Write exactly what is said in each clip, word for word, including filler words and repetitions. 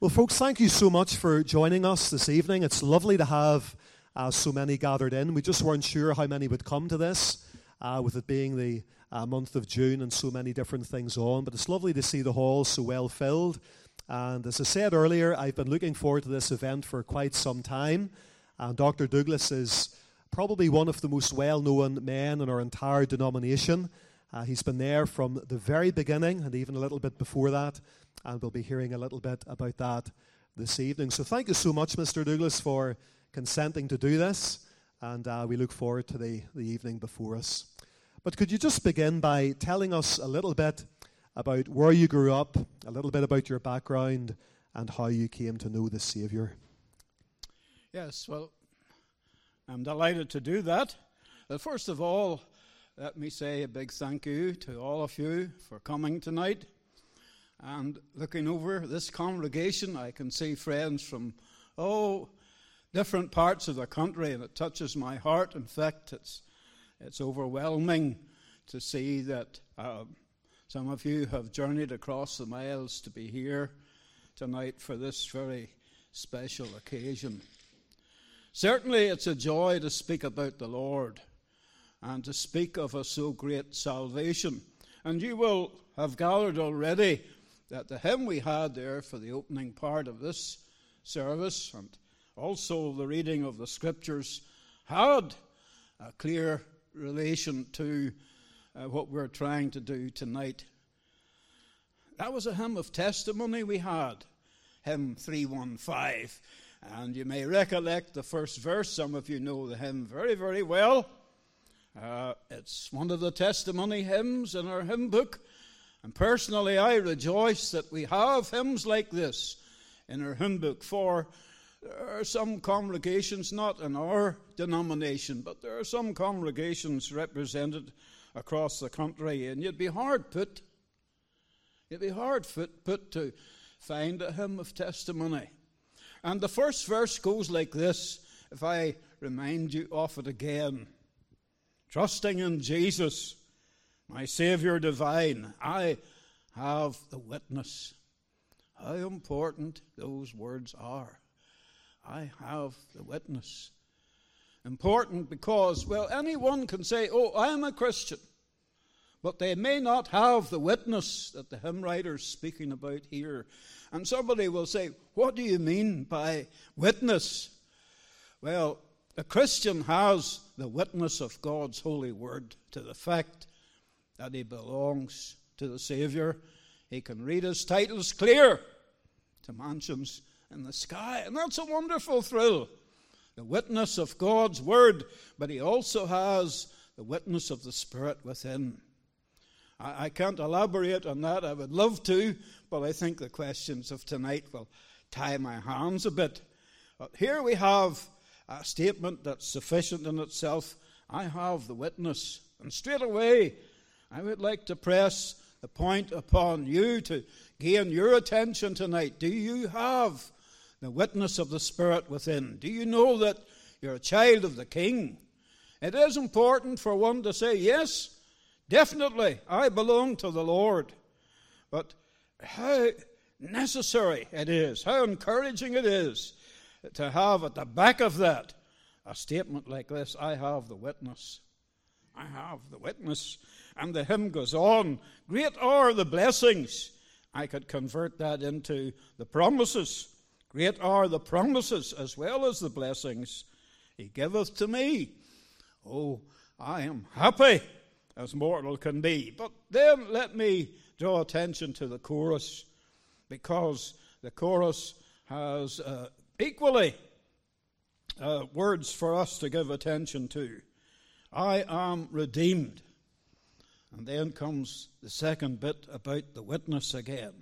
Well, folks, thank you so much for joining us this evening. It's lovely to have uh, so many gathered in. We just weren't sure how many would come to this, uh, with it being the uh, month of June and so many different things on. But it's lovely to see the hall so well filled. And as I said earlier, I've been looking forward to this event for quite some time. And Doctor Douglas is probably one of the most well-known men in our entire denomination. Uh, he's been there from the very beginning and even a little bit before that. And we'll be hearing a little bit about that this evening. So thank you so much, Mister Douglas, for consenting to do this. And uh, we look forward to the, the evening before us. But could you just begin by telling us a little bit about where you grew up, a little bit about your background, and how you came to know the Saviour? Yes, well, I'm delighted to do that. Well, first of all, let me say a big thank you to all of you for coming tonight. And looking over this congregation, I can see friends from, oh, different parts of the country, and it touches my heart. In fact, it's it's overwhelming to see that uh, some of you have journeyed across the miles to be here tonight for this very special occasion. Certainly, it's a joy to speak about the Lord and to speak of a so great salvation. And you will have gathered already that the hymn we had there for the opening part of this service and also the reading of the Scriptures had a clear relation to uh, what we're trying to do tonight. That was a hymn of testimony we had, hymn three one five. And you may recollect the first verse. Some of you know the hymn very, very well. Uh, it's one of the testimony hymns in our hymn book. And personally, I rejoice that we have hymns like this in our hymn book, for there are some congregations, not in our denomination, but there are some congregations represented across the country, and you'd be hard put, you'd be hard put, put to find a hymn of testimony. And the first verse goes like this, if I remind you of it again. Trusting in Jesus, my Saviour divine, I have the witness. How important those words are. I have the witness. Important because, well, anyone can say, oh, I'm a Christian. But they may not have the witness that the hymn writer's speaking about here. And somebody will say, what do you mean by witness? Well, a Christian has the witness of God's holy word to the fact that he belongs to the Saviour. He can read his titles clear to mansions in the sky. And that's a wonderful thrill. The witness of God's word, but he also has the witness of the Spirit within. I, I can't elaborate on that. I would love to, but I think the questions of tonight will tie my hands a bit. But here we have a statement that's sufficient in itself. I have the witness. And straight away, I would like to press the point upon you to gain your attention tonight. Do you have the witness of the Spirit within? Do you know that you're a child of the King? It is important for one to say, yes, definitely, I belong to the Lord. But how necessary it is, how encouraging it is to have at the back of that a statement like this, I have the witness. I have the witness. And the hymn goes on, great are the blessings. I could convert that into the promises. Great are the promises as well as the blessings he giveth to me. Oh, I am happy as mortal can be. But then let me draw attention to the chorus, because the chorus has uh, equally uh, words for us to give attention to. I am redeemed. And then comes the second bit about the witness again.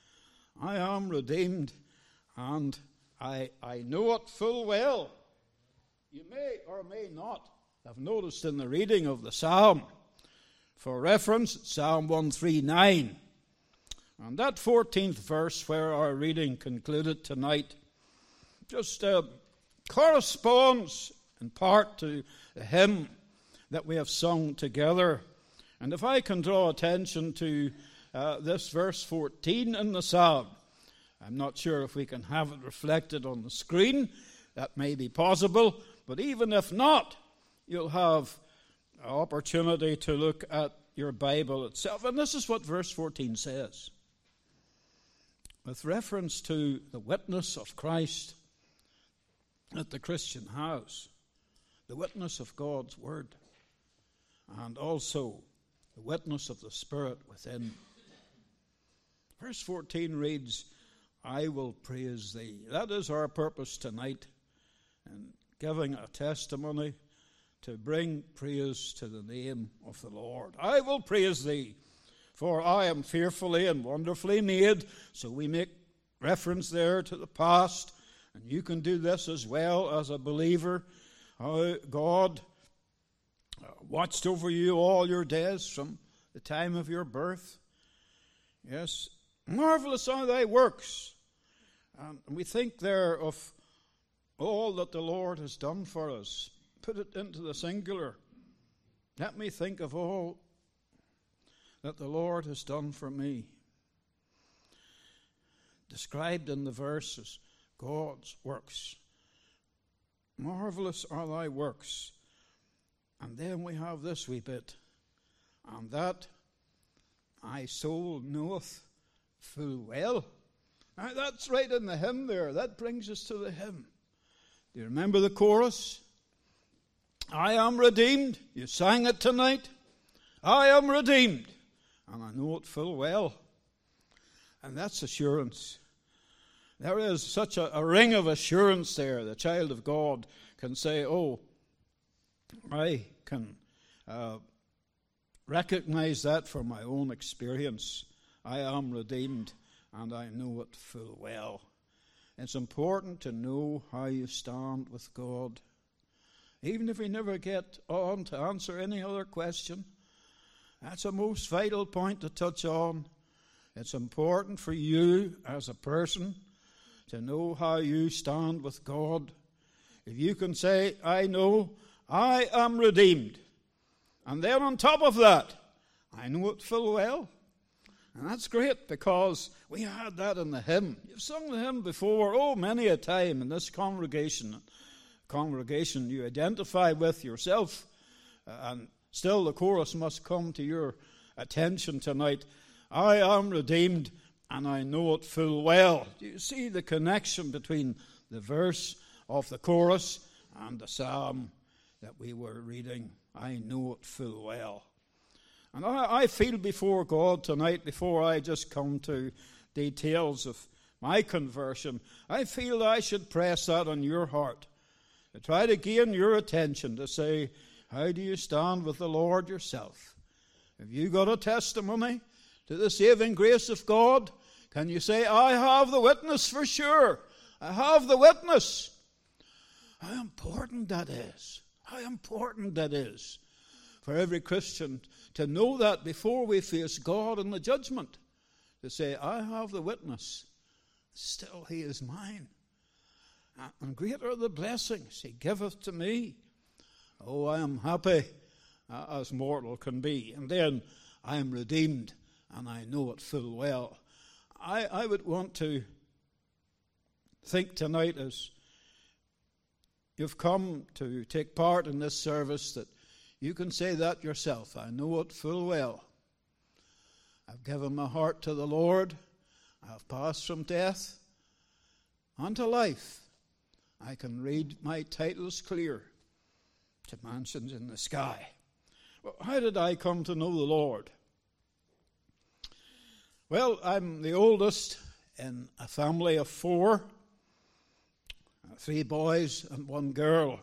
I am redeemed, and I, I know it full well. You may or may not have noticed in the reading of the psalm, for reference, Psalm one thirty-nine. And that fourteenth verse where our reading concluded tonight just uh, corresponds in part to the hymn that we have sung together. And if I can draw attention to uh, this verse fourteen in the psalm, I'm not sure if we can have it reflected on the screen. That may be possible. But even if not, you'll have an opportunity to look at your Bible itself. And this is what verse fourteen says. With reference to the witness of Christ that the Christian has, the witness of God's Word, and also the witness of the Spirit within. Verse fourteen reads, I will praise thee. That is our purpose tonight, in giving a testimony to bring praise to the name of the Lord. I will praise thee, for I am fearfully and wonderfully made. So we make reference there to the past, and you can do this as well as a believer. How God watched over you all your days from the time of your birth. Yes, marvelous are thy works. And we think there of all that the Lord has done for us. Put it into the singular. Let me think of all that the Lord has done for me. Described in the verse as God's works. Marvelous are thy works. And then we have this wee bit. And that my soul knoweth full well. Now that's right in the hymn there. That brings us to the hymn. Do you remember the chorus? I am redeemed. You sang it tonight. I am redeemed. And I know it full well. And that's assurance. There is such a, a ring of assurance there. The child of God can say, oh, I can uh, recognize that from my own experience. I am redeemed, and I know it full well. It's important to know how you stand with God. Even if we never get on to answer any other question, that's a most vital point to touch on. It's important for you as a person to know how you stand with God. If you can say, I know I am redeemed, and then on top of that, I know it full well. And that's great, because we had that in the hymn. You've sung the hymn before, oh, many a time in this congregation. Congregation you identify with yourself, uh, and still the chorus must come to your attention tonight. I am redeemed, and I know it full well. Do you see the connection between the verse of the chorus and the psalm that we were reading? I know it full well. And I, I feel before God tonight, before I just come to details of my conversion, I feel that I should press that on your heart, to try to gain your attention, to say, how do you stand with the Lord yourself? Have you got a testimony to the saving grace of God? Can you say, I have the witness for sure. I have the witness. How important that is. How important that is for every Christian to know that before we face God in the judgment. To say, I have the witness. Still he is mine. And greater are the blessings he giveth to me. Oh, I am happy uh, as mortal can be. And then I am redeemed, and I know it full well. I, I would want to think tonight, as you've come to take part in this service, that you can say that yourself. I know it full well. I've given my heart to the Lord. I've passed from death unto life. I can read my titles clear to mansions in the sky. Well, how did I come to know the Lord? Well, I'm the oldest in a family of four, three boys and one girl.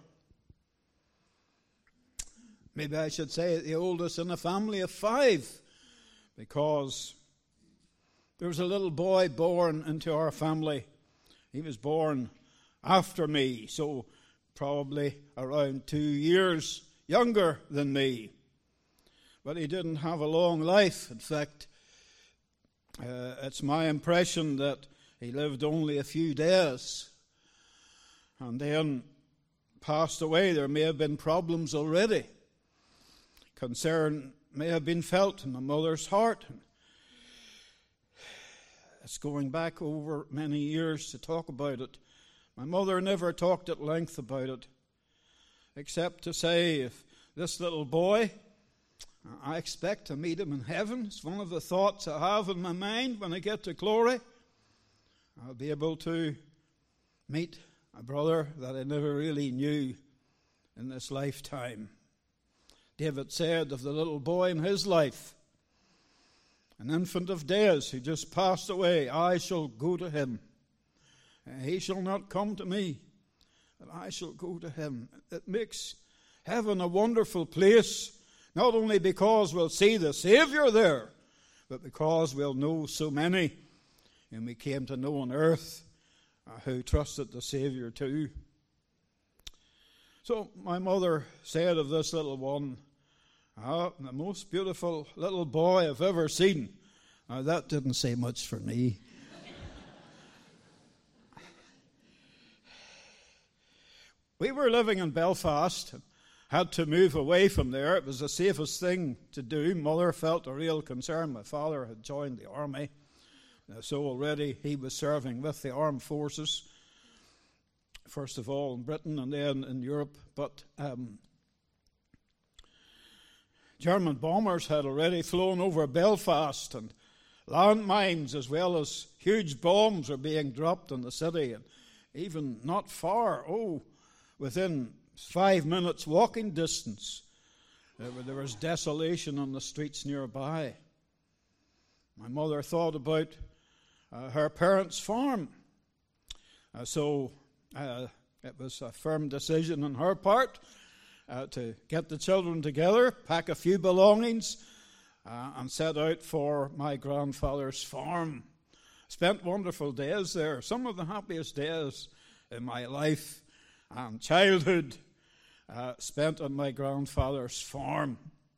Maybe I should say the oldest in a family of five, because there was a little boy born into our family. He was born after me, so probably around two years younger than me. But he didn't have a long life. In fact, uh, it's my impression that he lived only a few days and then passed away. There may have been problems already. Concern may have been felt in the mother's heart. It's going back over many years to talk about it. My mother never talked at length about it, except to say, if this little boy, I expect to meet him in heaven. It's one of the thoughts I have in my mind when I get to glory. I'll be able to meet a brother that I never really knew in this lifetime. David said of the little boy in his life, an infant of days who just passed away, I shall go to him. He shall not come to me, but I shall go to him. It makes heaven a wonderful place, not only because we'll see the Savior there, but because we'll know so many whom we came to know on earth uh, who trusted the Savior too. So my mother said of this little one, ah, the most beautiful little boy I've ever seen. Now that didn't say much for me. We were living in Belfast, had to move away from there. It was the safest thing to do. Mother felt a real concern. My father had joined the army, so already he was serving with the armed forces, first of all in Britain and then in Europe. But um, German bombers had already flown over Belfast, and landmines as well as huge bombs were being dropped in the city. And even not far, oh, within five minutes walking distance, there was desolation on the streets nearby. My mother thought about uh, her parents' farm. Uh, so uh, it was a firm decision on her part uh, to get the children together, pack a few belongings, uh, and set out for my grandfather's farm. Spent wonderful days there, some of the happiest days in my life and childhood uh, spent on my grandfather's farm.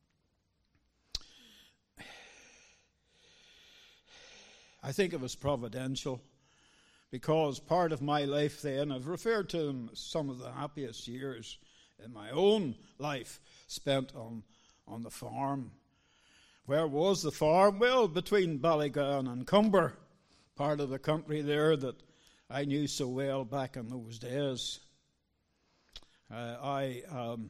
I think it was providential, because part of my life then, I've referred to them as some of the happiest years in my own life spent on, on the farm. Where was the farm? Well, between Ballygowan and Cumber, part of the country there that I knew so well back in those days. Uh, I um,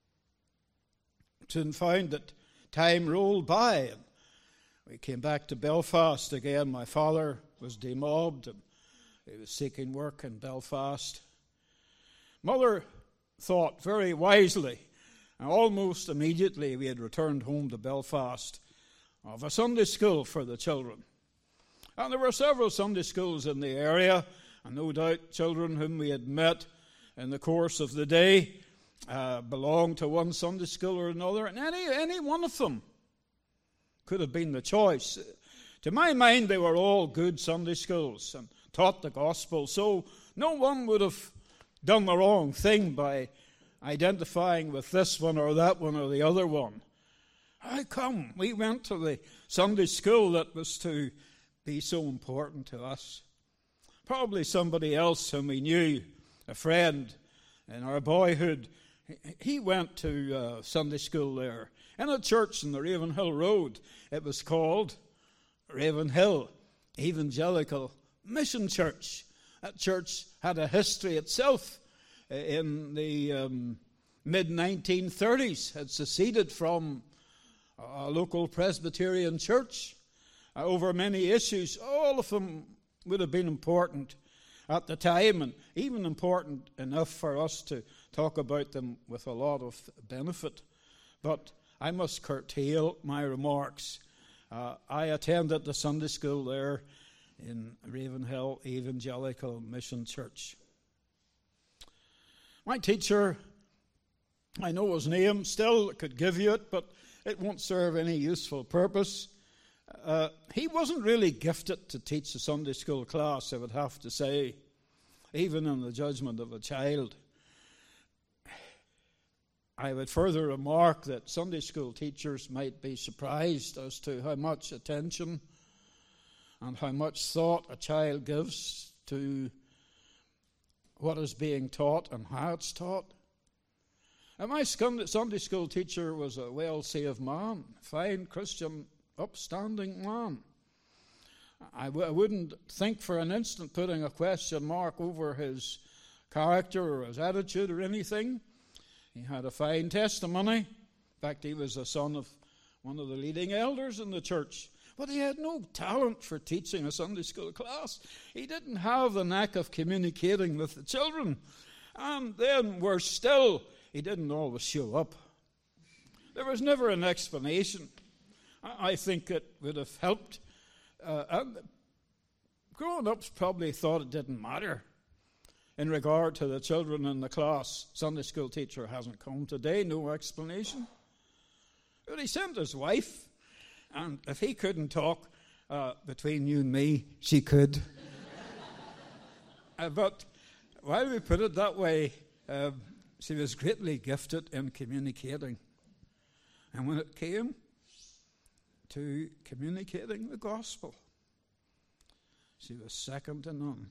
soon found that time rolled by, and we came back to Belfast again. My father was demobbed, and he was seeking work in Belfast. Mother thought very wisely, and almost immediately we had returned home to Belfast, of a Sunday school for the children. And there were several Sunday schools in the area, and no doubt children whom we had met in the course of the day uh, belonged to one Sunday school or another, and any, any one of them could have been the choice. To my mind, they were all good Sunday schools and taught the gospel, so no one would have done the wrong thing by identifying with this one or that one or the other one. How come we went to the Sunday school that was to be so important to us? Probably somebody else whom we knew, a friend in our boyhood, he went to uh, Sunday school there in a church in the Ravenhill Road. It was called Ravenhill Evangelical Mission Church. That church had a history itself. In the um, mid nineteen thirties, had seceded from a local Presbyterian church uh, over many issues. All of them would have been important at the time, and even important enough for us to talk about them with a lot of benefit. But I must curtail my remarks. Uh, I attended the Sunday school there in Ravenhill Evangelical Mission Church. My teacher, I know his name, still could give you it, but it won't serve any useful purpose. Uh, he wasn't really gifted to teach a Sunday school class, I would have to say, even in the judgment of a child. I would further remark that Sunday school teachers might be surprised as to how much attention and how much thought a child gives to what is being taught and how it's taught. And my Sunday school teacher was a well-saved man, fine Christian, upstanding man. I, w- I wouldn't think for an instant putting a question mark over his character or his attitude or anything. He had a fine testimony. In fact, he was the son of one of the leading elders in the church. But he had no talent for teaching a Sunday school class. He didn't have the knack of communicating with the children. And then, worse still, he didn't always show up. There was never an explanation. I, I think it would have helped. Uh, and grown-ups probably thought it didn't matter in regard to the children in the class. Sunday school teacher hasn't come today, no explanation. But he sent his wife. And if he couldn't talk, uh, between you and me, she could. uh, but while we put it that way, uh, she was greatly gifted in communicating. And when it came to communicating the gospel, she was second to none.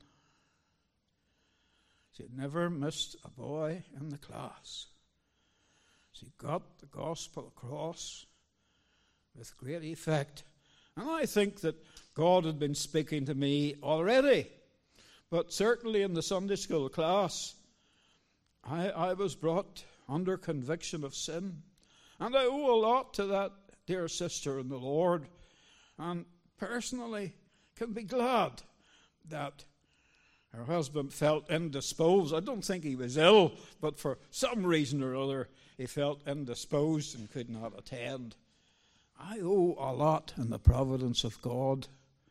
She had never missed a boy in the class. She got the gospel across with great effect. And I think that God had been speaking to me already. But certainly in the Sunday school class, I, I was brought under conviction of sin. And I owe a lot to that dear sister in the Lord. And personally can be glad that her husband felt indisposed. I don't think he was ill, but for some reason or other, he felt indisposed and could not attend. I owe a lot in the providence of God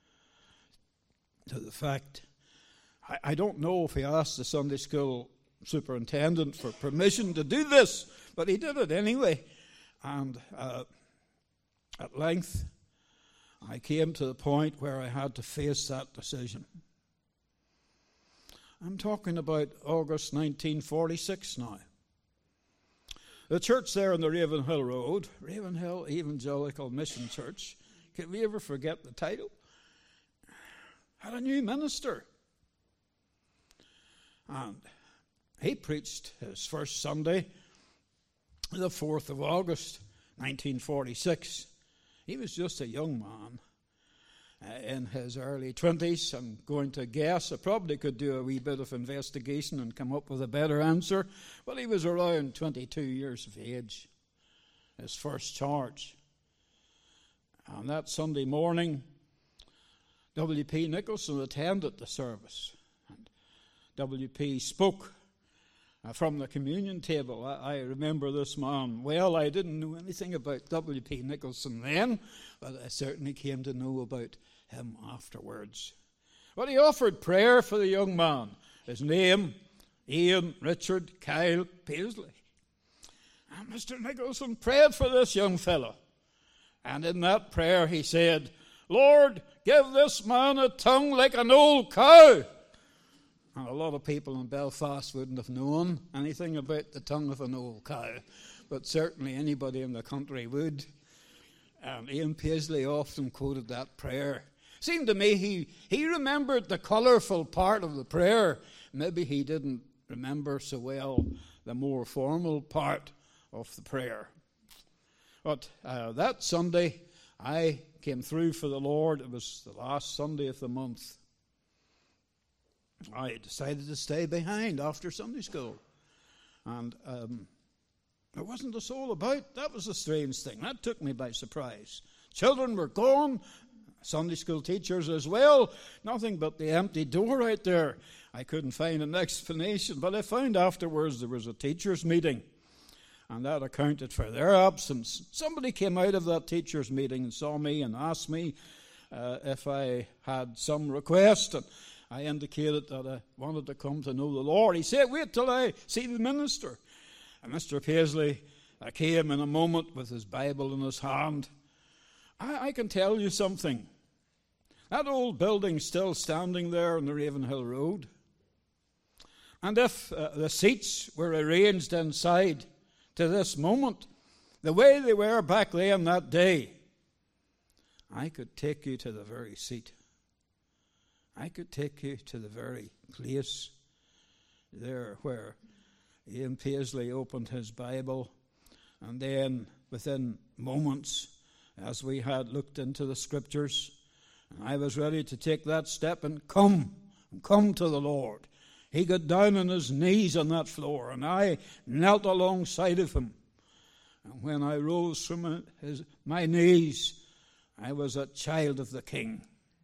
to the fact, I, I don't know if he asked the Sunday school superintendent for permission to do this, but he did it anyway. And uh, at length, I came to the point where I had to face that decision. I'm talking about August nineteen forty-six now. The church there on the Ravenhill Road, Ravenhill Evangelical Mission Church, can we ever forget the title? Had a new minister. And he preached his first Sunday, the fourth of August, nineteen forty-six. He was just a young man uh, in his early twenties. I'm going to guess. I probably could do a wee bit of investigation and come up with a better answer. But he was around twenty-two years of age, his first charge. And that Sunday morning, W P Nicholson attended the service. And W P spoke uh, from the communion table. I, I remember this man well. I didn't know anything about W P Nicholson then, but I certainly came to know about him afterwards. But he offered prayer for the young man. His name, Ian Richard Kyle Paisley. And Mister Nicholson prayed for this young fellow. And in that prayer he said, Lord, give this man a tongue like an old cow. And a lot of people in Belfast wouldn't have known anything about the tongue of an old cow, but certainly anybody in the country would. And Ian Paisley often quoted that prayer. Seemed to me he, he remembered the colourful part of the prayer. Maybe he didn't remember so well the more formal part of the prayer. But uh, that Sunday, I came through for the Lord. It was the last Sunday of the month. I decided to stay behind after Sunday school. And um, there wasn't a soul about. That was a strange thing. That took me by surprise. Children were gone. Sunday school teachers as well. Nothing but the empty door out there. I couldn't find an explanation, but I found afterwards there was a teachers' meeting. And that accounted for their absence. Somebody came out of that teachers' meeting and saw me and asked me uh, if I had some request. And I indicated that I wanted to come to know the Lord. He said, wait till I see the minister. And Mister Paisley uh, came in a moment with his Bible in his hand. I, I can tell you something. That old building's still standing there on the Ravenhill Road. And if uh, the seats were arranged inside to this moment, the way they were back then that day, I could take you to the very seat. I could take you to the very place there where Ian Paisley opened his Bible, and then within moments, as we had looked into the Scriptures, And I was ready to take that step and come, and come to the Lord. He got down on his knees on that floor, and I knelt alongside of him. And when I rose from his, my knees, I was a child of the King.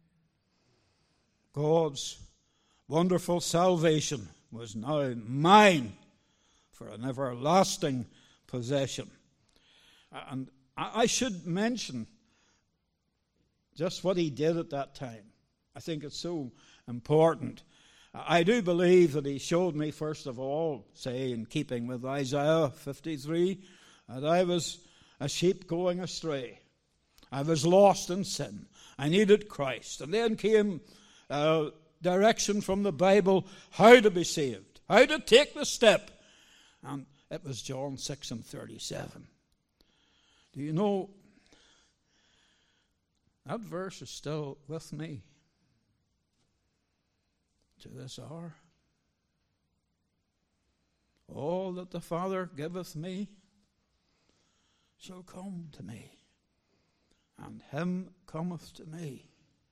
God's wonderful salvation was now mine for an everlasting possession. And I should mention just what he did at that time. I think it's so important. I do believe that he showed me, first of all, say in keeping with Isaiah fifty-three, that I was a sheep going astray. I was lost in sin. I needed Christ. And then came uh, direction from the Bible how to be saved, how to take the step. And it was John six and thirty-seven. Do you know, that verse is still with me to this hour. All that the Father giveth me shall come to me, and him cometh to me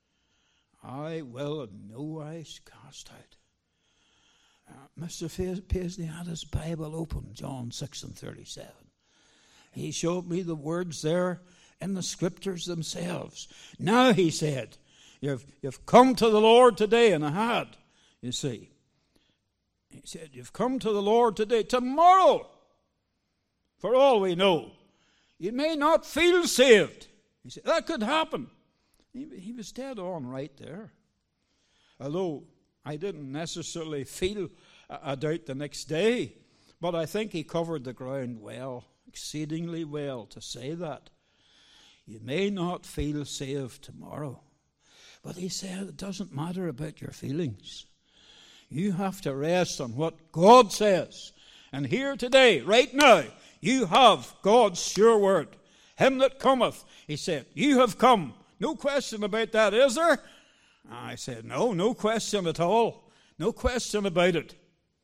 I will in no wise cast out. Uh, Mister Paisley had his Bible open, John six and thirty-seven. He showed me the words there in the Scriptures themselves. Now, he said, you've, you've come to the Lord today, and I had, you see. He said, you've come to the Lord today. Tomorrow, for all we know, you may not feel saved. He said, that could happen. He, he was dead on right there. Although I didn't necessarily feel a, a doubt the next day, but I think he covered the ground well, exceedingly well, to say that. You may not feel saved tomorrow, but he said it doesn't matter about your feelings. You have to rest on what God says. And here today, right now, you have God's sure word. Him that cometh, he said, you have come. No question about that, is there? I said, no, no question at all. No question about it.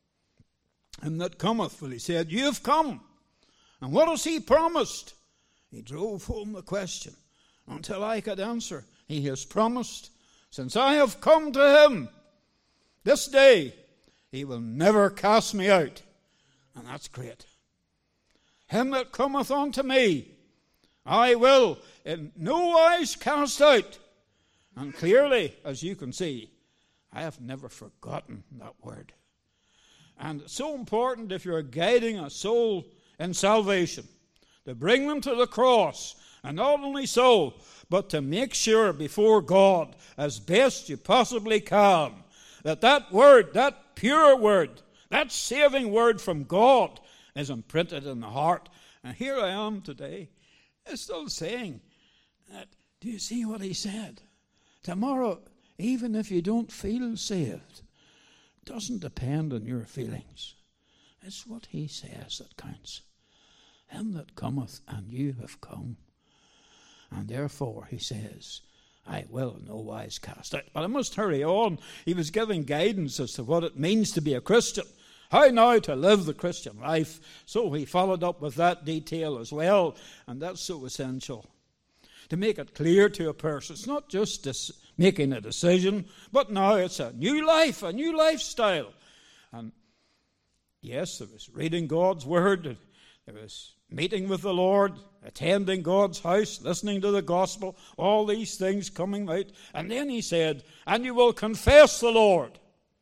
Him that cometh, well, he said, you have come. And what has he promised? He drove home the question until I could answer. He has promised, since I have come to him this day, he will never cast me out. And that's great. Him that cometh unto me, I will in no wise cast out. And clearly, as you can see, I have never forgotten that word. And it's so important if you're guiding a soul in salvation, to bring them to the cross, and not only so, but to make sure before God, as best you possibly can, that that word, that pure word, that saving word from God is imprinted in the heart. And here I am today, still saying that, do you see what he said? Tomorrow, even if you don't feel saved, it doesn't depend on your feelings. It's what he says that counts. Him that cometh, and you have come. And therefore, he says, I will in no wise cast out. But I must hurry on. He was giving guidance as to what it means to be a Christian. How now to live the Christian life. So he followed up with that detail as well. And that's so essential. To make it clear to a person, it's not just this making a decision, but now it's a new life, a new lifestyle. And yes, there was reading God's word, there was meeting with the Lord, attending God's house, listening to the gospel, all these things coming out. And then he said, and you will confess the Lord.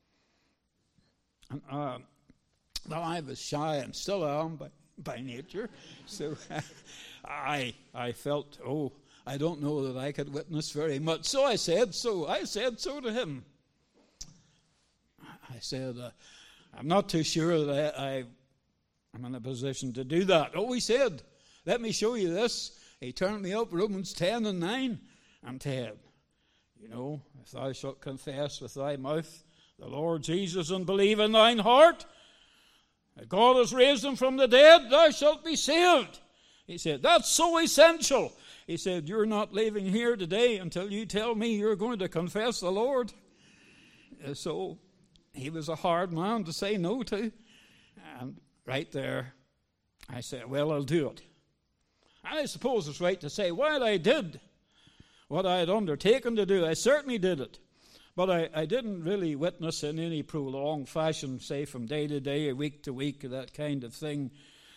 And, uh, well, I was shy and still am by, by nature. So I I felt, oh, I don't know that I could witness very much. So I said so. I said so to him. I said, uh, I'm not too sure that I, I I'm in a position to do that. Oh, he said, let me show you this. He turned me up Romans ten and nine and ten. You know, if thou shalt confess with thy mouth the Lord Jesus and believe in thine heart that God has raised him from the dead, thou shalt be saved. He said, that's so essential. He said, you're not leaving here today until you tell me you're going to confess the Lord. So he was a hard man to say no to. And right there, I said, well, I'll do it. And I suppose it's right to say, while I did, what I had undertaken to do. I certainly did it. But I, I didn't really witness in any prolonged fashion, say from day to day, or week to week, that kind of thing,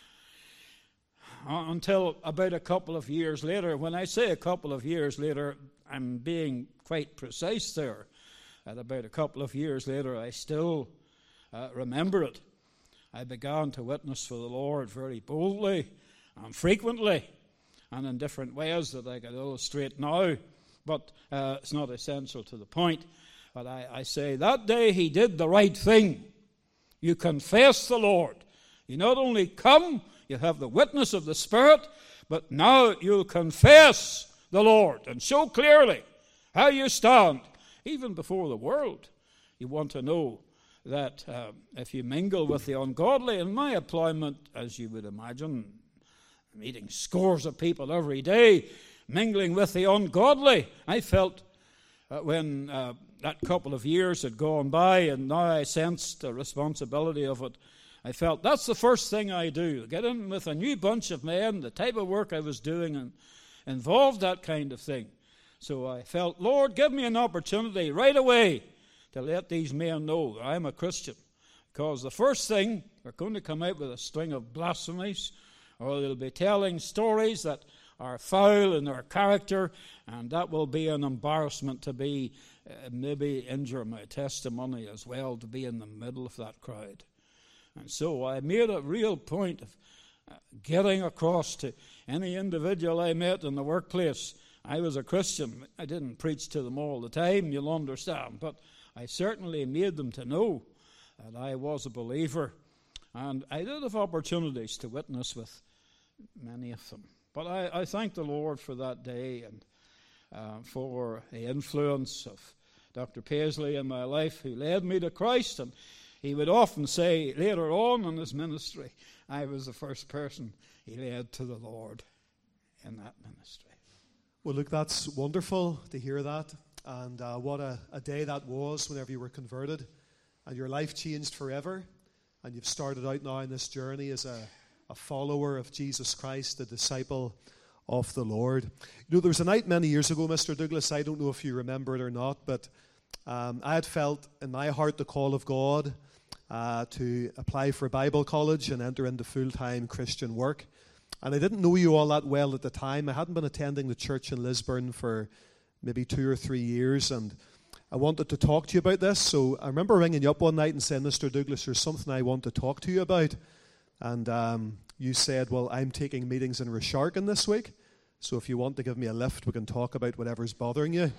uh, until about a couple of years later. When I say a couple of years later, I'm being quite precise there. At about a couple of years later, I still uh, remember it. I began to witness for the Lord very boldly and frequently, and in different ways that I could illustrate now, but uh, it's not essential to the point. But I, I say that day he did the right thing. You confess the Lord. You not only come, you have the witness of the Spirit, but now you'll confess the Lord and show clearly how you stand, even before the world. You want to know that uh, if you mingle with the ungodly, in my employment, as you would imagine, meeting scores of people every day, mingling with the ungodly, I felt uh, when uh, that couple of years had gone by, and now I sensed the responsibility of it, I felt that's the first thing I do. Get in with a new bunch of men, the type of work I was doing, and involved that kind of thing. So I felt, Lord, give me an opportunity right away to let these men know that I'm a Christian. Because the first thing, they're going to come out with a string of blasphemies, or they'll be telling stories that are foul in their character, and that will be an embarrassment to be, uh, maybe injure my testimony as well, to be in the middle of that crowd. And so I made a real point of uh, getting across to any individual I met in the workplace. I was a Christian. I didn't preach to them all the time, you'll understand, but I certainly made them to know that I was a believer. And I did have opportunities to witness with many of them. But I, I thank the Lord for that day, and uh, for the influence of Doctor Paisley in my life, who led me to Christ. And he would often say later on in his ministry, I was the first person he led to the Lord in that ministry. Well, look, that's wonderful to hear that. And uh, what a, a day that was whenever you were converted and your life changed forever. And you've started out now in this journey as a, a follower of Jesus Christ, a disciple of the Lord. You know, there was a night many years ago, Mister Douglas, I don't know if you remember it or not, but um, I had felt in my heart the call of God uh, to apply for Bible college and enter into full-time Christian work. And I didn't know you all that well at the time. I hadn't been attending the church in Lisburn for maybe two or three years, and I wanted to talk to you about this. So I remember ringing you up one night and saying, Mister Douglas, there's something I want to talk to you about. And um, you said, well, I'm taking meetings in Resharkin this week, so if you want to give me a lift, we can talk about whatever's bothering you.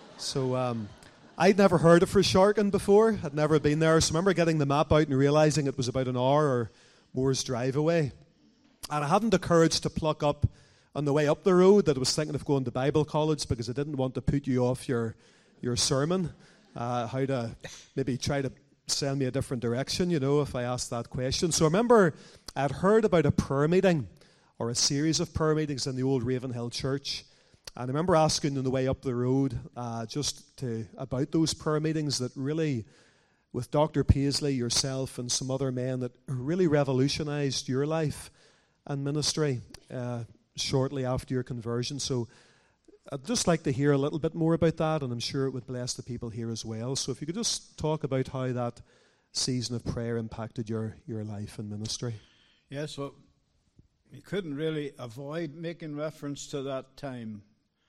So um, I'd never heard of Resharkin before. I'd never been there. So I remember getting the map out and realizing it was about an hour or more's drive away. And I hadn't the courage to pluck up on the way up the road that I was thinking of going to Bible college, because I didn't want to put you off your your sermon, uh, how to maybe try to send me a different direction, you know, if I asked that question. So I remember I'd heard about a prayer meeting, or a series of prayer meetings in the old Ravenhill Church. And I remember asking on the way up the road uh, just to about those prayer meetings that really, with Doctor Paisley, yourself, and some other men, that really revolutionized your life and ministry uh, shortly after your conversion. So I'd just like to hear a little bit more about that, and I'm sure it would bless the people here as well. So if you could just talk about how that season of prayer impacted your, your life and ministry. Yes, well, you couldn't really avoid making reference to that time,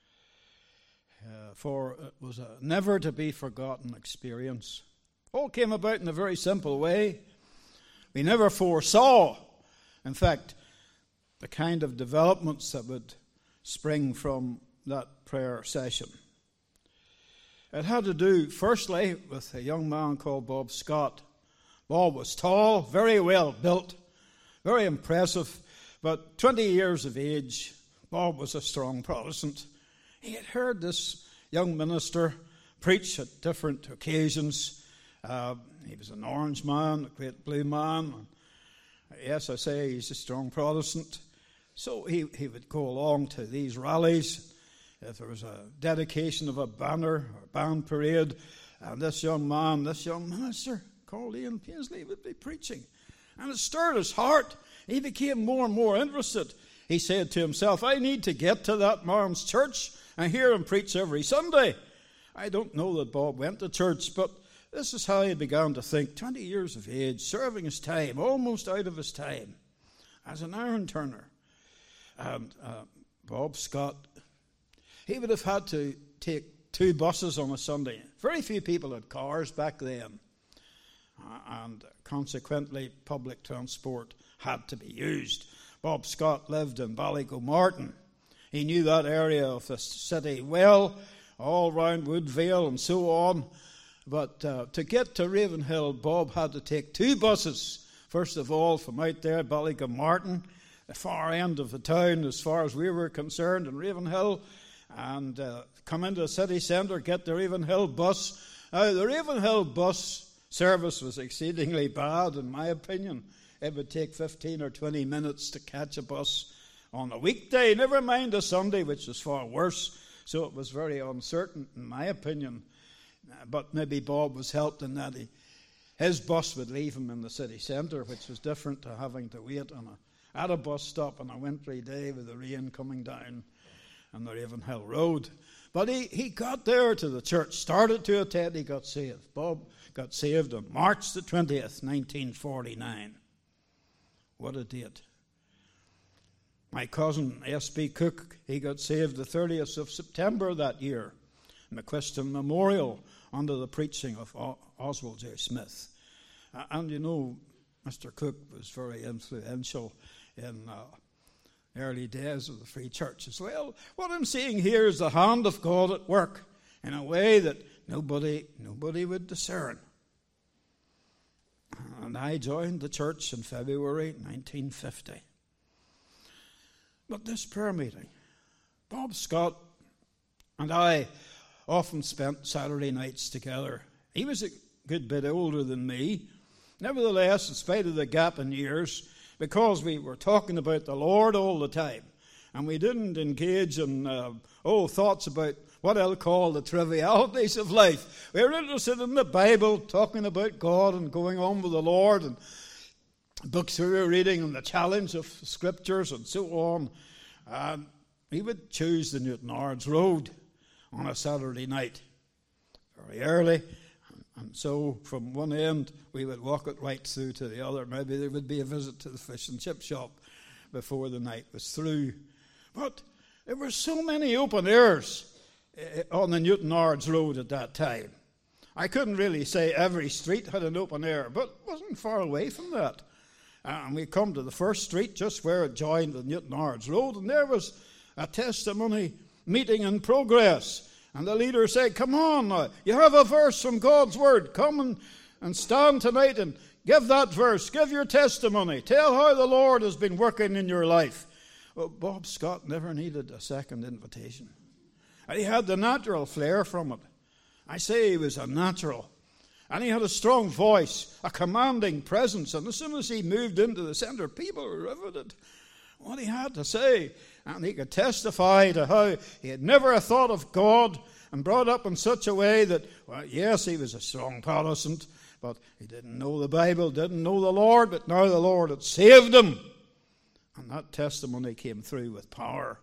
uh, for it was a never-to-be-forgotten experience. All came about in a very simple way. We never foresaw, in fact, the kind of developments that would spring from that prayer session. It had to do, firstly, with a young man called Bob Scott. Bob was tall, very well built, very impressive, but twenty years of age. Bob was a strong Protestant. He had heard this young minister preach at different occasions. Uh, he was an orange man, a great blue man. Yes, I say he's a strong Protestant. So he, he would go along to these rallies. If there was a dedication of a banner or band parade, and this young man, this young minister called Ian Paisley would be preaching. And it stirred his heart. He became more and more interested. He said to himself, I need to get to that man's church I hear him preach every Sunday. I don't know that Bob went to church, but this is how he began to think. twenty years of age, serving his time, almost out of his time, as an iron turner. And uh, Bob Scott, he would have had to take two buses on a Sunday. Very few people had cars back then. Uh, and consequently, public transport had to be used. Bob Scott lived in Ballygomartin. He knew that area of the city well, all round Woodvale and so on. But uh, to get to Ravenhill, Bob had to take two buses. First of all, from out there, Ballygomartin, the far end of the town as far as we were concerned in Ravenhill, and uh, come into the city centre, get the Ravenhill bus. Now, the Ravenhill bus service was exceedingly bad, in my opinion. It would take fifteen or twenty minutes to catch a bus on a weekday, never mind a Sunday, which was far worse. So it was very uncertain, in my opinion. But maybe Bob was helped in that he, his bus would leave him in the city centre, which was different to having to wait on a, at a bus stop on a wintry day with the rain coming down on the Ravenhill Road. But he, he got there to the church, started to attend, he got saved. Bob got saved on March the twentieth, nineteen forty-nine. What a date. My cousin, S B Cook, he got saved the thirtieth of September that year, McQuiston Memorial, under the preaching of Oswald J. Smith. Uh, and you know, Mister Cook was very influential in uh, early days of the Free Church as well. What I'm seeing here is the hand of God at work in a way that nobody, nobody would discern. And I joined the church in February nineteen fifty. But this prayer meeting, Bob Scott and I often spent Saturday nights together. He was a good bit older than me. Nevertheless, in spite of the gap in years, because we were talking about the Lord all the time, and we didn't engage in uh, oh thoughts about what I'll call the trivialities of life. We were interested in the Bible, talking about God and going on with the Lord, and books we were reading and the challenge of scriptures and so on. And we would choose the Newtownards Road on a Saturday night very early. And so from one end we would walk it right through to the other. Maybe there would be a visit to the fish and chip shop before the night was through. But there were so many open airs on the Newtownards Road at that time. I couldn't really say every street had an open air, but it wasn't far away from that. And we come to the first street just where it joined the Newtownards Road, and there was a testimony meeting in progress. And the leader said, come on now, you have a verse from God's Word. Come and, and stand tonight and give that verse. Give your testimony. Tell how the Lord has been working in your life. Well, Bob Scott never needed a second invitation. And he had the natural flair from it. I say he was a natural. And he had a strong voice, a commanding presence. And as soon as he moved into the centre, people were riveted what he had to say. And he could testify to how he had never thought of God and brought up in such a way that, well, yes, he was a strong Protestant, but he didn't know the Bible, didn't know the Lord, but now the Lord had saved him. And that testimony came through with power.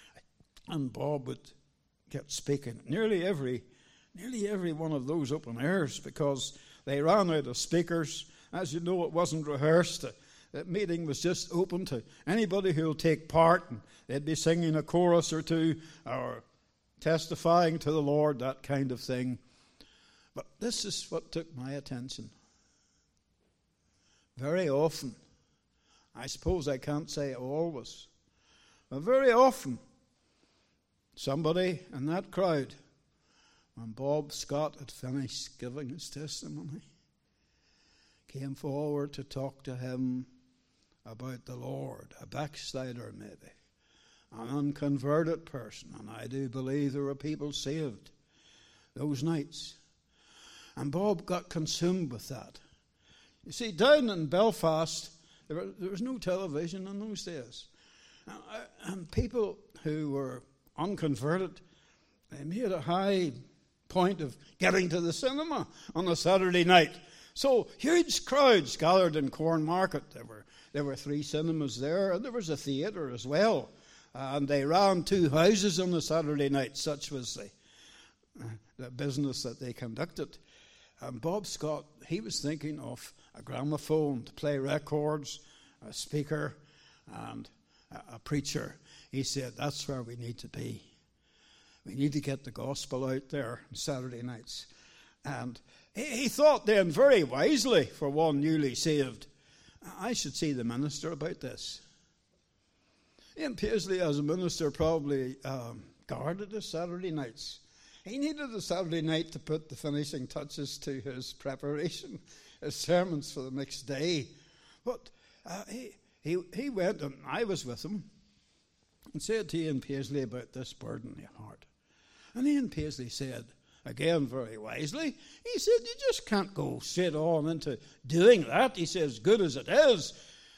And Bob would get speaking nearly every Nearly every one of those open airs, because they ran out of speakers. As you know, it wasn't rehearsed. The meeting was just open to anybody who will take part, and they'd be singing a chorus or two or testifying to the Lord, that kind of thing. But this is what took my attention. Very often, I suppose I can't say always, but very often, somebody in that crowd, when Bob Scott had finished giving his testimony, came forward to talk to him about the Lord, a backslider maybe, an unconverted person. And I do believe there were people saved those nights. And Bob got consumed with that. You see, down in Belfast, there, were, there was no television in those days. And, and people who were unconverted, they made a high point of getting to the cinema on a Saturday night. So huge crowds gathered in Cornmarket. There were there were three cinemas there, and there was a theatre as well. and they ran two houses on the Saturday night. Such was the, uh, the business that they conducted. And Bob Scott, he was thinking of a gramophone to play records, a speaker, and a, a preacher. He said, that's where we need to be. We need to get the gospel out there on Saturday nights. And he, he thought then very wisely, for one newly saved, I should see the minister about this. Ian Paisley, as a minister, probably um, guarded his Saturday nights. He needed a Saturday night to put the finishing touches to his preparation, his sermons for the next day. But uh, he, he, he went, and I was with him, and said to Ian Paisley about this burden in your heart. And Ian Paisley said, again very wisely, he said, you just can't go straight on into doing that. He says, good as it is,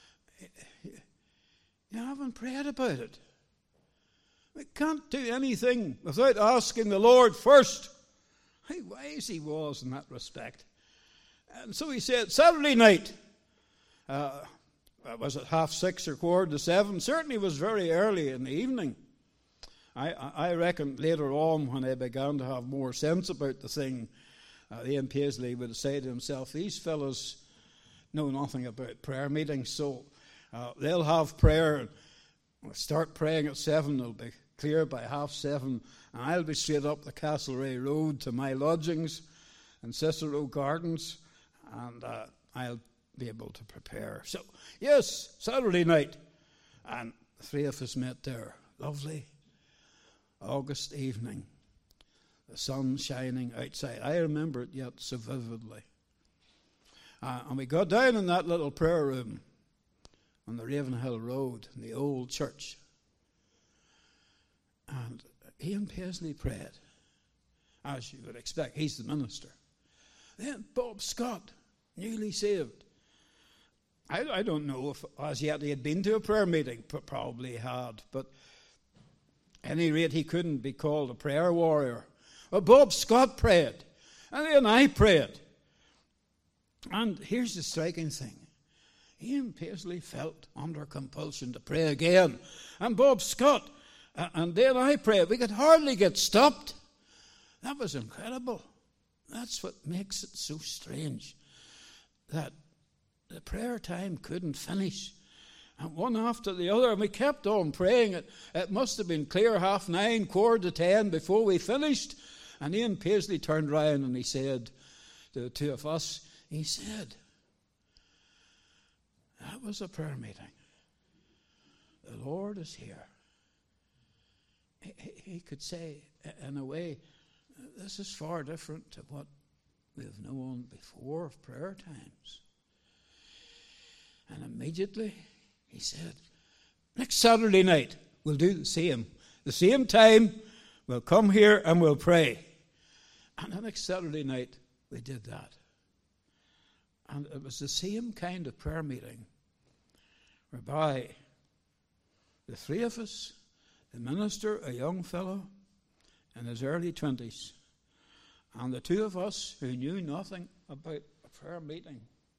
you haven't prayed about it. We can't do anything without asking the Lord first. How wise he was in that respect. And so he said, Saturday night, uh, was it half six or quarter to seven? Certainly was very early in the evening. I, I reckon later on, when I began to have more sense about the thing, uh, Ian Paisley would say to himself, these fellows know nothing about prayer meetings, so uh, they'll have prayer, and we'll start praying at seven, they'll be clear by half seven, and I'll be straight up the Castlereagh Road to my lodgings in Cicero Gardens, and uh, I'll be able to prepare. So, yes, Saturday night, and the three of us met there. Lovely August evening, the sun shining outside. I remember it yet so vividly. Uh, and we got down in that little prayer room on the Ravenhill Road in the old church. And Ian Paisley prayed, as you would expect. He's the minister. Then Bob Scott, newly saved. I, I don't know if as yet he had been to a prayer meeting, but probably he had. But at any rate, he couldn't be called a prayer warrior. Well, Bob Scott prayed, and then I prayed. And here's the striking thing. Ian Paisley felt under compulsion to pray again. And Bob Scott, uh, and then I prayed. We could hardly get stopped. That was incredible. That's what makes it so strange, that the prayer time couldn't finish. And one after the other, and we kept on praying. It, it must have been clear half nine, quarter to ten before we finished. And Ian Paisley turned round and he said to the two of us, he said, that was a prayer meeting. The Lord is here. He, he could say, in a way, this is far different to what we've known before of prayer times. And immediately he said, next Saturday night, we'll do the same. The same time, we'll come here and we'll pray. And the next Saturday night, we did that. And it was the same kind of prayer meeting, whereby the three of us, the minister, a young fellow in his early twenties, and the two of us who knew nothing about a prayer meeting,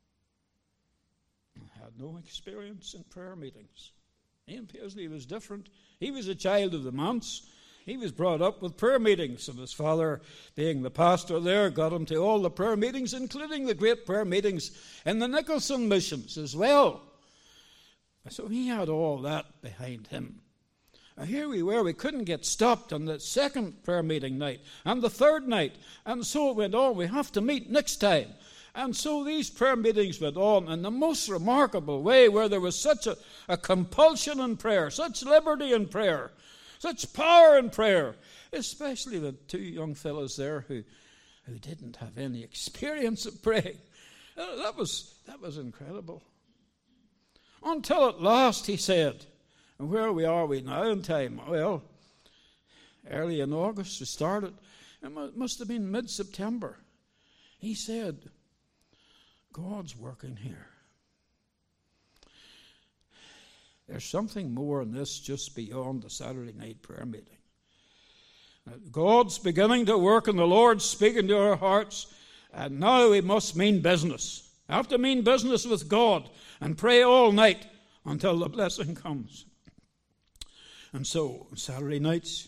had no experience in prayer meetings. Ian Paisley was different. He was a child of the manse. He was brought up with prayer meetings, and his father, being the pastor there, got him to all the prayer meetings, including the great prayer meetings in the Nicholson missions as well. So he had all that behind him. And here we were, we couldn't get stopped on the second prayer meeting night, and the third night, and so it went on. We have to meet next time. And so these prayer meetings went on in the most remarkable way, where there was such a, a compulsion in prayer, such liberty in prayer, such power in prayer, especially the two young fellows there who, who didn't have any experience of praying. Uh, that was, that was incredible. Until at last he said, and where we are we now in time? Well, early in August we started. It must have been mid-September. He said, God's working here. There's something more in this just beyond the Saturday night prayer meeting. God's beginning to work and the Lord's speaking to our hearts, and now we must mean business. We have to mean business with God and pray all night until the blessing comes. And so, Saturday nights,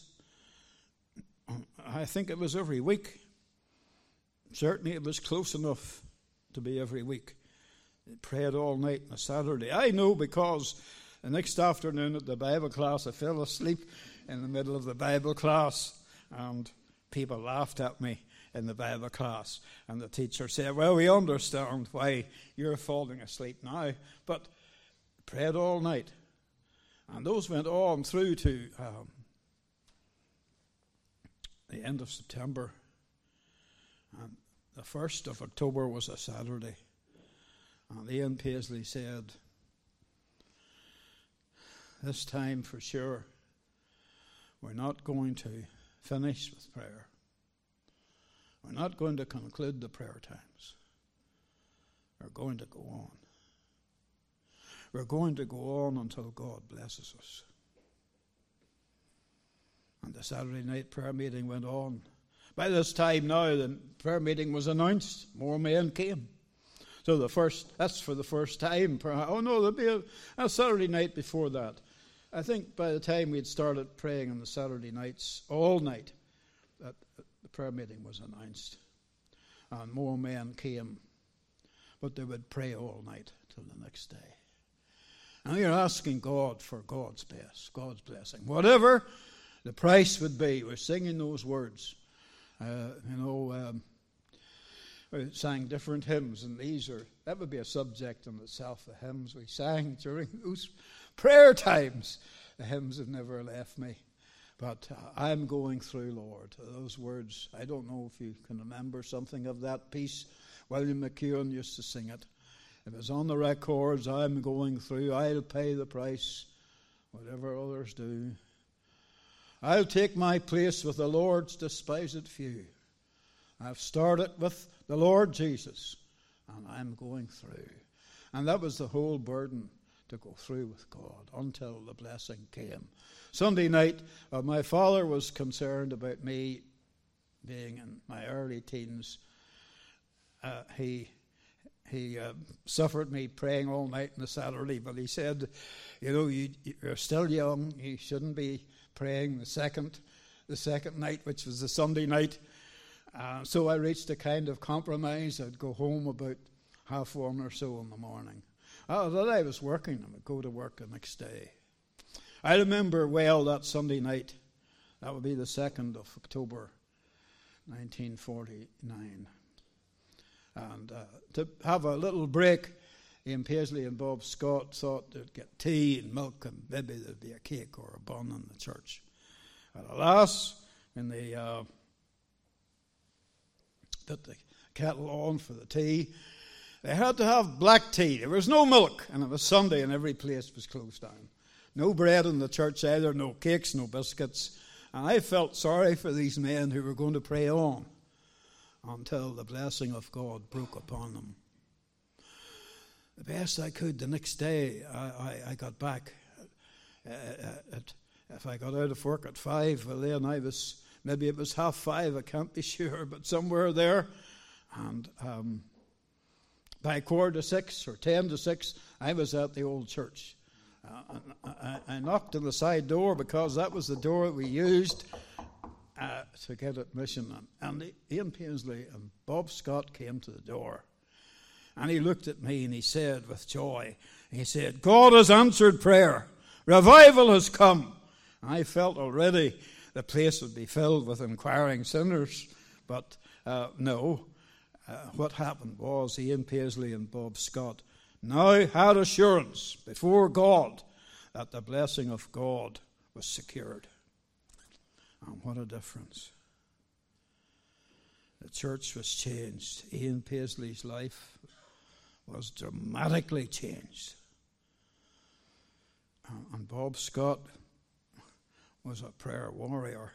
I think it was every week. Certainly it was close enough to be every week. They prayed all night on a Saturday. I know because the next afternoon at the Bible class, I fell asleep in the middle of the Bible class, and people laughed at me in the Bible class. And the teacher said, well, we understand why you're falling asleep now, but prayed all night. And those went on through to um, the end of September. And the first of October was a Saturday. And Ian Paisley said, this time for sure, we're not going to finish with prayer. We're not going to conclude the prayer times. We're going to go on. We're going to go on until God blesses us. And the Saturday night prayer meeting went on. By this time now, the prayer meeting was announced. More men came. So the first, that's for the first time. Oh no, there'll be a, a Saturday night before that. I think by the time we'd started praying on the Saturday nights, all night, that the prayer meeting was announced. And more men came. But they would pray all night till the next day. And you're asking God for God's best, God's blessing. Whatever the price would be, we're singing those words. Uh, you know, um, we sang different hymns, and these are, that would be a subject in itself, the hymns we sang during those prayer times. The hymns have never left me. But uh, I'm going through, Lord. Those words, I don't know if you can remember something of that piece. William McEwen used to sing it. It was on the records, I'm going through, I'll pay the price, whatever others do. I'll take my place with the Lord's despised few. I've started with the Lord Jesus, and I'm going through. And that was the whole burden, to go through with God until the blessing came. Sunday night, uh, my father was concerned about me being in my early teens. Uh, he he uh, suffered me praying all night on the Saturday, but he said, you know, you, you're still young, you shouldn't be praying the second, the second night, which was the Sunday night. Uh, so I reached a kind of compromise. I'd go home about half one or so in the morning. Oh, that I was working, I would go to work the next day. I remember well that Sunday night. That would be the second of October, nineteen forty-nine. And uh, to have a little break, Ian Paisley and Bob Scott thought they'd get tea and milk, and maybe there'd be a cake or a bun in the church. And alas, when they uh, put the kettle on for the tea, they had to have black tea. There was no milk, and it was Sunday, and every place was closed down. No bread in the church either, no cakes, no biscuits. And I felt sorry for these men who were going to pray on until the blessing of God broke upon them. The best I could the next day, I, I, I got back. Uh, at, if I got out of work at five, well then I was, maybe it was half five, I can't be sure, but somewhere there. And um, by quarter to six or ten to six, I was at the old church. Uh, I, I knocked on the side door because that was the door we used uh, to get admission. And, and Ian Paisley and Bob Scott came to the door. And he looked at me and he said with joy, he said, God has answered prayer. Revival has come. I felt already the place would be filled with inquiring sinners. But uh, no, uh, what happened was Ian Paisley and Bob Scott now had assurance before God that the blessing of God was secured. And what a difference. The church was changed. Ian Paisley's life was dramatically changed. And Bob Scott was a prayer warrior.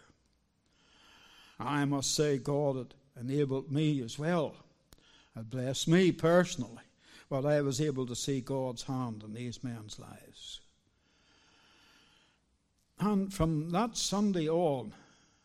I must say God had enabled me as well. Had blessed me personally. But I was able to see God's hand in these men's lives. And from that Sunday on,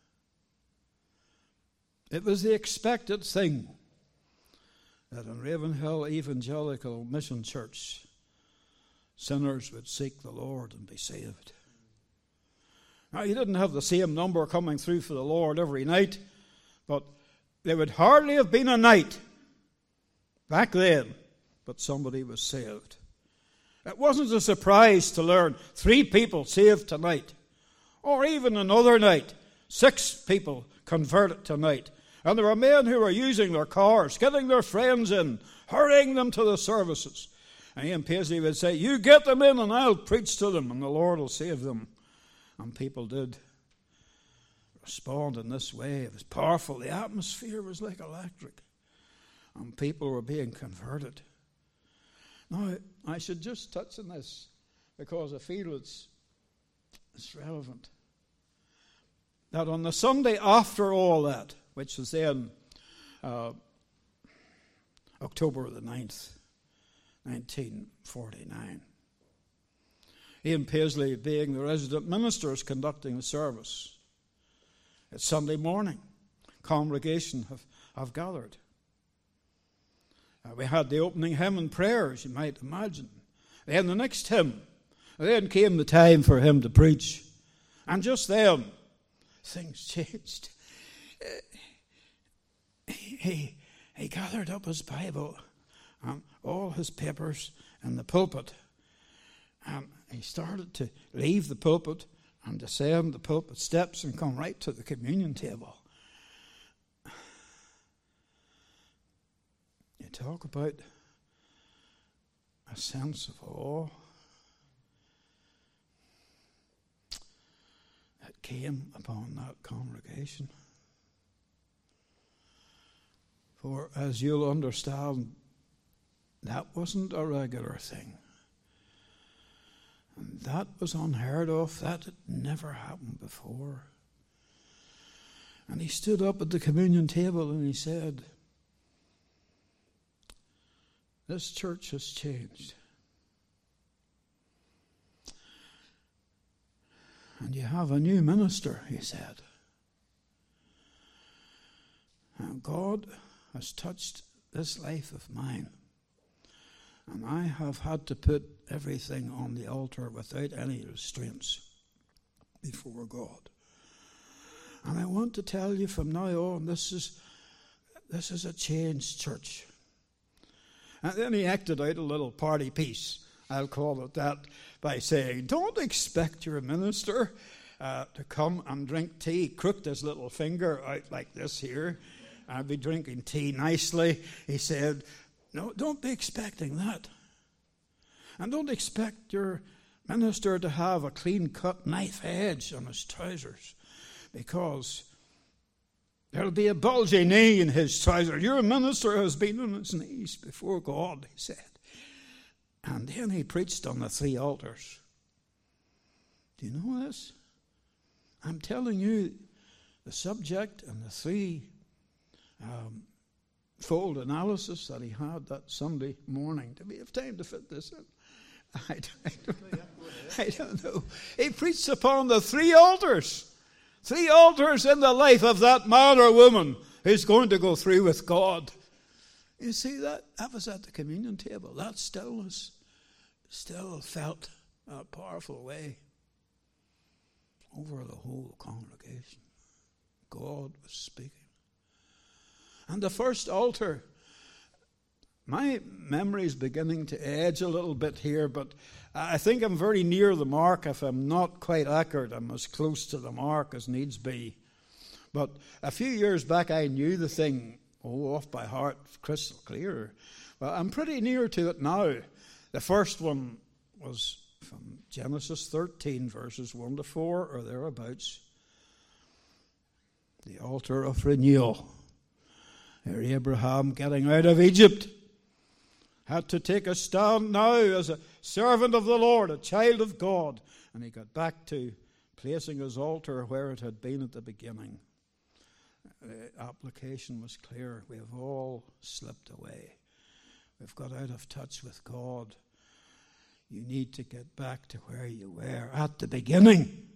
it was the expected thing that in Ravenhill Evangelical Mission Church, sinners would seek the Lord and be saved. Now, you didn't have the same number coming through for the Lord every night, but there would hardly have been a night back then, but somebody was saved. It wasn't a surprise to learn three people saved tonight, or even another night, six people converted tonight. And there were men who were using their cars, getting their friends in, hurrying them to the services. And Ian Paisley would say, you get them in and I'll preach to them and the Lord will save them. And people did respond in this way. It was powerful. The atmosphere was like electric. And people were being converted. Now, I should just touch on this because I feel it's, it's relevant. That on the Sunday after all that, which was then uh, October the ninth, nineteen forty-nine, Ian Paisley, being the resident minister, is conducting the service. It's Sunday morning. Congregation have, have gathered. Uh, we had the opening hymn and prayers, you might imagine. Then the next hymn. Then came the time for him to preach. And just then, things changed. Uh, he, he gathered up his Bible and all his papers in the pulpit. And he started to leave the pulpit and descend the pulpit steps and come right to the communion table. You talk about a sense of awe that came upon that congregation. For as you'll understand, that wasn't a regular thing. And that was unheard of. That had never happened before. And he stood up at the communion table and he said, this church has changed. And you have a new minister, he said. And God has touched this life of mine. And I have had to put everything on the altar without any restraints before God. And I want to tell you from now on, this is this is a changed church. And then he acted out a little party piece, I'll call it that, by saying, don't expect your minister uh, to come and drink tea. He crooked his little finger out like this here. I'll be drinking tea nicely. He said, no, don't be expecting that. And don't expect your minister to have a clean-cut knife edge on his trousers, because there'll be a bulgy knee in his trousers. Your minister has been on his knees before God, he said. And then he preached on the three altars. Do you know this? I'm telling you, the subject and the three um, fold analysis that he had that Sunday morning. Do we have time to fit this in? I, I, don't know. I don't know. He preached upon the three altars. Three altars in the life of that man or woman who's going to go through with God. You see, that, that was at the communion table. That stillness still felt a powerful way over the whole congregation. God was speaking. And the first altar, my memory is beginning to edge a little bit here, but I think I'm very near the mark. If I'm not quite accurate, I'm as close to the mark as needs be. But a few years back, I knew the thing oh, off by heart, crystal clear. Well, I'm pretty near to it now. The first one was from Genesis thirteen, verses one to four, or thereabouts. The altar of renewal. Here Abraham, getting out of Egypt, had to take a stand now as a servant of the Lord, a child of God. And he got back to placing his altar where it had been at the beginning. The application was clear. We have all slipped away. We've got out of touch with God. You need to get back to where you were at the beginning.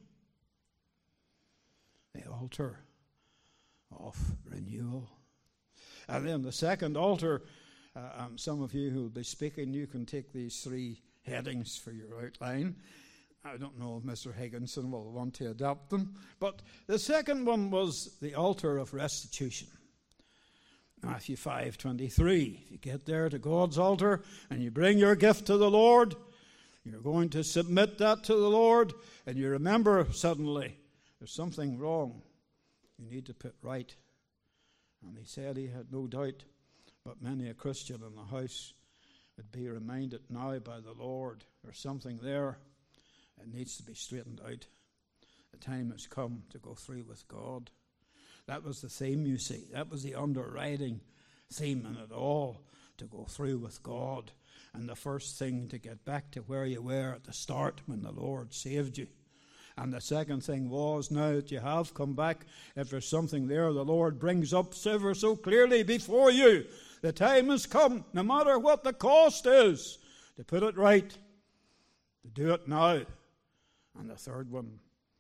The altar of renewal. And then the second altar, uh, um, some of you who will be speaking, you can take these three headings for your outline. I don't know if Mister Higginson will want to adopt them. But the second one was the altar of restitution. Matthew five twenty-three. If you get there to God's altar and you bring your gift to the Lord, you're going to submit that to the Lord, and you remember suddenly there's something wrong you need to put right. And he said he had no doubt, but many a Christian in the house would be reminded now by the Lord there's something there that needs to be straightened out. The time has come to go through with God. That was the theme, you see. That was the underwriting theme in it all, to go through with God. And the first thing, to get back to where you were at the start when the Lord saved you. And the second thing was, now that you have come back, if there's something there the Lord brings up ever so clearly before you, the time has come, no matter what the cost is, to put it right, to do it now. And the third one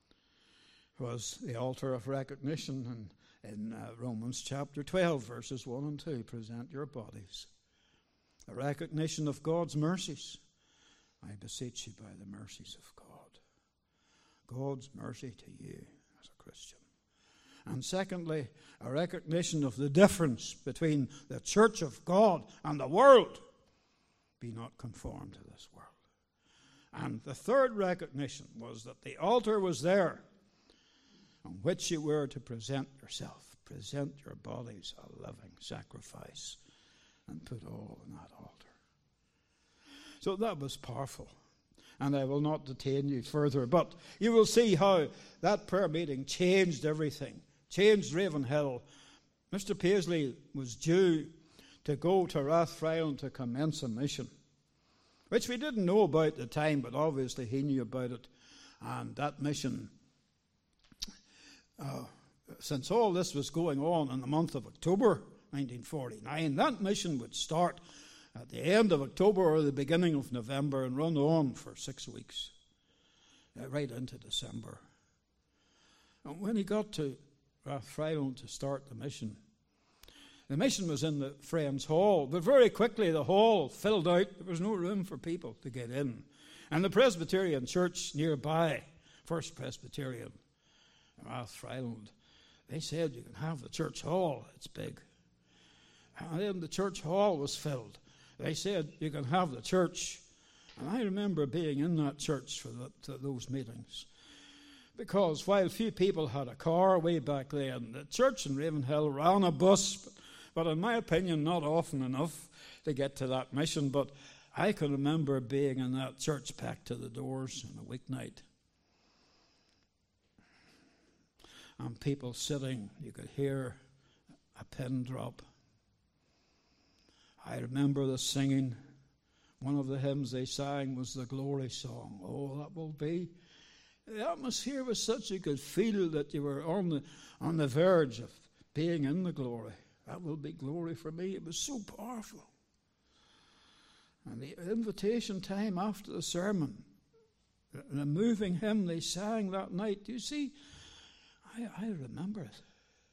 was the altar of recognition in, in uh, Romans chapter twelve, verses one and two. Present your bodies. A recognition of God's mercies. I beseech you by the mercies of God. God's mercy to you as a Christian. And secondly, a recognition of the difference between the church of God and the world. Be not conformed to this world. And the third recognition was that the altar was there on which you were to present yourself. Present your bodies a living sacrifice and put all on that altar. So that was powerful. And I will not detain you further, but you will see how that prayer meeting changed everything, changed Ravenhill. Mister Paisley was due to go to Rathfriland to commence a mission, which we didn't know about at the time, but obviously he knew about it. And that mission, uh, since all this was going on in the month of October nineteen forty-nine, that mission would start at the end of October or the beginning of November and run on for six weeks, uh, right into December. And when he got to Rathfriland to start the mission, the mission was in the Friends Hall, but very quickly the hall filled out. There was no room for people to get in. And the Presbyterian church nearby, First Presbyterian, Rathfriland, they said, you can have the church hall, it's big. And then the church hall was filled. They said, you can have the church. And I remember being in that church for the, those meetings. Because while few people had a car way back then, the church in Ravenhill ran a bus, but, but in my opinion, not often enough to get to that mission. But I can remember being in that church packed to the doors on a weeknight. And people sitting, you could hear a pin drop. I remember the singing. One of the hymns they sang was the Glory Song. Oh, that will be. The atmosphere was such you could feel that you were on the on the verge of being in the glory. That will be glory for me. It was so powerful. And the invitation time after the sermon, the moving hymn they sang that night, you see, I, I remember it.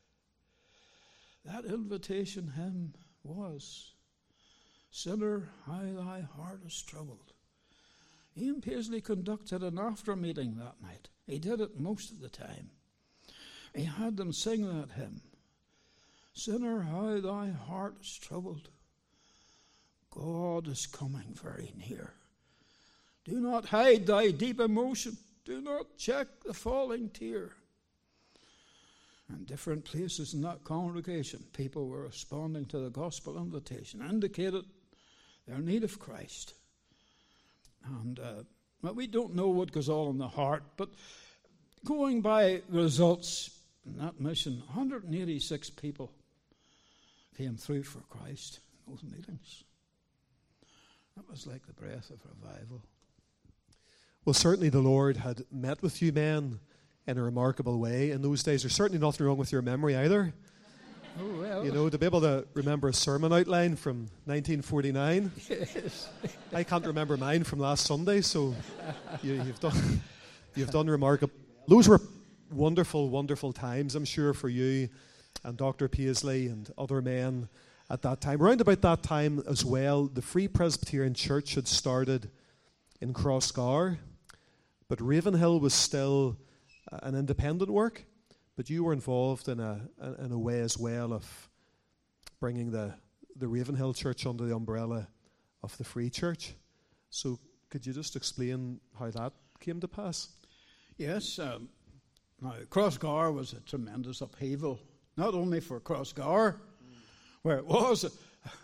That invitation hymn was, Sinner, how thy heart is troubled. Ian Paisley conducted an after meeting that night. He did it most of the time. He had them sing that hymn. Sinner, how thy heart is troubled. God is coming very near. Do not hide thy deep emotion. Do not check the falling tear. In different places in that congregation, people were responding to the gospel invitation, indicated their need of Christ. And uh, well, we don't know what goes on in the heart, but going by the results in that mission, one hundred eighty-six people came through for Christ in those meetings. That was like the breath of revival. Well, certainly the Lord had met with you men in a remarkable way in those days. There's certainly nothing wrong with your memory either. Oh, well. You know, to be able to remember a sermon outline from nineteen forty-nine. Yes. I can't remember mine from last Sunday, so you, you've done you've done remarkable. Those were wonderful, wonderful times, I'm sure, for you and Doctor Paisley and other men at that time. Around about that time as well, the Free Presbyterian Church had started in Crossgar. but Ravenhill was still uh, an independent work, but you were involved in a in a way as well of bringing the, the Ravenhill Church under the umbrella of the Free Church. So could you just explain how that came to pass? Yes. Um, now, Crossgar was a tremendous upheaval, not only for Crossgar, mm. where it was a,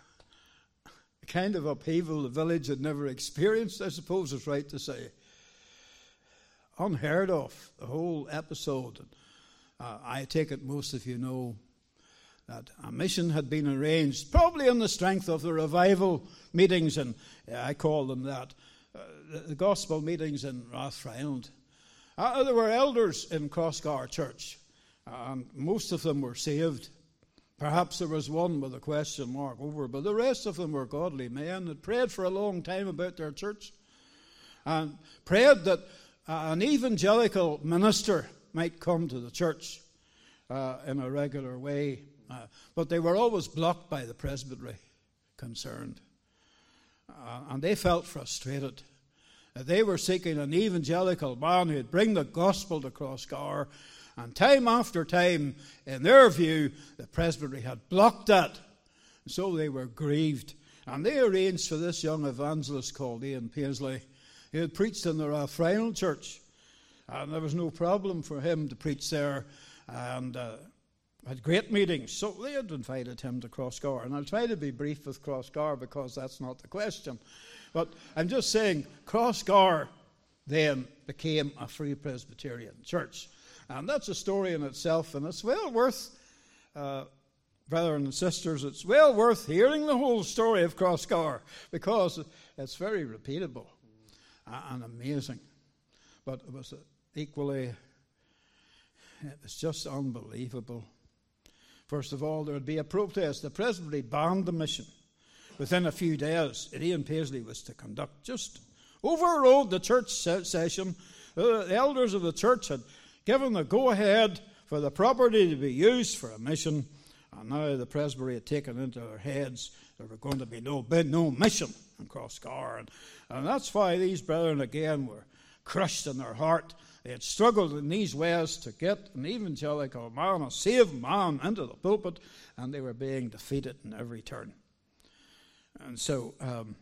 a kind of upheaval the village had never experienced, I suppose it's right to say. Unheard of, the whole episode. Uh, I take it most of you know that a mission had been arranged, probably on the strength of the revival meetings, and uh, I call them that, uh, the, the gospel meetings in Rathfriland. Uh, there were elders in Crossgar Church, and most of them were saved. Perhaps there was one with a question mark over, but the rest of them were godly men that prayed for a long time about their church, and prayed that uh, an evangelical minister might come to the church uh, in a regular way. Uh, but they were always blocked by the presbytery concerned. Uh, and they felt frustrated. Uh, they were seeking an evangelical man who'd bring the gospel to Crossgar. And time after time, in their view, the presbytery had blocked that. So they were grieved. And they arranged for this young evangelist called Ian Paisley. He had preached in the Rathfriland Church. And there was no problem for him to preach there. And uh, had great meetings, so they had invited him to Crossgar. And I'll try to be brief with Crossgar because that's not the question. But I'm just saying, Crossgar then became a Free Presbyterian church. And that's a story in itself, and it's well worth, uh, brothers and sisters, it's well worth hearing the whole story of Crossgar because it's very repeatable and amazing. But it was equally, it was just unbelievable. First of all, there would be a protest. The presbytery banned the mission. Within a few days, Ian Paisley was to conduct. Just overrode the church session. The elders of the church had given the go-ahead for the property to be used for a mission, and now the presbytery had taken into their heads there were going to be no bid, no mission in Crossgar. And, and that's why these brethren again were crushed in their heart. They had struggled in these ways to get an evangelical man, a saved man, into the pulpit, and they were being defeated in every turn. And so um,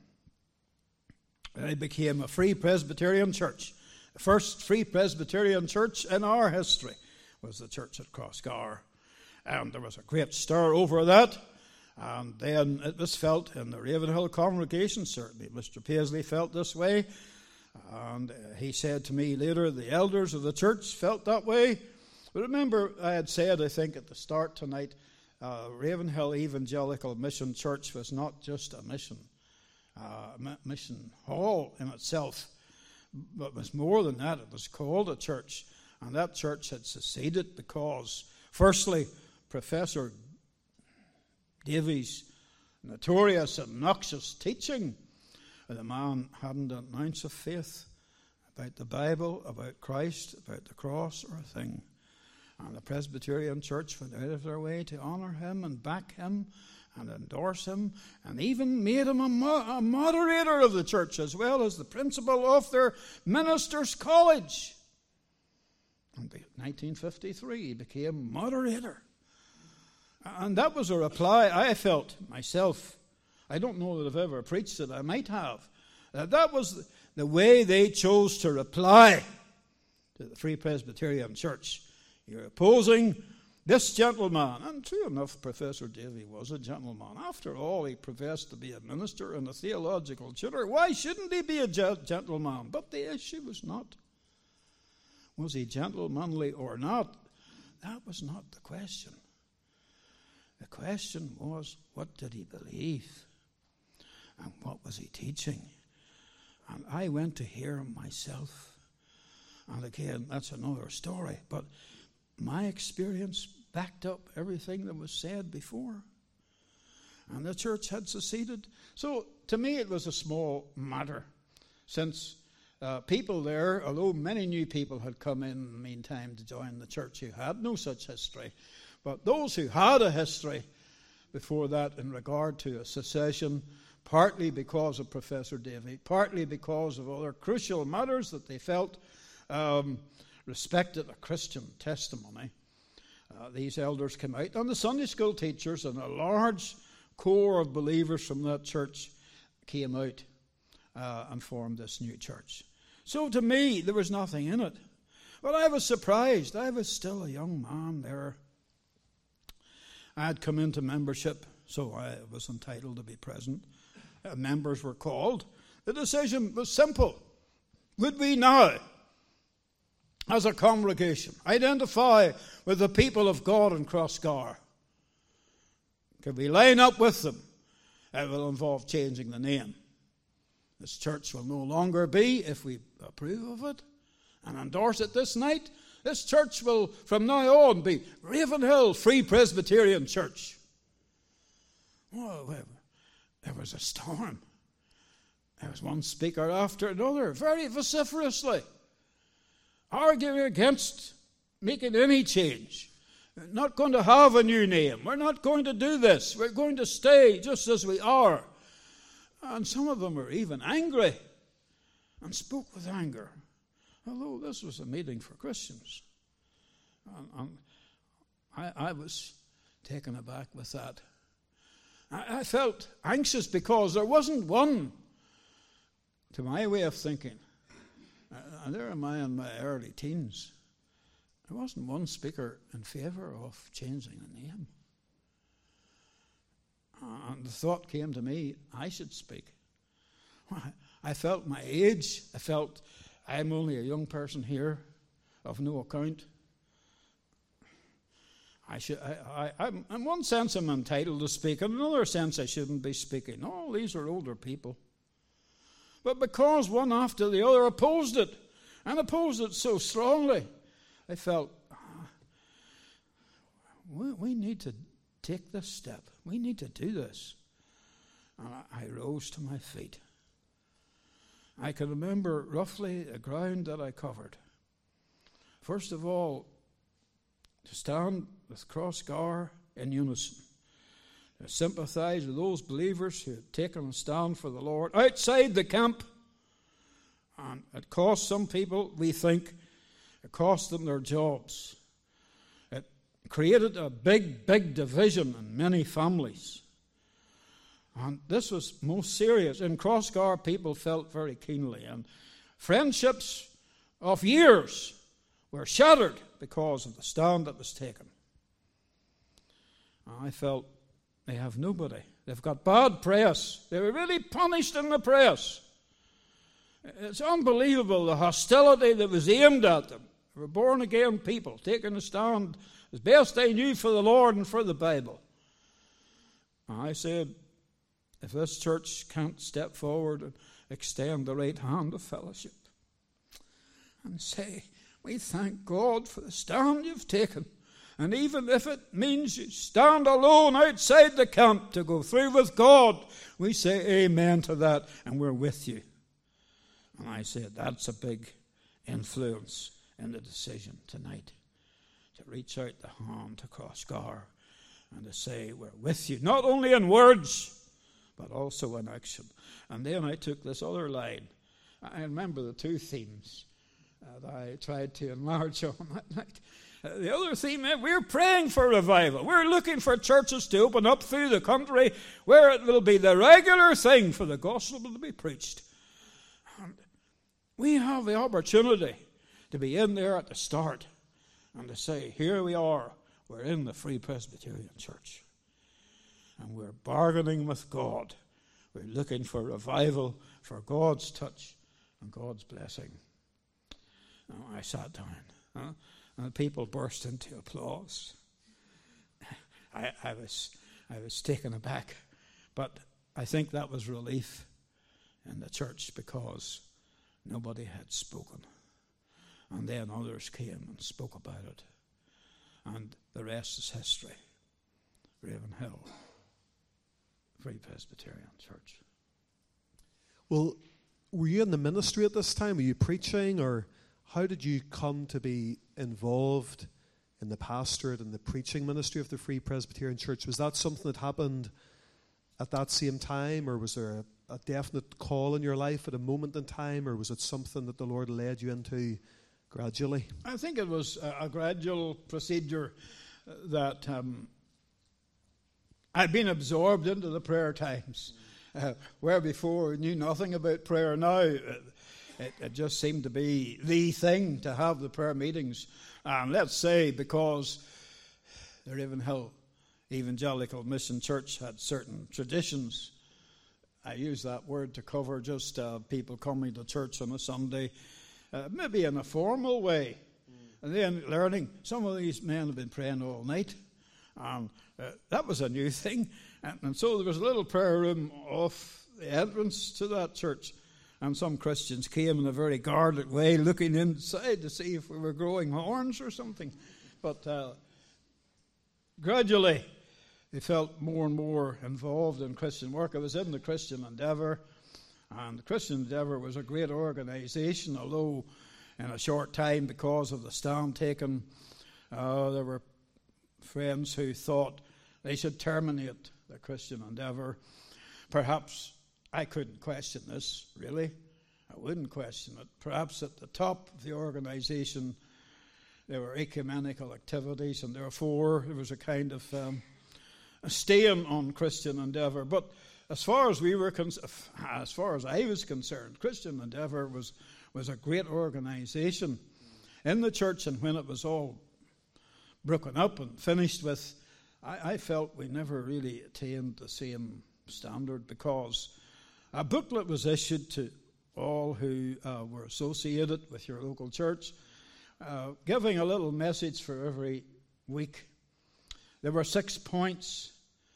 they became a Free Presbyterian church. The first Free Presbyterian church in our history was the church at Crossgar. And there was a great stir over that. And then it was felt in the Ravenhill congregation, certainly Mister Paisley felt this way. And he said to me later, the elders of the church felt that way. But remember, I had said, I think, at the start tonight, uh, Ravenhill Evangelical Mission Church was not just a mission, uh, mission hall in itself, but it was more than that. It was called a church. And that church had seceded because, firstly, Professor Davies' notorious and noxious teaching. The man hadn't an ounce of faith about the Bible, about Christ, about the cross or a thing. And the Presbyterian Church went out of their way to honour him and back him and endorse him, and even made him a, mo- a moderator of the church as well as the principal of their ministers' college. In nineteen fifty-three, he became moderator. And that was a reply I felt myself. I don't know that I've ever preached it. I might have. Uh, that was the way they chose to reply to the Free Presbyterian Church. You're opposing this gentleman. And true enough, Professor Davy was a gentleman. After all, he professed to be a minister and a theological tutor. Why shouldn't he be a gentleman? But the issue was not, was he gentlemanly or not? That was not the question. The question was, what did he believe? And what was he teaching? And I went to hear him myself. And again, that's another story. But my experience backed up everything that was said before. And the church had seceded. So to me it was a small matter, since uh, people there, although many new people had come in in the meantime to join the church who had no such history, but those who had a history before that in regard to a secession, partly because of Professor Davy, partly because of other crucial matters that they felt um, respected a Christian testimony, uh, these elders came out, and the Sunday school teachers and a large core of believers from that church came out uh, and formed this new church. So to me, there was nothing in it. But I was surprised. I was still a young man there. I had come into membership, so I was entitled to be present. Uh, members were called. The decision was simple. Would we now, as a congregation, identify with the people of God in Crossgar? Could we line up with them? It will involve changing the name. This church will no longer be, if we approve of it and endorse it this night, this church will from now on be Ravenhill Free Presbyterian Church. Well, there was a storm. There was one speaker after another, very vociferously, arguing against making any change. We're not going to have a new name. We're not going to do this. We're going to stay just as we are. And some of them were even angry and spoke with anger, although this was a meeting for Christians. And, and I, I was taken aback with that. I, I felt anxious because there wasn't one, to my way of thinking, uh, and there am I in my early teens, there wasn't one speaker in favour of changing the name. And the thought came to me, I should speak. I felt my age. I felt I'm only a young person here, of no account. I should. I, I, I'm, in one sense, I'm entitled to speak. In another sense, I shouldn't be speaking. All these are older people. But because one after the other opposed it, and opposed it so strongly, I felt ah, we, we need to take this step. We need to do this. And I, I rose to my feet. I can remember roughly the ground that I covered. First of all, to stand with Crossgar in unison, to sympathize with those believers who had taken a stand for the Lord outside the camp. And it cost some people, we think, it cost them their jobs. It created a big, big division in many families. And this was most serious. In Crossgar, people felt very keenly. And friendships of years were shattered because of the stand that was taken. I felt they have nobody. They've got bad press. They were really punished in the press. It's unbelievable the hostility that was aimed at them. They were born-again people, taking a stand as best they knew for the Lord and for the Bible. I said, if this church can't step forward and extend the right hand of fellowship and say, we thank God for the stand you've taken, and even if it means you stand alone outside the camp to go through with God, we say amen to that, and we're with you. And I said, that's a big influence in the decision tonight, to reach out the hand to Crossgar and to say, we're with you, not only in words, but also in action. And then I took this other line. I remember the two themes that I tried to enlarge on that night. Uh, the other theme, we're praying for revival. We're looking for churches to open up through the country where it will be the regular thing for the gospel to be preached. And we have the opportunity to be in there at the start and to say, here we are, we're in the Free Presbyterian Church. And we're bargaining with God. We're looking for revival, for God's touch and God's blessing. Oh, I sat down, huh? And the people burst into applause. I, I was, I was taken aback, but I think that was relief in the church because nobody had spoken, and then others came and spoke about it, and the rest is history. Ravenhill Free Presbyterian Church. Well, were you in the ministry at this time? Were you preaching, or how did you come to be involved in the pastorate and the preaching ministry of the Free Presbyterian Church? Was that something that happened at that same time, or was there a, a definite call in your life at a moment in time, or was it something that the Lord led you into gradually? I think it was a, a gradual procedure that um, I'd been absorbed into the prayer times, uh, where before I knew nothing about prayer. Now it, it, it just seemed to be the thing to have the prayer meetings. And let's say because the Ravenhill Evangelical Mission Church had certain traditions, I use that word to cover just uh, people coming to church on a Sunday, uh, maybe in a formal way. Mm. And then learning, some of these men have been praying all night. And uh, that was a new thing. And, and so there was a little prayer room off the entrance to that church. And some Christians came in a very guarded way, looking inside to see if we were growing horns or something. But uh, gradually, they felt more and more involved in Christian work. I was in the Christian Endeavour, and the Christian Endeavour was a great organisation, although in a short time, because of the stand taken, uh, there were friends who thought they should terminate the Christian Endeavour. Perhaps I couldn't question this, really. I wouldn't question it. Perhaps at the top of the organisation, there were ecumenical activities, and therefore there was a kind of um, a stain on Christian Endeavour. But as far as we were, con- as far as I was concerned, Christian Endeavour was was a great organisation in the church. And when it was all broken up and finished with, I, I felt we never really attained the same standard, because a booklet was issued to all who uh, were associated with your local church, uh, giving a little message for every week. There were six points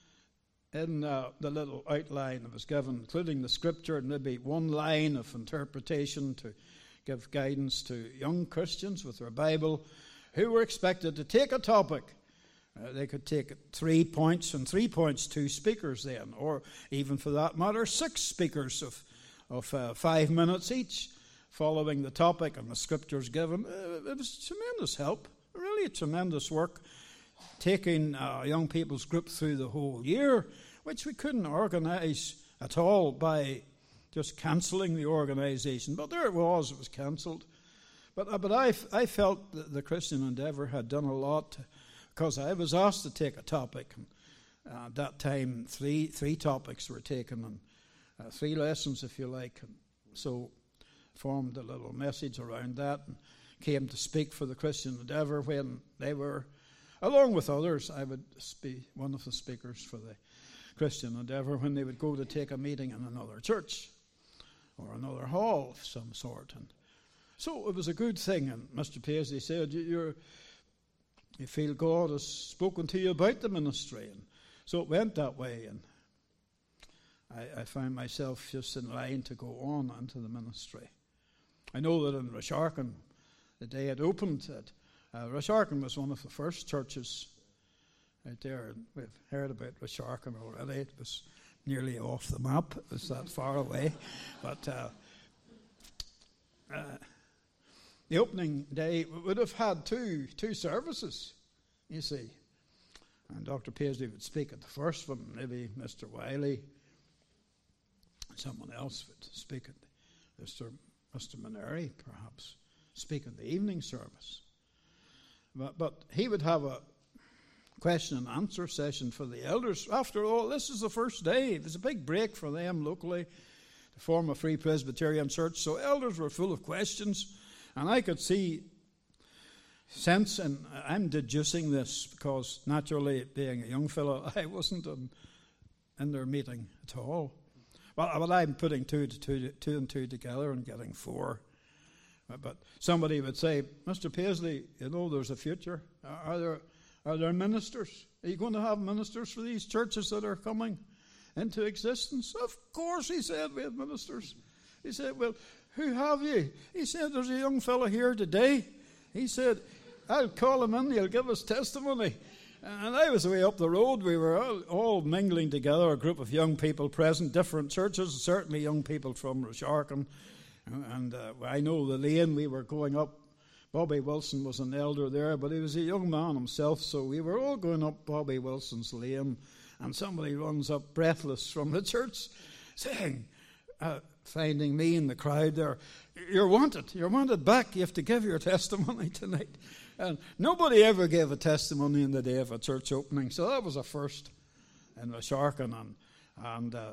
in uh, the little outline that was given, including the scripture and maybe one line of interpretation to give guidance to young Christians with their Bible who were expected to take a topic. Uh, they could take three points, and three points, two speakers then, or even for that matter, six speakers of, of uh, five minutes each, following the topic and the scriptures given. Uh, it was tremendous help, really a tremendous work, taking uh, young people's group through the whole year, which we couldn't organise at all by just cancelling the organisation. But there it was, it was cancelled. But, uh, but I, I felt that the Christian Endeavour had done a lot to, because I was asked to take a topic. And, uh, at that time, three three topics were taken, and uh, three lessons, if you like. And so formed a little message around that, and came to speak for the Christian Endeavour when they were, along with others, I would be one of the speakers for the Christian Endeavour when they would go to take a meeting in another church or another hall of some sort. And so it was a good thing. And Mister Paisley said, you're You feel God has spoken to you about the ministry. And so it went that way. And I, I found myself just in line to go on into the ministry. I know that in Rasharkin, the day it opened, that uh, Rasharkin was one of the first churches out there. And we've heard about Rasharkin already. It was nearly off the map. It was that far away. But uh, uh, the opening day would have had two two services, you see. And Doctor Paisley would speak at the first one, maybe Mister Wiley, someone else would speak at Mister Mister Maneri, perhaps, speak at the evening service. But, but he would have a question and answer session for the elders. After all, this is the first day. It was a big break for them locally to form a Free Presbyterian church. So elders were full of questions. And I could see sense, and I'm deducing this because naturally, being a young fellow, I wasn't in, in their meeting at all. Well, well, I'm putting two, to two, two and two together and getting four. But somebody would say, Mister Paisley, you know there's a future. Are there, are there ministers? Are you going to have ministers for these churches that are coming into existence? Of course, he said, we have ministers. He said, well, who have you? He said, there's a young fellow here today. He said, I'll call him in, he'll give us testimony. And I was away up the road. We were all, all mingling together, a group of young people present, different churches, certainly young people from Rasharkin. And uh, I know the lane we were going up. Bobby Wilson was an elder there, but he was a young man himself, so we were all going up Bobby Wilson's lane. And somebody runs up breathless from the church saying, uh, finding me in the crowd there. You're wanted. You're wanted back. You have to give your testimony tonight. And nobody ever gave a testimony in the day of a church opening, so that was a first in the Sharkin. And, and uh,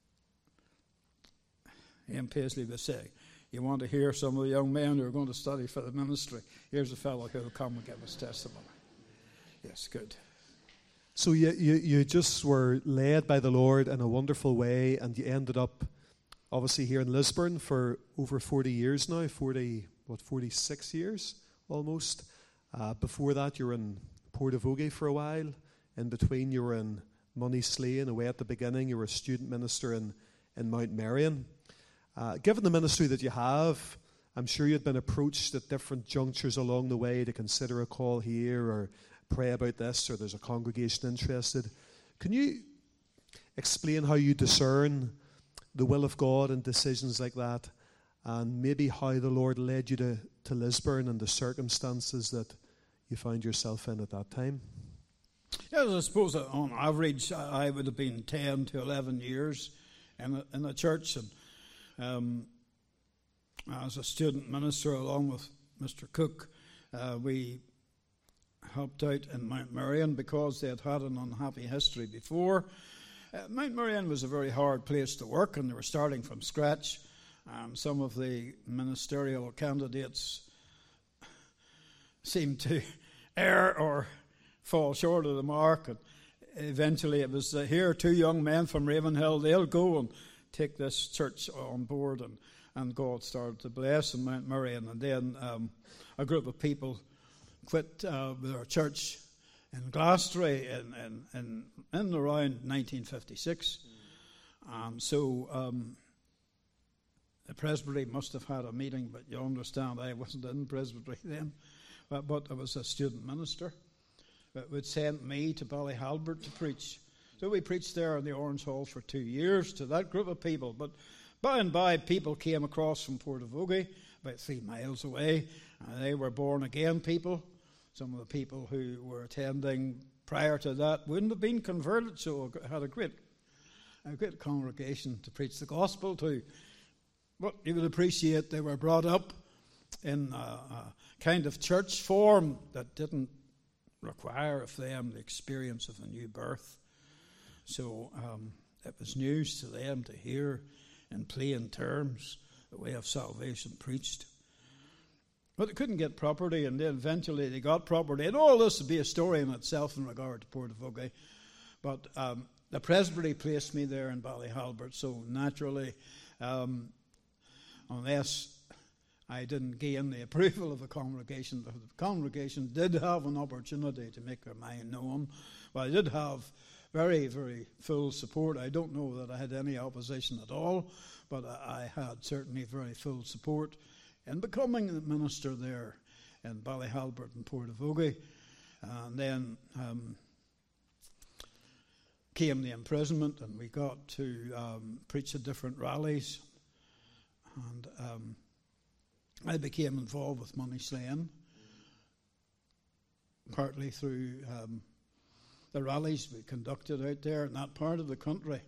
Ian Paisley was saying, you want to hear some of the young men who are going to study for the ministry? Here's a fellow who will come and give his testimony. Yes, good. So you, you, you just were led by the Lord in a wonderful way, and you ended up obviously here in Lisburn for over forty years now, forty, what, forty-six years almost. Uh, before that, you were in Portavogie for a while. In between, you were in Moneyslane. Away at the beginning, you were a student minister in, in Mount Marion. Uh, given the ministry that you have, I'm sure you'd been approached at different junctures along the way to consider a call here or pray about this, or there's a congregation interested. Can you explain how you discern the will of God in decisions like that, and maybe how the Lord led you to, to Lisburn and the circumstances that you found yourself in at that time? Yes, I suppose on average I would have been ten to eleven years in a, in a church, and um, as a student minister along with Mister Cook, uh, we helped out in Mount Marion because they had had an unhappy history before. Uh, Mount Marion was a very hard place to work, and they were starting from scratch. And some of the ministerial candidates seemed to err or fall short of the mark. And eventually it was, uh, here are two young men from Ravenhill, they'll go and take this church on board. And, and God started to bless in Mount Marion. And then um, a group of people quit uh, their church in Glastonbury in, in, in, in around nineteen fifty-six. Mm. And so um, the Presbytery must have had a meeting, but you understand I wasn't in Presbytery then. But, but I was a student minister that would send me to Ballyhalbert to preach. So we preached there in the Orange Hall for two years to that group of people. But by and by, people came across from Portavogie, about three miles away, and they were born-again people. Some of the people who were attending prior to that wouldn't have been converted, so I had a great, a great congregation to preach the gospel to. But you would appreciate they were brought up in a, a kind of church form that didn't require of them the experience of a new birth. So um, it was news to them to hear in plain terms the way of salvation preached. But they couldn't get property, and then eventually they got property. And all this would be a story in itself in regard to Portavogie. But um, the Presbytery placed me there in Ballyhalbert, so naturally, um, unless I didn't gain the approval of the congregation, the congregation did have an opportunity to make their mind known. But I did have very, very full support. I don't know that I had any opposition at all, but I had certainly very full support in becoming the minister there in Ballyhalbert and Portavogie. And then um, came the imprisonment, and we got to um, preach at different rallies. And um, I became involved with Moneyslane, partly through um, the rallies we conducted out there in that part of the country.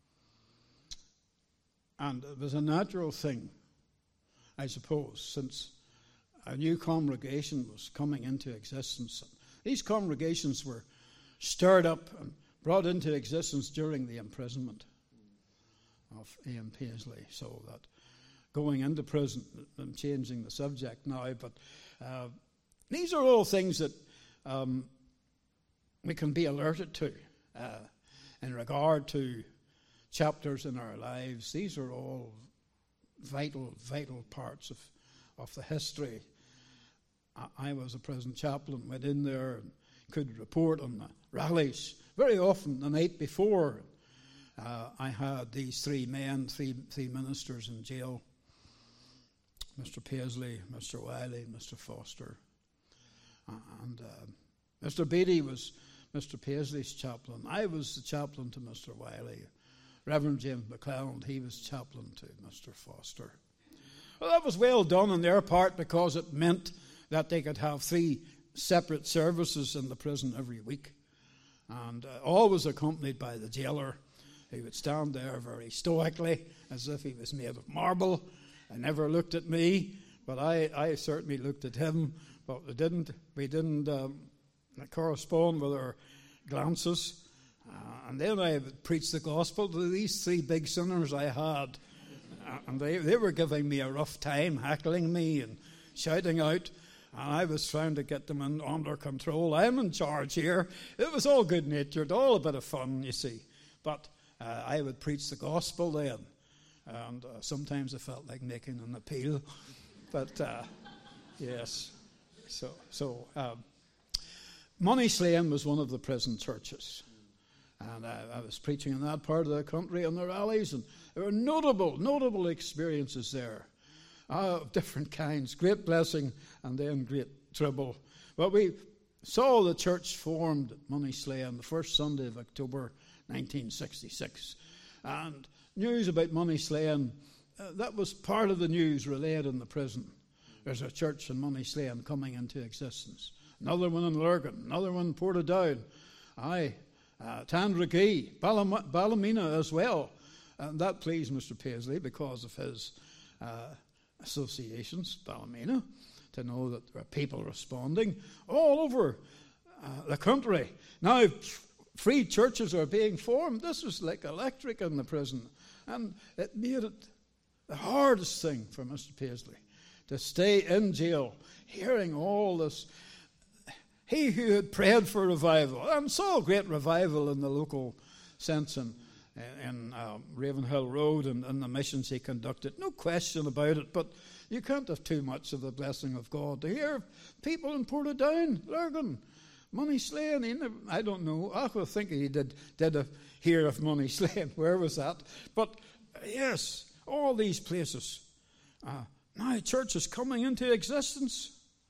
And it was a natural thing, I suppose, since a new congregation was coming into existence. These congregations were stirred up and brought into existence during the imprisonment of Ian Paisley, so that going into prison, I'm changing the subject now, but uh, these are all things that um, we can be alerted to uh, in regard to chapters in our lives. These are all vital, vital parts of, of the history. I, I was a prison chaplain, went in there and could report on the rallies. Very often the night before, uh, I had these three men, three, three ministers in jail. Mister Paisley, Mister Wiley, Mister Foster. And uh, Mister Beattie was Mister Paisley's chaplain. I was the chaplain to Mister Wiley. Reverend James McClelland, he was chaplain to Mister Foster. Well, that was well done on their part because it meant that they could have three separate services in the prison every week. And uh, always accompanied by the jailer He would stand there very stoically, as if he was made of marble, and never looked at me. But I, I certainly looked at him, but we didn't, we didn't um, correspond with our glances. Uh, and then I would preach the gospel to these three big sinners I had. Uh, and they, they were giving me a rough time, heckling me and shouting out. And I was trying to get them in, under control. I'm in charge here. It was all good-natured, all a bit of fun, you see. But uh, I would preach the gospel then. And uh, sometimes I felt like making an appeal. But, uh, yes. So, so um, Moneyslane was one of the prison churches. And I, I was preaching in that part of the country on the rallies, and there were notable, notable experiences there uh, of different kinds. Great blessing and then great trouble. But we saw the church formed at Moneyslane the first Sunday of October nineteen sixty-six. And news about Moneyslane, uh, that was part of the news relayed in the prison. There's a church in Moneyslane coming into existence. Another one in Lurgan, another one in Portadown. Aye. Uh, Tandragee, Ballam- Ballymena as well. And that pleased Mister Paisley because of his uh, associations, Ballymena, to know that there are people responding all over uh, the country. Now, free churches are being formed. This was like electric in the prison. And it made it the hardest thing for Mister Paisley to stay in jail, hearing all this. He who had prayed for revival and saw great revival in the local sense in, in uh, Ravenhill Road and, and the missions he conducted, no question about it, but you can't have too much of the blessing of God. To hear people in Portadown, Lurgan, Moneyslane, he never, I don't know, I was thinking he did, did a, hear of Moneyslane, where was that? But yes, all these places. Uh, now church is coming into existence.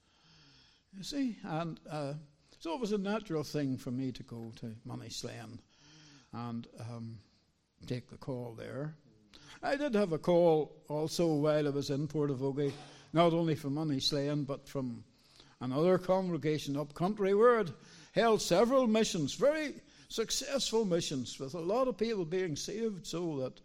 You see, and uh, so it was a natural thing for me to go to Moneyslane and um, take the call there. I did have a call also while I was in Portavogie, not only from Moneyslane, but from another congregation up country where it held several missions, very successful missions, with a lot of people being saved, so that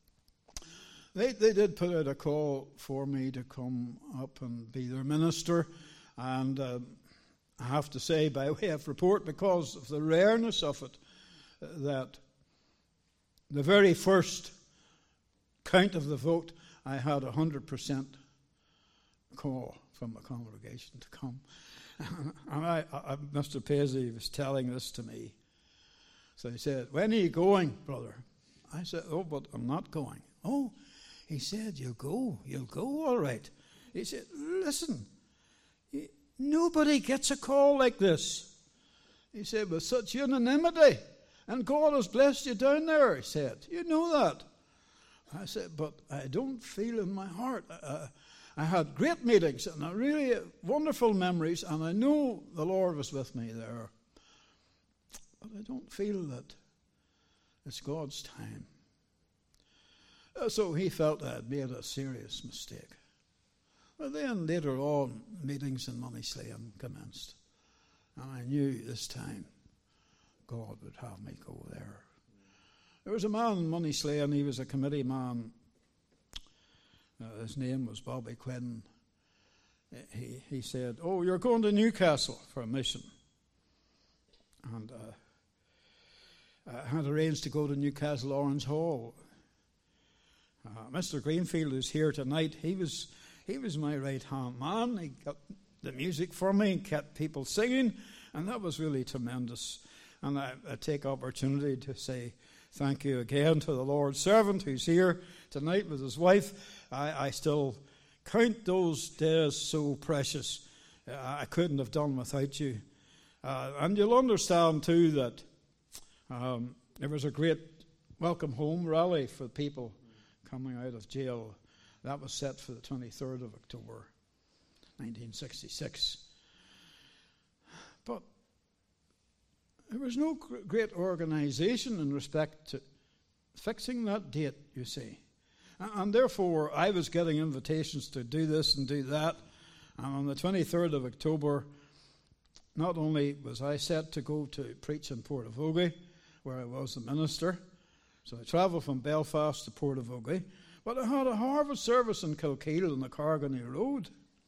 they, they did put out a call for me to come up and be their minister. And uh, I have to say, by way of report, because of the rareness of it, uh, that the very first count of the vote, I had a one hundred percent call from the congregation to come. And I, I, Mister Paisley was telling this to me. So he said, "When are you going, brother?" I said, "Oh, but I'm not going." "Oh," he said, "you'll go. You'll go all right." He said, "Listen, nobody gets a call like this." He said, "with such unanimity. And God has blessed you down there," he said. "You know that." I said, "But I don't feel in my heart." Uh, I had great meetings and a really wonderful memories, and I know the Lord was with me there. But I don't feel that it's God's time. Uh, so he felt I had made a serious mistake. Well, then later on, meetings in Moneyslane commenced. And I knew this time God would have me go there. There was a man in Moneyslane, he was a committee man. Uh, his name was Bobby Quinn. He, he said, "Oh, you're going to Newcastle for a mission." And uh, I had arranged to go to Newcastle Orange Hall. Uh, Mister Greenfield is here tonight. He was... He was my right-hand man. He got the music for me and kept people singing, and that was really tremendous. And I, I take opportunity to say thank you again to the Lord's servant who's here tonight with his wife. I, I still count those days so precious. Uh, I couldn't have done without you. Uh, and you'll understand, too, that um, there was a great welcome home rally for people coming out of jail. That was set for the twenty-third of October, nineteen sixty-six. But there was no great organization in respect to fixing that date, you see. And therefore, I was getting invitations to do this and do that. And on the twenty-third of October, not only was I set to go to preach in Portavogie, where I was the minister, So I travelled from Belfast to Portavogie, but I had a harvest service in Kilkeel on the Cargany Road.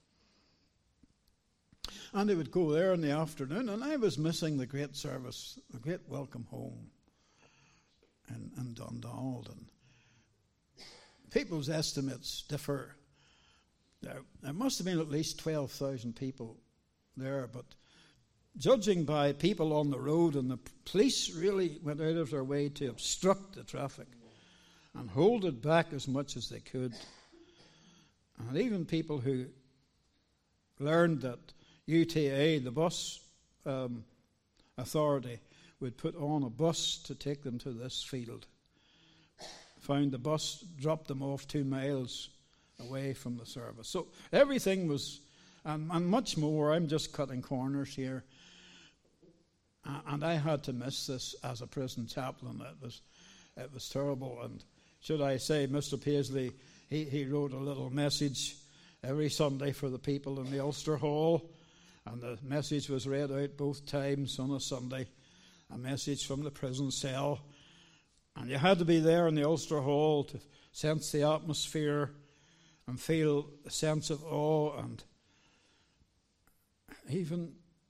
And they would go there in the afternoon, and I was missing the great service, the great welcome home in, in Dundonald. And people's estimates differ. There, there must have been at least twelve thousand people there, but judging by people on the road, and the police really went out of their way to obstruct the traffic and hold it back as much as they could. And even people who learned that U T A, the bus um, authority, would put on a bus to take them to this field, found the bus dropped them off two miles away from the service. So everything was, and, and much more, I'm just cutting corners here, uh, and I had to miss this as a prison chaplain. It was, it was terrible. And should I say, Mister Paisley, he, he wrote a little message every Sunday for the people in the Ulster Hall, and the message was read out both times on a Sunday, a message from the prison cell. And you had to be there in the Ulster Hall to sense the atmosphere and feel a sense of awe and even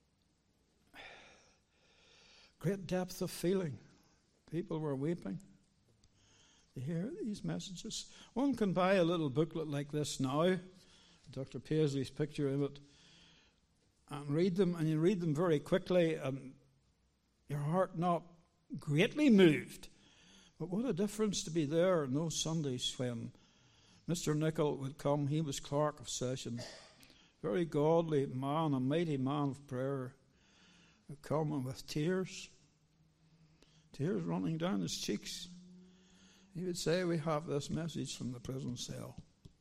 great depth of feeling. People were weeping to hear these messages. One can buy a little booklet like this now, Doctor Paisley's picture of it, and read them, and you read them very quickly, and your heart not greatly moved. But what a difference to be there on those Sundays when Mister Nichol would come. He was clerk of session, very godly man, a mighty man of prayer, would come and with tears, tears running down his cheeks. He would say, "We have this message from the prison cell."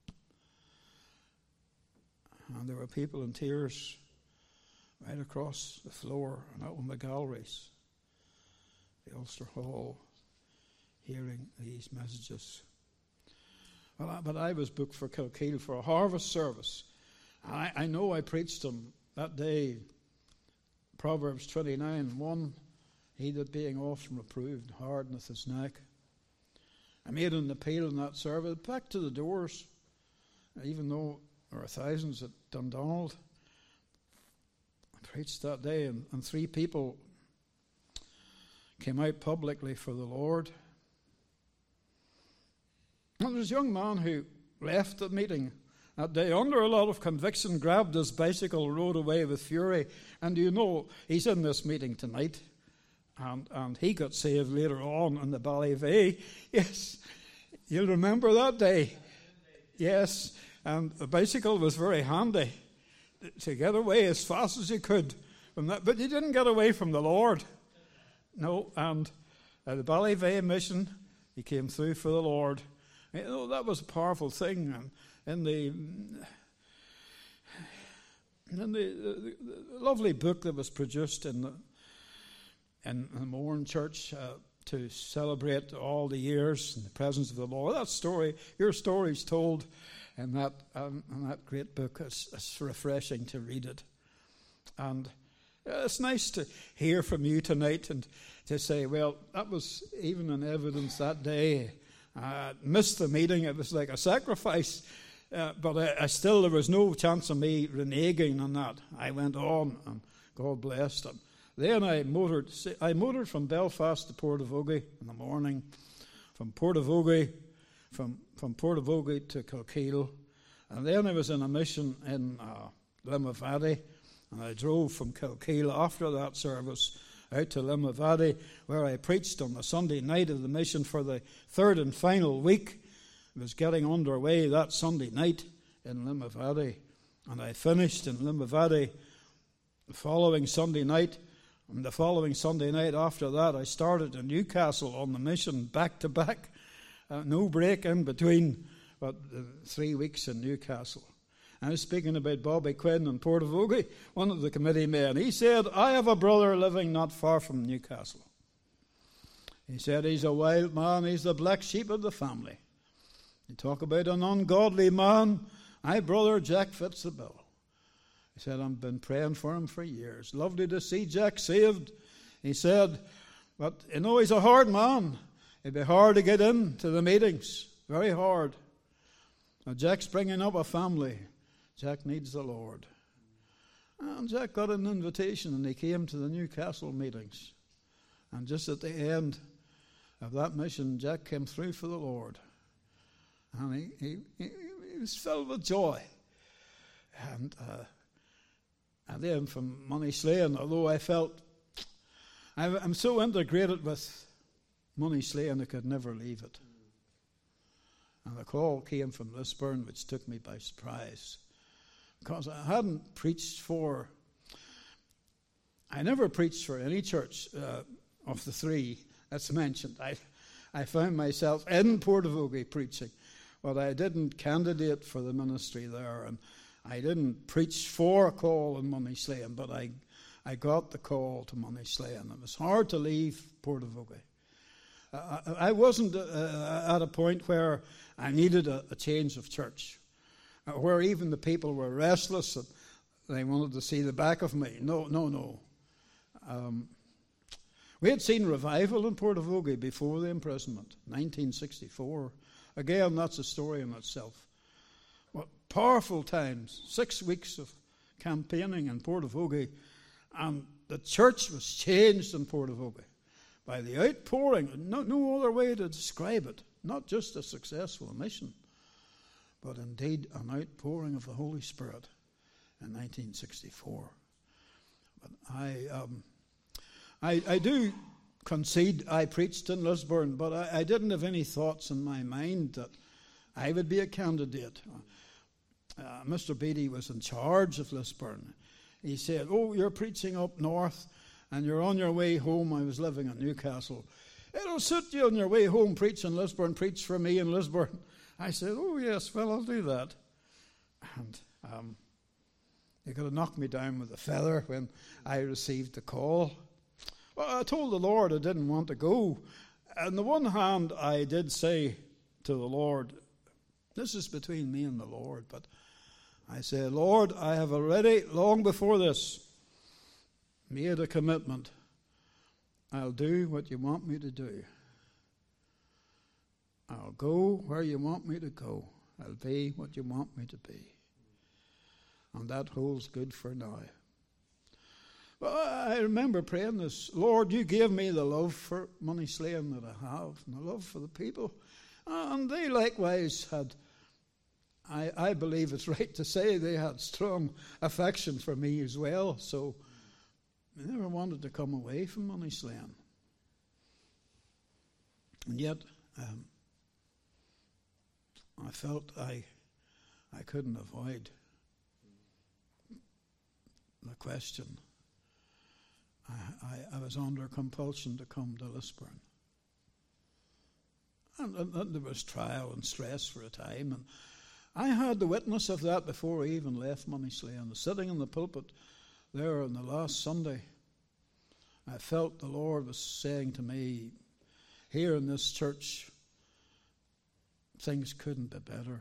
And there were people in tears right across the floor and out on the galleries, the Ulster Hall, hearing these messages. Well, I, but I was booked for Kilkeel for a harvest service. I, I know I preached them that day, Proverbs twenty-nine one, he that being often reproved hardeneth his neck. I made an appeal in that service, back to the doors, even though there were thousands at Dundonald. I preached that day, and, and three people came out publicly for the Lord. And there was a young man who left the meeting that day under a lot of conviction, grabbed his bicycle, rode away with fury. And you know, he's in this meeting tonight. And, and he got saved later on in the Ballyvee. Yes, you'll remember that day. Yes, and the bicycle was very handy to get away as fast as you could from that. But you didn't get away from the Lord. No, and at the Ballyvee mission, he came through for the Lord. You know, that was a powerful thing. And in the, in the, the, the lovely book that was produced in the in the Mourne Church uh, to celebrate all the years in the presence of the Lord, that story, your story's told in that um, in that great book. It's, it's refreshing to read it, and uh, it's nice to hear from you tonight and to say, well, that was even in evidence that day. I missed the meeting. It was like a sacrifice. Uh, but I, I still, there was no chance of me reneging on that. I went on, and God blessed him. Then I motored I motored from Belfast to Portavogie in the morning, from Portavogie, from, from Portavogie to Kilkeel. And then I was in a mission in uh, Limavady, and I drove from Kilkeel after that service out to Limavady, where I preached on the Sunday night of the mission for the third and final week. It was getting underway that Sunday night in Limavady, and I finished in Limavady the following Sunday night. And the following Sunday night after that, I started in Newcastle on the mission back to back, uh, no break in between, but uh, three weeks in Newcastle. I was speaking about Bobby Quinn in Portavogie, one of the committee men. He said, "I have a brother living not far from Newcastle." He said, "He's a wild man, he's the black sheep of the family. You talk about an ungodly man, my brother Jack fits the bill." He said, "I've been praying for him for years. Lovely to see Jack saved." He said, "But, you know, he's a hard man. It'd be hard to get in to the meetings, very hard. Now, Jack's bringing up a family. Jack needs the Lord. And Jack got an invitation and he came to the Newcastle meetings. And just at the end of that mission, Jack came through for the Lord. And he, he, he, he was filled with joy. And, uh, and then from Moneyslaying, although I felt, I, I'm so integrated with Moneyslaying I could never leave it. And the call came from Lisburn, which took me by surprise. Because I hadn't preached for, I never preached for any church uh, of the three that's mentioned. I, I found myself in Portavogie preaching, but I didn't candidate for the ministry there, and I didn't preach for a call in Moneyslaying, but I, I got the call to Moneyslaying. It was hard to leave Portavogie. Uh, I, I wasn't uh, at a point where I needed a, a change of church, uh, where even the people were restless and they wanted to see the back of me. No, no, no. Um, we had seen revival in Portavogie before the imprisonment, nineteen sixty-four. Again, that's a story in itself. Well, powerful times, six weeks of campaigning in Portavogie, and the church was changed in Portavogie by the outpouring, no, no other way to describe it, not just a successful mission, but indeed an outpouring of the Holy Spirit in nineteen sixty-four. But I, um, I, I do concede I preached in Lisburn, but I, I didn't have any thoughts in my mind that I would be a candidate. Uh, Mister Beattie was in charge of Lisburn. He said, "Oh, you're preaching up north, and you're on your way home." I was living in Newcastle. "It'll suit you on your way home, preach in Lisburn, preach for me in Lisburn." I said, "Oh, yes, well, I'll do that." And um, he could have knocked me down with a feather when I received the call. Well, I told the Lord I didn't want to go. On the one hand, I did say to the Lord, this is between me and the Lord, but I said, "Lord, I have already, long before this, made a commitment. I'll do what you want me to do. I'll go where you want me to go. I'll be what you want me to be." And that holds good for now. Well, I remember praying this, "Lord, you gave me the love for Moneyslaying that I have, and the love for the people." And they likewise had, I, I believe it's right to say, they had strong affection for me as well. So I never wanted to come away from Moneyslaying. And yet, um, I felt I I couldn't avoid the question. I, I, I was under compulsion to come to Lisburn. And, and, and there was trial and stress for a time. And I had the witness of that before I even left Moneyslaying. Sitting in the pulpit there on the last Sunday, I felt the Lord was saying to me, here in this church, things couldn't be better.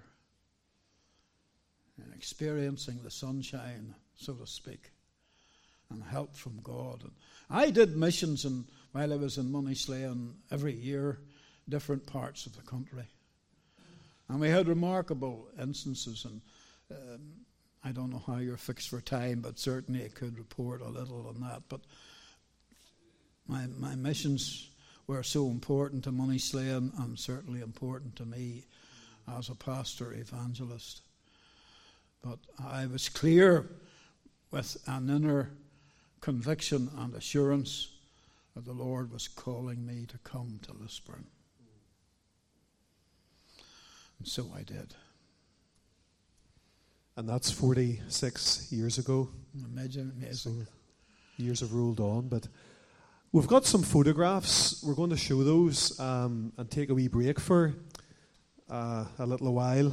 And experiencing the sunshine, so to speak, and help from God. And I did missions in, while I was in Moneyslaying every year, different parts of the country. And we had remarkable instances, and um, I don't know how you're fixed for time, but certainly I could report a little on that. But my my missions were so important to Moneyslaying and certainly important to me as a pastor evangelist. But I was clear with an inner conviction and assurance that the Lord was calling me to come to Lisburn. And so I did. And that's forty-six years ago. Imagine, amazing. So years have rolled on, but we've got some photographs. We're going to show those um, and take a wee break for uh, a little while.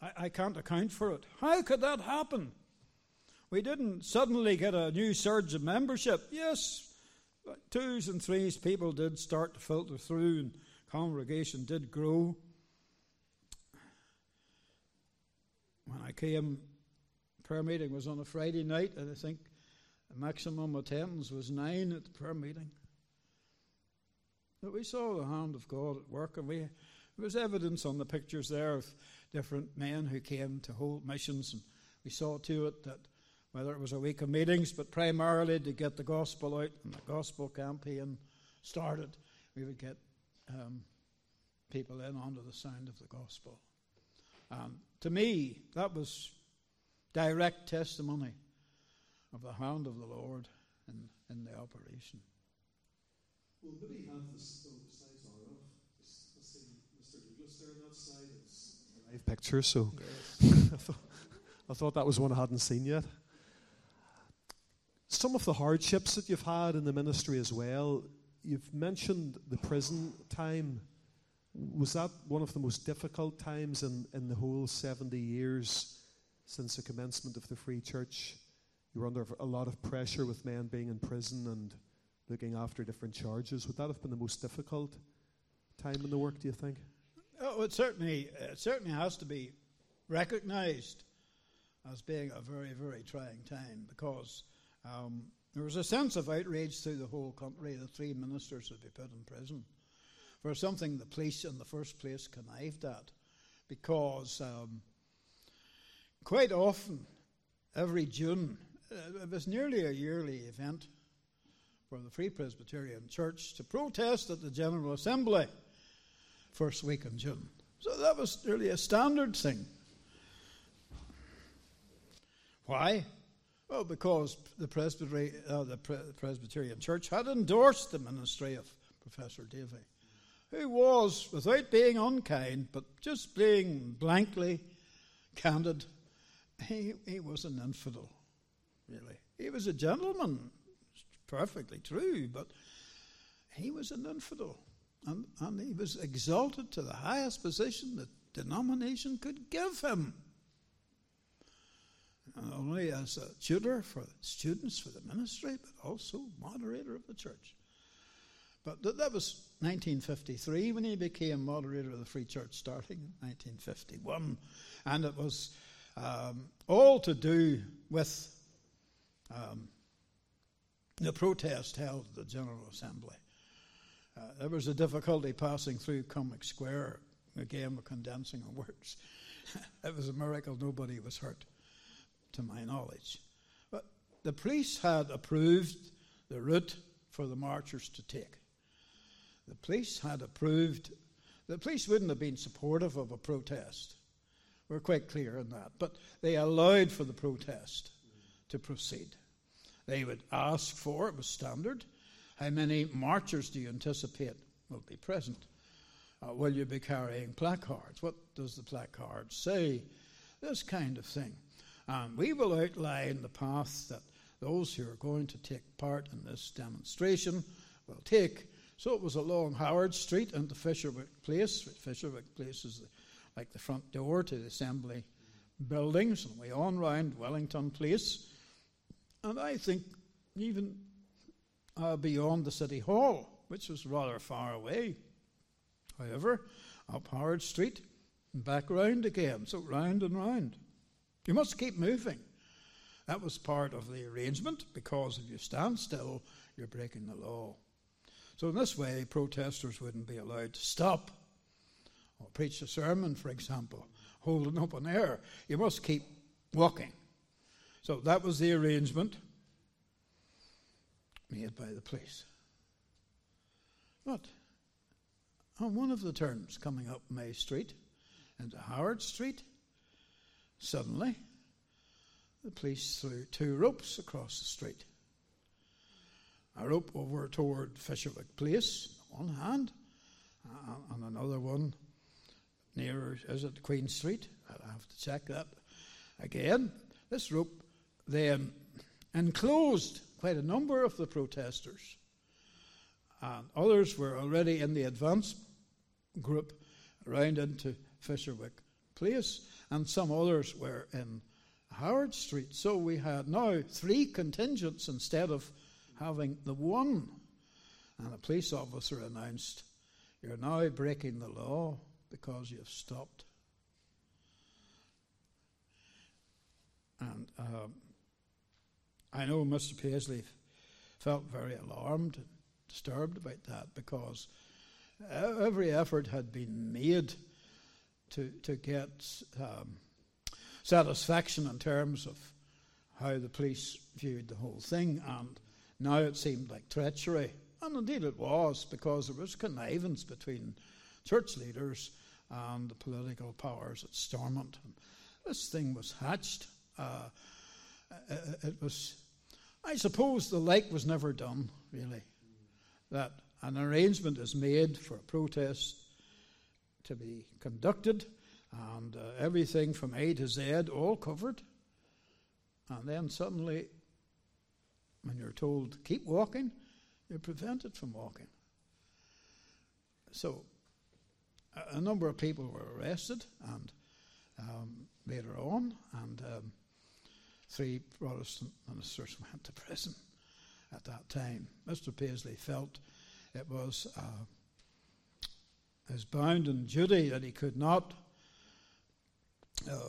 I, I can't account for it. How could that happen? We didn't suddenly get a new surge of membership. Yes, twos and threes, people did start to filter through, and congregation did grow. When I came, prayer meeting was on a Friday night, and I think the maximum attendance was nine at the prayer meeting. But we saw the hand of God at work, and we there was evidence on the pictures there of different men who came to hold missions, and we saw to it that whether it was a week of meetings, but primarily to get the gospel out and the gospel campaign started, we would get um, people in under the sound of the gospel. Um, to me, that was direct testimony of the hand of the Lord in, in the operation. Well, maybe have this, oh, slides are up. Let's see Mister Douglas there on that slide. It's a live picture, so yes. I, thought, I thought that was one I hadn't seen yet. Some of the hardships that you've had in the ministry as well, you've mentioned the prison time. Was that one of the most difficult times in, in the whole seventy years since the commencement of the Free Church? You were under a lot of pressure with men being in prison and looking after different charges. Would that have been the most difficult time in the work, do you think? Oh, it certainly, it certainly has to be recognised as being a very, very trying time, because um, there was a sense of outrage through the whole country that three ministers would be put in prison for something the police in the first place connived at, because um, quite often, every June, uh, it was nearly a yearly event for the Free Presbyterian Church to protest at the General Assembly first week in June. So that was really a standard thing. Why? Well, because the, Presbytery, uh, the Pre- Presbyterian Church had endorsed the ministry of Professor Davy, who was, without being unkind, but just being blankly candid, he, he was an infidel, really. He was a gentleman, perfectly true, but he was an infidel. And, and he was exalted to the highest position that denomination could give him. Not only as a tutor for students for the ministry, but also moderator of the church. But th- that was nineteen fifty-three when he became moderator of the Free Church, starting in nineteen fifty-one. And it was um, all to do with um, the protest held at the General Assembly. Uh, there was a difficulty passing through Comic Square. Again, we're condensing on words. It was a miracle nobody was hurt, to my knowledge. But the police had approved the route for the marchers to take. The police had approved, the police wouldn't have been supportive of a protest. We're quite clear on that. But they allowed for the protest to proceed. They would ask for, it was standard, how many marchers do you anticipate will be present? Uh, will you be carrying placards? What does the placard say? This kind of thing. And we will outline the path that those who are going to take part in this demonstration will take. So it was along Howard Street into Fisherwick Place. Fisherwick Place is the, like the front door to the Assembly buildings, and we on round Wellington Place. And I think even uh, beyond the City Hall, which was rather far away. However, up Howard Street and back round again, so round and round. You must keep moving. That was part of the arrangement, because if you stand still, you're breaking the law. So in this way, protesters wouldn't be allowed to stop or preach a sermon, for example, holding up an air. You must keep walking. So that was the arrangement made by the police. But on one of the turns coming up May Street into Howard Street, suddenly the police threw two ropes across the street. A rope over toward Fisherwick Place on one hand, uh, and another one nearer, is it Queen Street? I'll have to check that again. This rope then enclosed quite a number of the protesters, and others were already in the advance group round into Fisherwick Place, and some others were in Howard Street. So we had now three contingents instead of having the one. And a police officer announced, "You're now breaking the law because you've stopped." And um, I know Mister Paisley felt very alarmed and disturbed about that, because every effort had been made to to get um, satisfaction in terms of how the police viewed the whole thing, and now it seemed like treachery. And indeed it was, because there was connivance between church leaders and the political powers at Stormont. And this thing was hatched. Uh, it, it was, I suppose the like was never done, really. That an arrangement is made for a protest to be conducted, and uh, everything from A to Z all covered. And then suddenly, when you're told to keep walking, you're prevented from walking. So a, a number of people were arrested, and um, later on, and um, three Protestant ministers went to prison at that time. Mister Paisley felt it was uh, his bounden duty that he could not uh,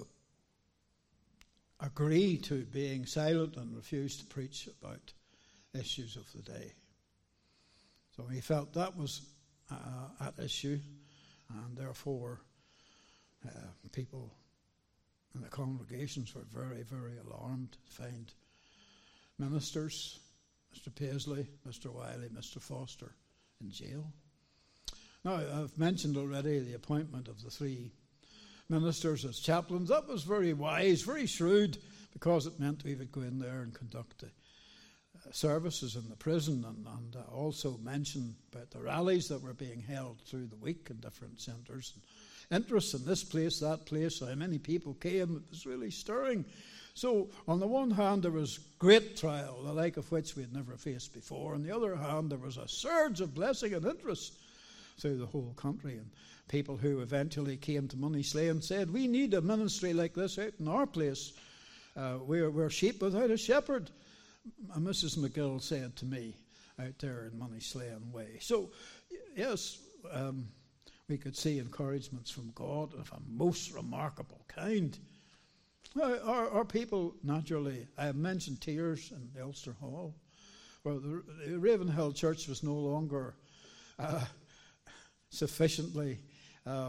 agree to being silent and refuse to preach about issues of the day. So he felt that was uh, at issue, and therefore uh, people in the congregations were very, very alarmed to find ministers, Mister Paisley, Mister Wiley, Mister Foster, in jail. Now, I've mentioned already the appointment of the three ministers as chaplains. That was very wise, very shrewd, because it meant we would go in there and conduct the uh, services in the prison, and, and uh, also mention about the rallies that were being held through the week in different centres. Interest in this place, that place, how many people came, it was really stirring. So, on the one hand, there was great trial, the like of which we had never faced before. On the other hand, there was a surge of blessing and interest through the whole country. And people who eventually came to Moneyslay and said, "We need a ministry like this out in our place. Uh, we're, we're sheep without a shepherd." And Missus McGill said to me out there in Moneyslay and Way. So, yes, um, we could see encouragements from God of a most remarkable kind. Our, our people, naturally, I have mentioned tears in the Ulster Hall, where the, the Ravenhill Church was no longer uh, sufficiently uh,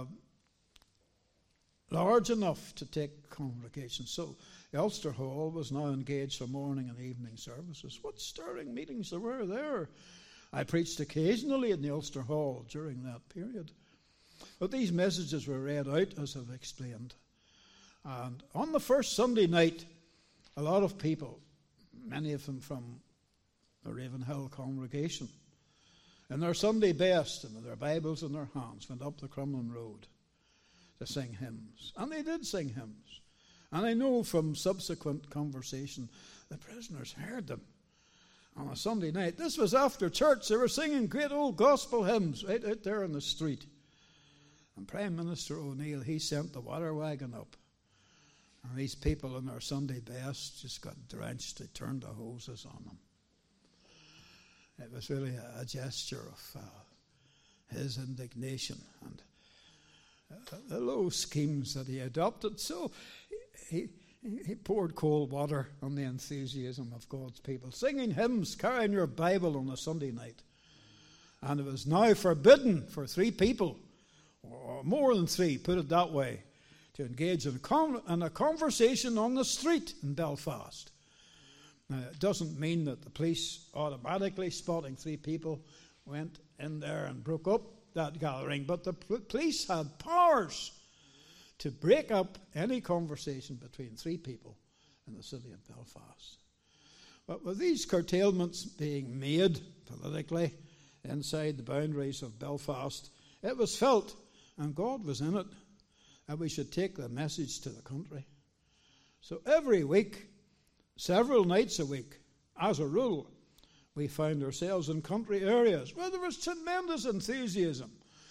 large enough to take congregations. So the Ulster Hall was now engaged for morning and evening services. What stirring meetings there were there. I preached occasionally in the Ulster Hall during that period. But these messages were read out, as I've explained. And on the first Sunday night, a lot of people, many of them from the Ravenhill congregation, in their Sunday best and with their Bibles in their hands, went up the Crumlin Road to sing hymns. And they did sing hymns. And I know from subsequent conversation, the prisoners heard them on a Sunday night. This was after church. They were singing great old gospel hymns right out there in the street. And Prime Minister O'Neill, he sent the water wagon up. And these people in their Sunday best just got drenched. They turned the hoses on them. It was really a, a gesture of uh, his indignation and uh, the low schemes that he adopted. So he, he, he poured cold water on the enthusiasm of God's people, singing hymns, carrying your Bible on a Sunday night. And it was now forbidden for three people, or more than three, put it that way, to engage in a, con- in a conversation on the street in Belfast. Now, it doesn't mean that the police automatically, spotting three people, went in there and broke up that gathering, but the p- police had powers to break up any conversation between three people in the city of Belfast. But with these curtailments being made politically inside the boundaries of Belfast, it was felt, and God was in it, that we should take the message to the country. So every week, several nights a week, as a rule, we found ourselves in country areas where there was tremendous enthusiasm.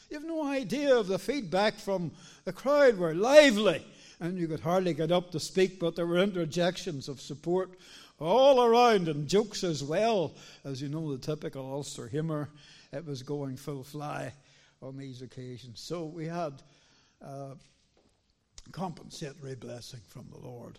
You have no idea of the feedback from the crowd were lively. And you could hardly get up to speak, but there were interjections of support all around, and jokes as well. As you know, the typical Ulster humour, it was going full fly on these occasions. So we had uh, compensatory blessing from the Lord.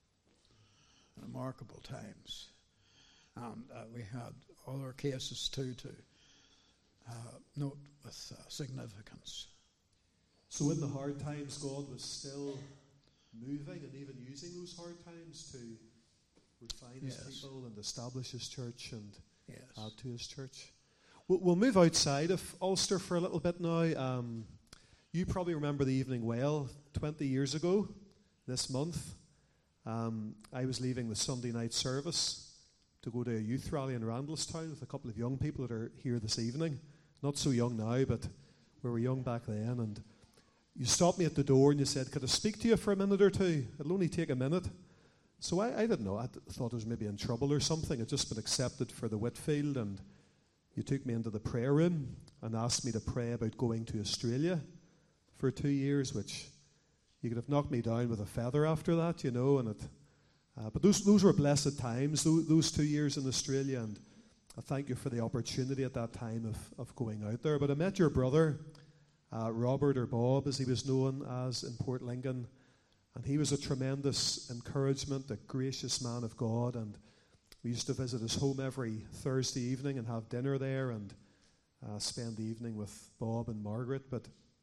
Remarkable times. And uh, we had other cases too to uh, note with uh, significance. So in the hard times, God was still moving and even using those hard times to refine yes. his people and establish his church and yes. add to his church. We'll, we'll move outside of Ulster for a little bit now. Um, you probably remember the evening well. twenty years ago this month, um, I was leaving the Sunday night service to go to a youth rally in Randallstown with a couple of young people that are here this evening. Not so young now, but we were young back then. And you stopped me at the door and you said, could I speak to you for a minute or two? It'll only take a minute. So I, I didn't know. I th- thought I was maybe in trouble or something. I'd just been accepted for the Whitfield, and you took me into the prayer room and asked me to pray about going to Australia for two years, which you could have knocked me down with a feather after that, you know. And it, uh, but those those were blessed times, those, those two years in Australia, and I thank you for the opportunity at that time of, of going out there. But I met your brother, uh, Robert, or Bob, as he was known as in Port Lincoln, and he was a tremendous encouragement, a gracious man of God, and we used to visit his home every Thursday evening and have dinner there and uh, spend the evening with Bob and Margaret. But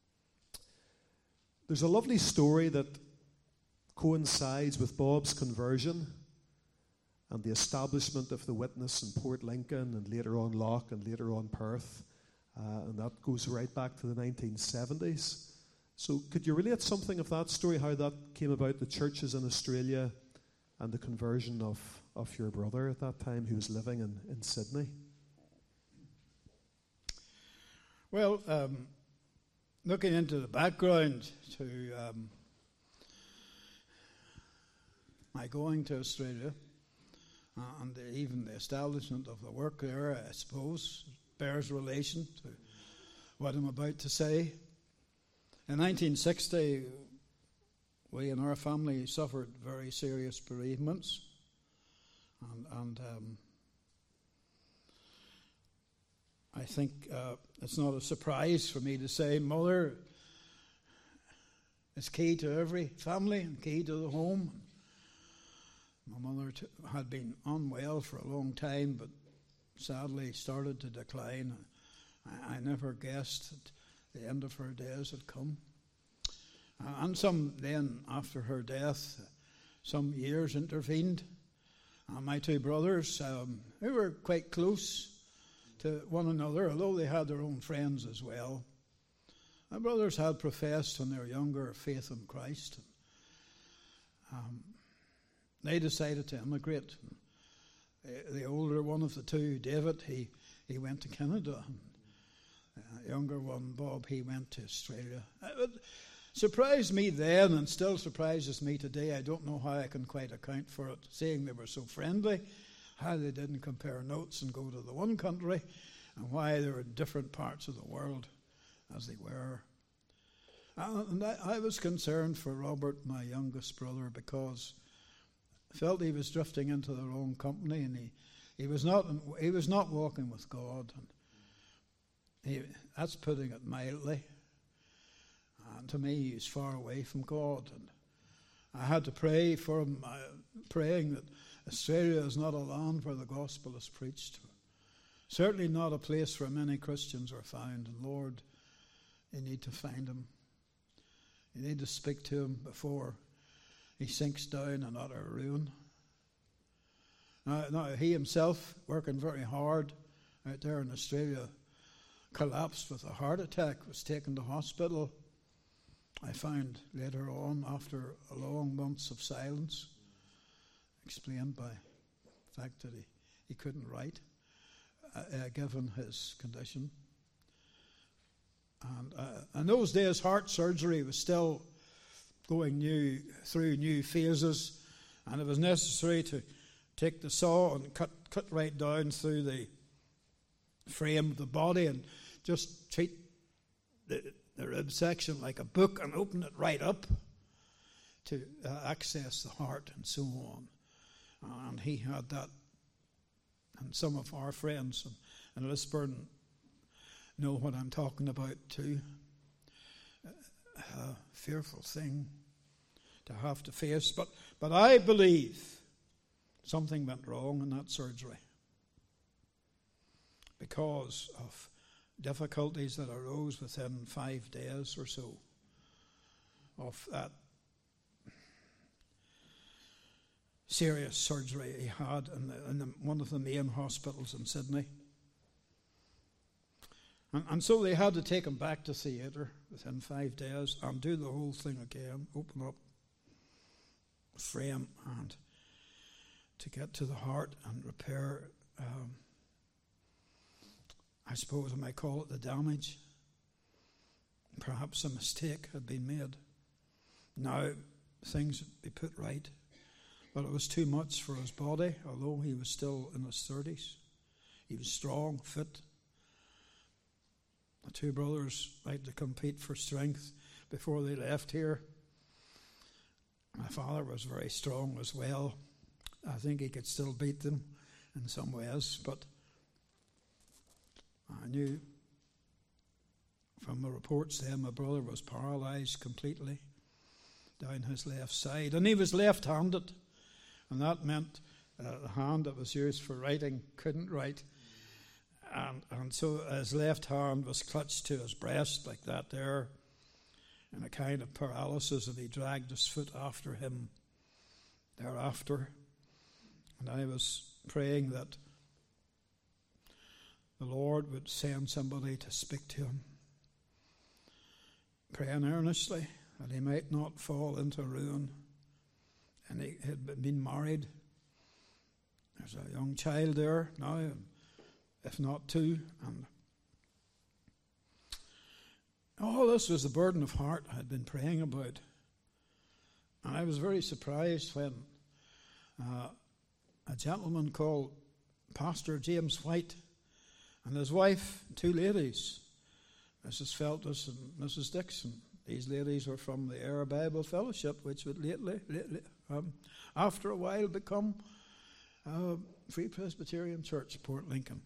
there's a lovely story that coincides with Bob's conversion and the establishment of the Witness in Port Lincoln and later on Loch and later on Perth. Uh, and that goes right back to the nineteen seventies. So could you relate something of that story, how that came about, the churches in Australia and the conversion of, of your brother at that time who was living in, in Sydney? Well, um, looking into the background to um, my going to Australia, uh, and the, even the establishment of the work there, I suppose, bears relation to what I'm about to say. In nineteen sixty, we in our family suffered very serious bereavements, and, and um, I think uh, it's not a surprise for me to say mother is key to every family and key to the home. My mother t- had been unwell for a long time, but sadly started to decline. I, I never guessed that the end of her days had come. Uh, and some then, after her death, some years intervened. Uh, my two brothers, um, who were quite close to one another, although they had their own friends as well. My brothers had professed when they were younger faith in Christ. Um, they decided to emigrate. The, the older one of the two, David, he, he went to Canada. And the younger one, Bob, he went to Australia. It surprised me then and still surprises me today. I don't know how I can quite account for it, seeing they were so friendly, how they didn't compare notes and go to the one country, and why they were in different parts of the world as they were. And I, I was concerned for Robert, my youngest brother, because I felt he was drifting into the wrong company, and he, he was not he was not walking with God. And he, that's putting it mildly. And to me, he's far away from God. And I had to pray for him, uh, praying that Australia is not a land where the gospel is preached. Certainly not a place where many Christians are found. And Lord, you need to find him. You need to speak to him before he sinks down in utter ruin. Now, now he himself, working very hard out there in Australia, collapsed with a heart attack, was taken to hospital. I found later on, after a long months of silence, explained by the fact that he, he couldn't write, uh, uh, given his condition. And uh, in those days, heart surgery was still going new through new phases, and it was necessary to take the saw and cut cut right down through the frame of the body and just treat the, the rib section like a book and open it right up to uh, access the heart and so on. And he had that. And some of our friends in, in Lisburn know what I'm talking about too. A fearful thing to have to face. But, but I believe something went wrong in that surgery because of difficulties that arose within five days or so of that serious surgery he had in, the, in the, one of the main hospitals in Sydney. And, and so they had to take him back to theatre within five days and do the whole thing again, open up, frame, and to get to the heart and repair, um, I suppose I might call it the damage. Perhaps a mistake had been made. Now things would be put right. But it was too much for his body, although he was still in his thirties. He was strong, fit. The two brothers like to compete for strength before they left here. My father was very strong as well. I think he could still beat them in some ways, but I knew from the reports then my brother was paralyzed completely down his left side, and he was left-handed, and that meant uh, the hand that was used for writing couldn't write. And, and so his left hand was clutched to his breast like that there, in a kind of paralysis, and he dragged his foot after him thereafter. And I was praying that the Lord would send somebody to speak to him, praying earnestly that he might not fall into ruin. And he had been married. There's a young child there now, if not two. And all this was the burden of heart I had been praying about. And I was very surprised when uh, a gentleman called Pastor James White and his wife, two ladies, Missus Feltus and Missus Dixon. These ladies were from the Air Bible Fellowship, which would lately, lately um, after a while, become uh, Free Presbyterian Church, Port Lincoln.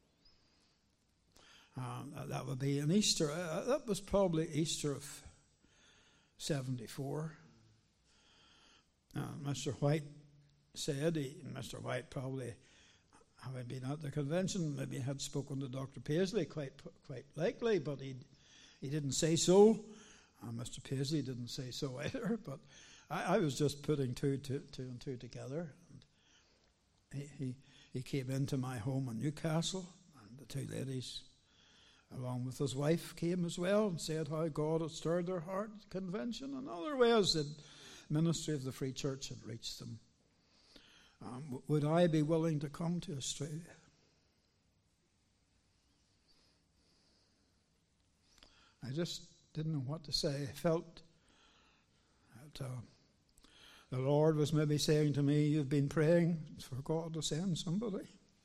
Um, that would be an Easter. Uh, that was probably Easter of seventy-four. Uh, Mister White said, he, Mister White probably, having been at the convention, maybe had spoken to Doctor Paisley, quite quite likely, but he he didn't say so. Uh, Mister Paisley didn't say so either, but I, I was just putting two, two, two and two together. And he, he he came into my home in Newcastle, and the two ladies, along with his wife, came as well and said how God had stirred their heart at the convention and other ways that ministry of the Free Church had reached them. Um, w- would I be willing to come to Australia? I just didn't know what to say. I felt that uh, the Lord was maybe saying to me, you've been praying for God to send somebody.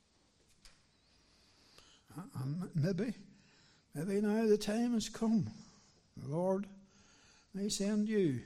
Uh, and maybe, maybe now the time has come. The Lord may send you.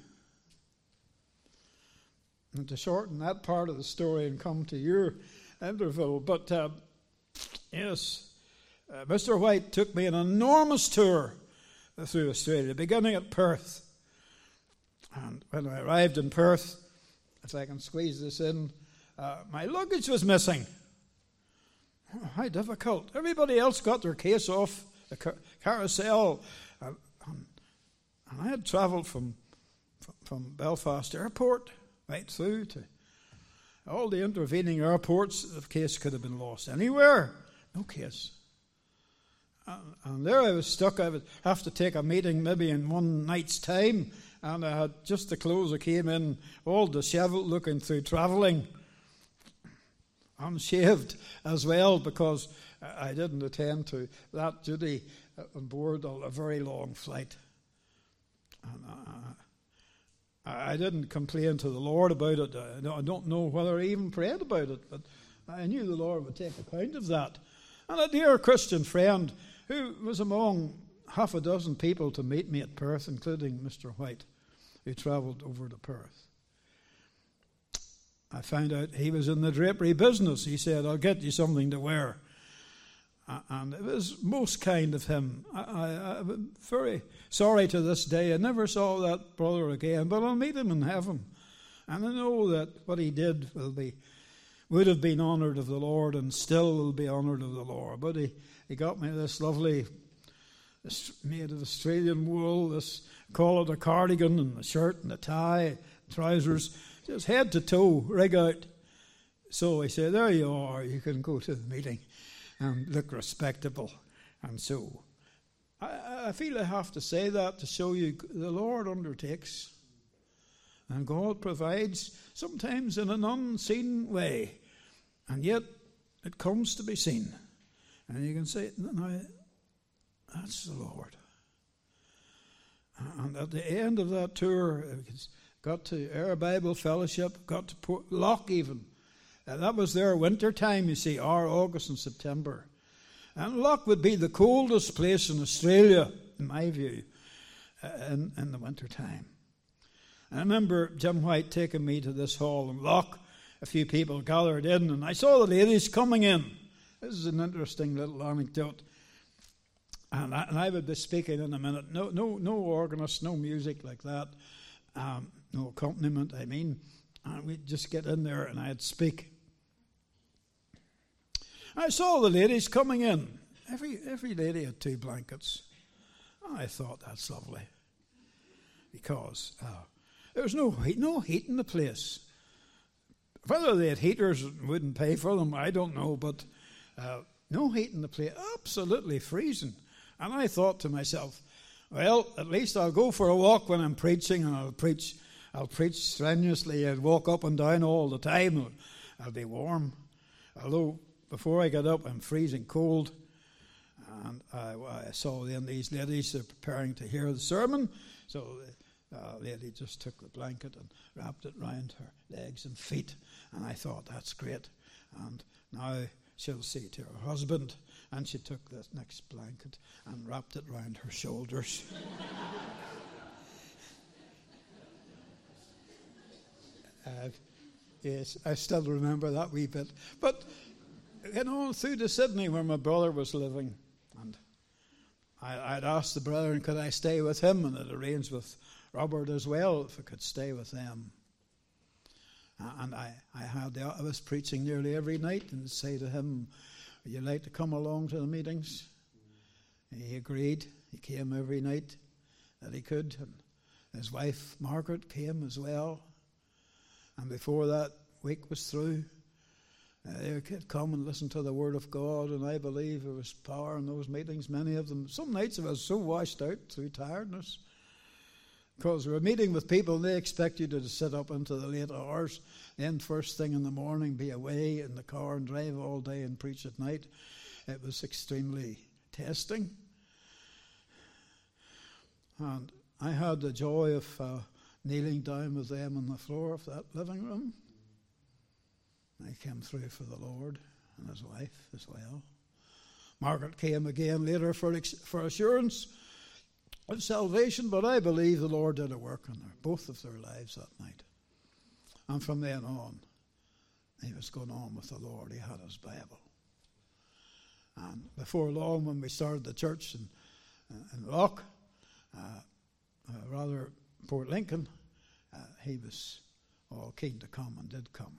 And to shorten that part of the story and come to your interval, but uh, yes, uh, Mister White took me an enormous tour through Australia, beginning at Perth. And when I arrived in Perth, if I can squeeze this in, uh, my luggage was missing. Oh, how difficult. Everybody else got their case off the car- carousel. Uh, and, and I had travelled from, from, from Belfast Airport right through to all the intervening airports. The case could have been lost anywhere. No case. And, and there I was stuck. I would have to take a meeting maybe in one night's time, and I had just the clothes. I came in all dishevelled, looking through travelling, unshaved as well, because I didn't attend to that duty on board a very long flight. And I, I didn't complain to the Lord about it. I don't know whether I even prayed about it, but I knew the Lord would take account of that. And a dear Christian friend who was among half a dozen people to meet me at Perth, including Mister White, who travelled over to Perth. I found out he was in the drapery business. He said, I'll get you something to wear. And it was most kind of him. I, I, I'm very sorry to this day. I never saw that brother again, but I'll meet him in heaven. And I know that what he did will be, would have been honoured of the Lord and still will be honoured of the Lord. But he, he got me this lovely, this made of Australian wool, this, call it a cardigan, and a shirt and a tie, trousers, just head to toe, rig out. So I said, there you are, you can go to the meeting and look respectable. And so I, I feel I have to say that to show you the Lord undertakes. And God provides, sometimes in an unseen way. And yet it comes to be seen. And you can say, no, that's the Lord. And at the end of that tour, I got to Air Bible Fellowship, got to Port Loch even. Uh, that was their winter time, you see, our August and September. And Loch would be the coldest place in Australia, in my view, uh, in, in the winter time. I remember Jim White taking me to this hall in Loch. A few people gathered in, and I saw the ladies coming in. This is an interesting little anecdote. And I, and I would be speaking in a minute. No, no, no organist, no music like that. Um, no accompaniment, I mean. And we'd just get in there and I'd speak. I saw the ladies coming in. Every every lady had two blankets. I thought, that's lovely. Because uh, there was no heat, no heat in the place. Whether they had heaters and wouldn't pay for them, I don't know. But uh, no heat in the place. Absolutely freezing. And I thought to myself, well, at least I'll go for a walk when I'm preaching, and I'll preach I'll preach strenuously. I'll walk up and down all the time. I'll, I'll be warm. Although, before I get up, I'm freezing cold. And I, I saw then these ladies are preparing to hear the sermon. So the uh, lady just took the blanket and wrapped it round her legs and feet. And I thought, that's great. And now she'll see to her husband. And she took the next blanket and wrapped it round her shoulders. uh, yes, I still remember that wee bit. But, you know, through to Sydney where my brother was living, and I, I'd asked the brethren, could I stay with him? And I'd arranged with Robert as well if I could stay with them. And I, I had the, I was preaching nearly every night and say to him, would you like to come along to the meetings? And he agreed. He came every night that he could. And his wife, Margaret, came as well. And before that week was through, uh, they could come and listen to the Word of God. And I believe there was power in those meetings, many of them. Some nights I was so washed out through tiredness. Because we were meeting with people and they expect you to sit up into the late hours. Then first thing in the morning, be away in the car and drive all day and preach at night. It was extremely testing. And I had the joy of uh, kneeling down with them on the floor of that living room. I came through for the Lord and his wife as well. Margaret came again later for, ex- for assurance of salvation, but I believe the Lord did a work in their, both of their lives that night. And from then on, he was going on with the Lord. He had his Bible. And before long, when we started the church in, uh, in Loch, uh, uh, rather Port Lincoln, uh, he was all keen to come and did come.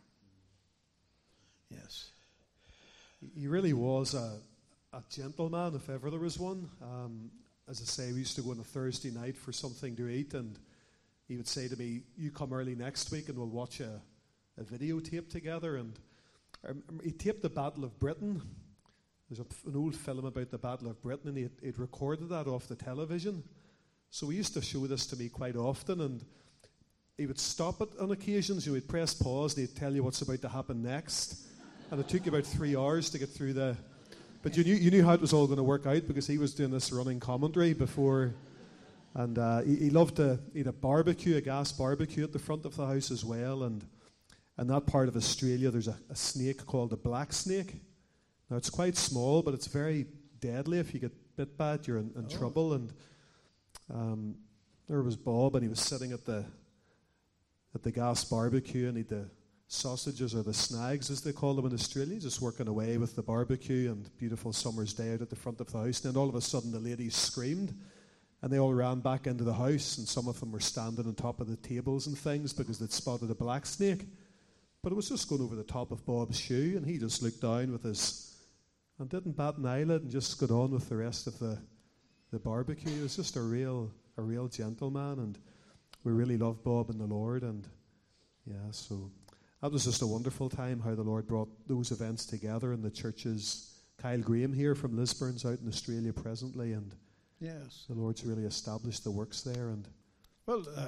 Yes. He really was a, a gentleman, if ever there was one. Um, As I say, we used to go on a Thursday night for something to eat, and he would say to me, you come early next week and we'll watch a, a videotape together. And um, he taped the Battle of Britain. There's a, an old film about the Battle of Britain, and he had, he'd recorded that off the television. So he used to show this to me quite often, and he would stop it on occasions. You know, he'd press pause, and he'd tell you what's about to happen next. And it took about three hours to get through the... But you knew you knew how it was all going to work out because he was doing this running commentary before, and uh, he, he loved to eat a barbecue, a gas barbecue at the front of the house as well. And in that part of Australia, there's a, a snake called a black snake. Now it's quite small, but it's very deadly if you get bit bad, you're in, in Oh. trouble. And um, there was Bob, and he was sitting at the at the gas barbecue, and he'd the sausages, or the snags as they call them in Australia, just working away with the barbecue, and beautiful summer's day out at the front of the house. And then all of a sudden the ladies screamed, and they all ran back into the house, and some of them were standing on top of the tables and things because they'd spotted a black snake. But it was just going over the top of Bob's shoe, and he just looked down with his, and didn't bat an eyelid, and just got on with the rest of the the barbecue. He was just a real a real gentleman, and we really loved Bob and the Lord. And yeah, so that was just a wonderful time, how the Lord brought those events together in the churches. Kyle Graham here from Lisburn's out in Australia presently, and Yes. the Lord's really established the works there. And Well, uh,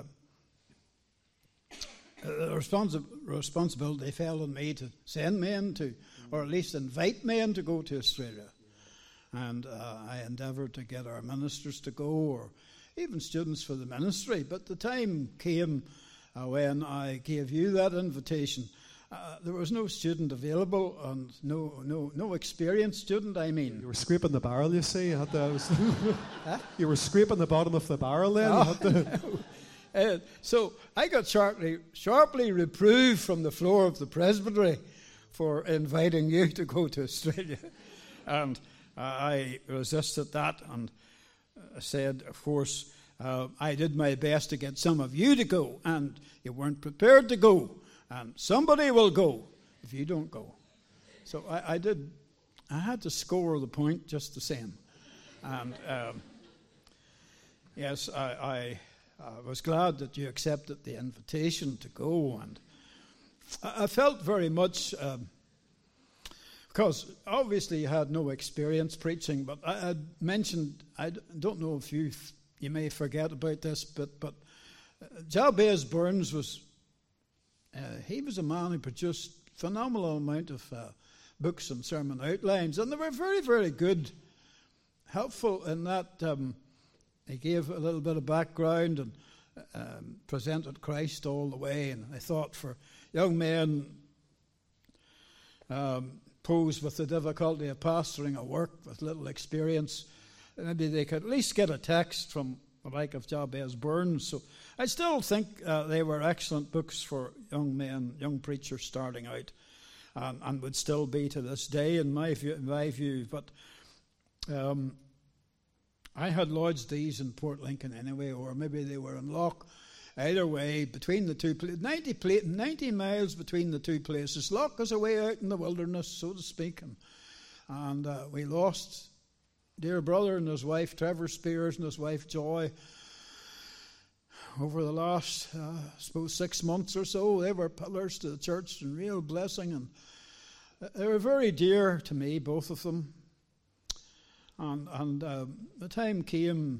the responsi- responsibility fell on me to send men to, or at least invite men to go to Australia. And uh, I endeavoured to get our ministers to go, or even students for the ministry. But the time came uh, when I gave you that invitation. Uh, there was no student available, and no no no experienced student, I mean. you were scraping the barrel, you see. You, had to, was Huh? you were scraping the bottom of the barrel then. You Oh, had to, no. Uh, so I got sharply, sharply reproved from the floor of the presbytery for inviting you to go to Australia. And uh, I resisted that, and uh, said, of course, uh, I did my best to get some of you to go, and you weren't prepared to go. And somebody will go if you don't go. So I, I did, I had to score the point just the same. And um, yes, I... I I was glad that you accepted the invitation to go, and I felt very much, um, because obviously you had no experience preaching, but I had mentioned, I don't know if you you may forget about this, but, but Jabez Burns was, uh, he was a man who produced phenomenal amount of uh, books and sermon outlines, and they were very, very good, helpful in that um, he gave a little bit of background and um, presented Christ all the way. And I thought for young men um, posed with the difficulty of pastoring a work with little experience, maybe they could at least get a text from the like of Jabez Burns. So I still think uh, they were excellent books for young men, young preachers starting out, um, and would still be to this day in my view. In my view. But um, I had lodged these in Port Lincoln anyway, or maybe they were in Loch. Either way, between the two places, ninety, pla- ninety miles between the two places. Loch is away out in the wilderness, so to speak. And, and uh, we lost dear brother and his wife, Trevor Spears, and his wife, Joy, over the last, uh, I suppose, six months or so. They were pillars to the church and real blessing. And they were very dear to me, both of them. And, and um, the time came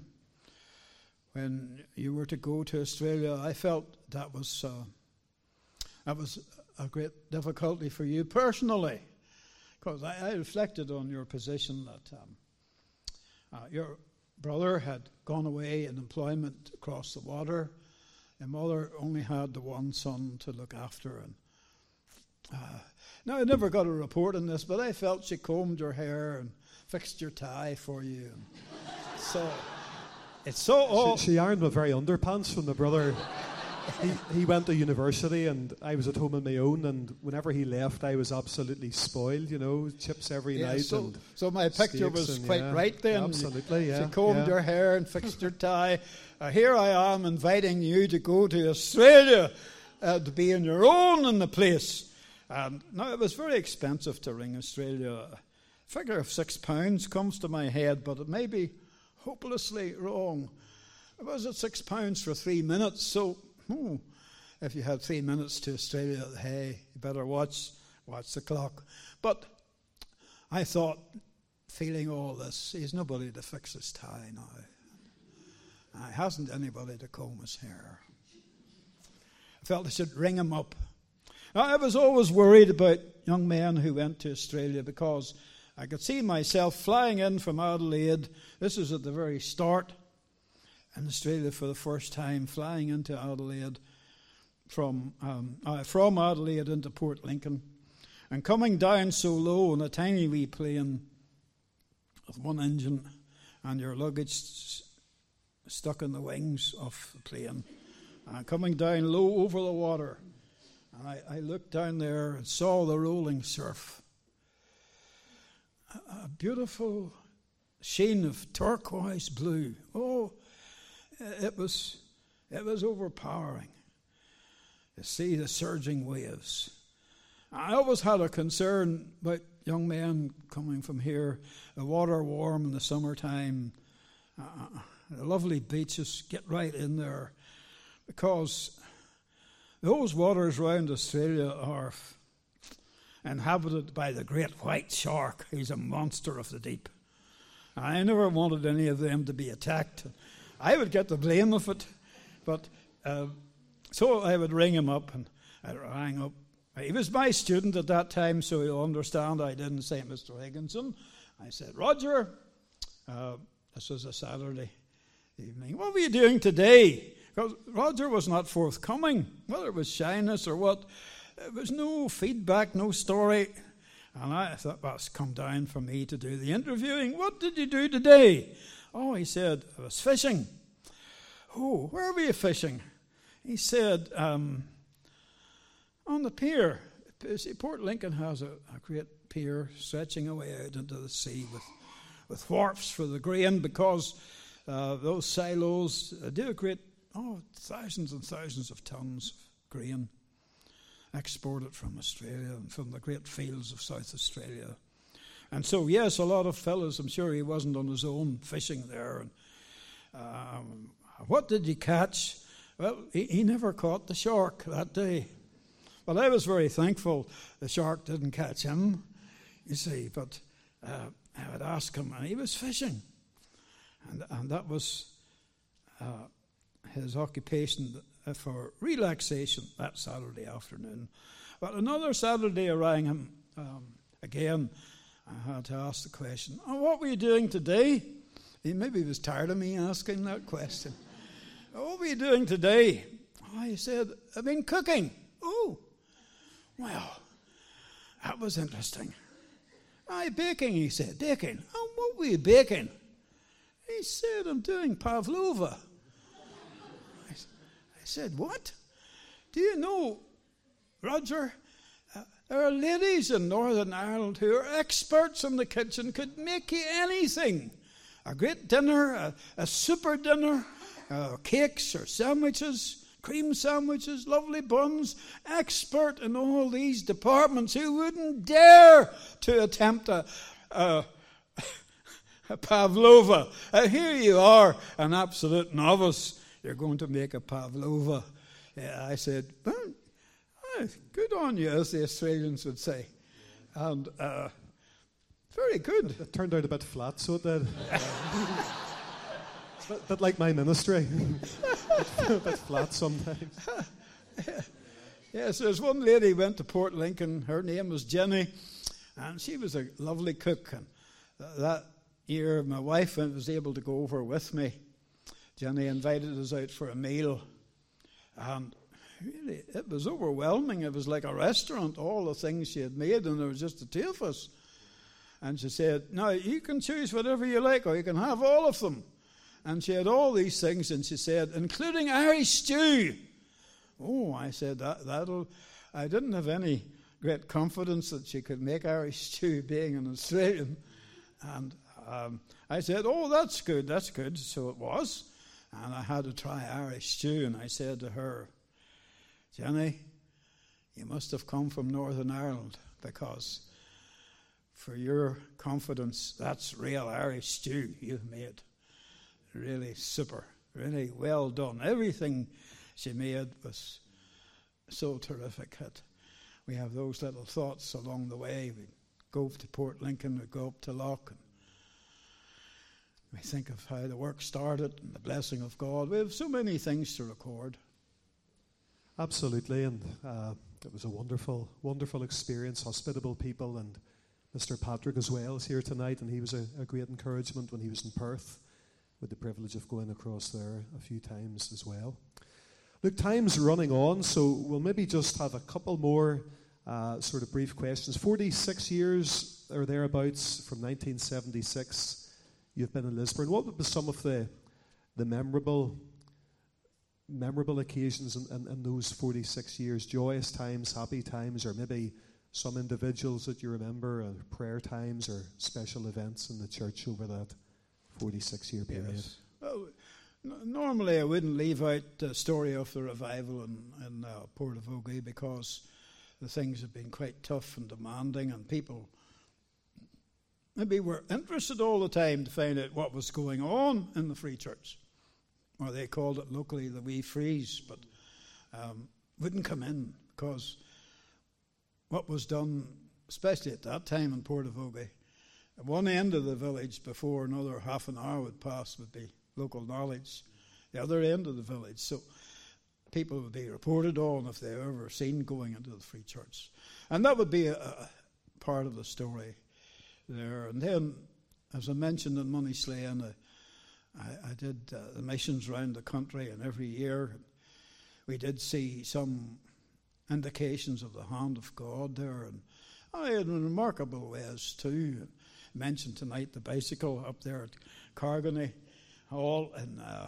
when you were to go to Australia. I felt that was uh, that was a great difficulty for you personally, because I, I reflected on your position that um, uh, your brother had gone away in employment across the water. Your mother only had the one son to look after. And uh, now, I never got a report on this, but I felt she combed your hair and fixed your tie for you. And so it's so all. she, she ironed my very underpants from the brother. He, he went to university, and I was at home on my own, and whenever he left, I was absolutely spoiled, you know, chips every Yeah, night. so, and so my picture was steaks and, quite yeah, right then. Absolutely, yeah. She combed yeah. your hair and fixed your tie. Uh, here I am inviting you to go to Australia uh, to be on your own in the place. And now it was very expensive to ring Australia. A figure of six pounds comes to my head, but it may be hopelessly wrong. It was at six pounds for three minutes, so hmm, if you had three minutes to Australia, hey, you better watch watch the clock. But I thought, feeling all this, he's nobody to fix his tie now. Uh, he hasn't anybody to comb his hair. I felt I should ring him up. Now, I was always worried about young men who went to Australia, because I could see myself flying in from Adelaide. This was at the very start in Australia for the first time, flying into Adelaide from um, uh, from Adelaide into Port Lincoln, and coming down so low on a tiny wee plane with one engine and your luggage s- stuck in the wings of the plane, and coming down low over the water. And I, I looked down there and saw the rolling surf. A, a beautiful sheen of turquoise blue. Oh, it was, it was overpowering to see the surging waves. I always had a concern about young men coming from here, the water warm in the summertime, uh, the lovely beaches, get right in there, because those waters around Australia are inhabited by the great white shark. He's a monster of the deep. I never wanted any of them to be attacked. I would get the blame of it, but uh, so I would ring him up, and I rang up. He was my student at that time, so you'll understand I didn't say Mister Higginson. I said, Roger, uh, this was a Saturday evening. What were you doing today? Because Roger was not forthcoming, whether it was shyness or what. There was no feedback, no story. And I thought, well, it's come down for me to do the interviewing. What did you do today? Oh, he said, I was fishing. Oh, where were you fishing? He said, um, on the pier. See, Port Lincoln has a, a great pier stretching away out into the sea with, with wharfs for the grain, because uh, those silos uh, do a great, oh, thousands and thousands of tons of grain exported from Australia and from the great fields of South Australia. And so, yes, a lot of fellas, I'm sure he wasn't on his own fishing there. And um, what did you catch? Well, he, he never caught the shark that day. But I was very thankful the shark didn't catch him, you see. But uh, I would ask him, and he was fishing. And, and that was uh, his occupation for relaxation that Saturday afternoon. But another Saturday I rang him um, again. I had to ask the question, oh, what were you doing today? He maybe was tired of me asking that question. Oh, what were you doing today? Oh, he said, I've been cooking. Oh, well, that was interesting. Aye, baking, he said. Baking? Oh, what were you baking? He said, I'm doing pavlova. I said, what? Do you know, Roger, uh, there are ladies in Northern Ireland who are experts in the kitchen, could make you anything. A great dinner, a, a super dinner, uh, cakes or sandwiches, cream sandwiches, lovely buns, expert in all these departments who wouldn't dare to attempt a, a, a pavlova. Uh, here you are, an absolute novice. You're going to make a pavlova. Yeah, I said, well, oh, good on you, as the Australians would say. And uh, very good. It turned out a bit flat, so it did. It's a bit, bit like my ministry. A bit flat sometimes. Yes, there's one lady who went to Port Lincoln. Her name was Jenny, and she was a lovely cook. And that year, my wife was able to go over with me. Jenny invited us out for a meal, and really, it was overwhelming. It was like a restaurant, all the things she had made, and there was just the two of us. And she said, now, you can choose whatever you like, or you can have all of them. And she had all these things, and she said, including Irish stew. Oh, I said, that, that'll... I didn't have any great confidence that she could make Irish stew, being an Australian. And um, I said, oh, that's good, that's good. So it was. And I had to try Irish stew, and I said to her, Jenny, you must have come from Northern Ireland, because for your confidence, that's real Irish stew you've made. Really super, really well done. Everything she made was so terrific. We have those little thoughts along the way. We go to Port Lincoln, we go up to Loch, and we think of how the work started and the blessing of God. We have so many things to record. Absolutely, and uh, it was a wonderful, wonderful experience. Hospitable people, and Mister Patrick as well is here tonight, and he was a, a great encouragement when he was in Perth, with the privilege of going across there a few times as well. Look, time's running on, so we'll maybe just have a couple more uh, sort of brief questions. forty-six years or thereabouts from nineteen seventy-six. you've been in Lisburn. What would be some of the the memorable memorable occasions in, in, in those forty-six years? Joyous times, happy times, or maybe some individuals that you remember, or prayer times, or special events in the church over that forty-six-year period? Yes. Well, n- normally I wouldn't leave out the story of the revival in, in uh, Portavogie, because the things have been quite tough and demanding, and people maybe were interested all the time to find out what was going on in the Free Church, or they called it locally the Wee Frees, but um, wouldn't come in, because what was done, especially at that time in Portavogie, at one end of the village, before another half an hour would pass, would be local knowledge. The other end of the village, so people would be reported on if they were ever seen going into the Free Church, and that would be a, a part of the story there. And then, as I mentioned in Moneysleen, I, I, I did uh, the missions around the country, and every year we did see some indications of the hand of God there, and I had in remarkable ways too. I mentioned tonight the bicycle up there at Cargany Hall in uh,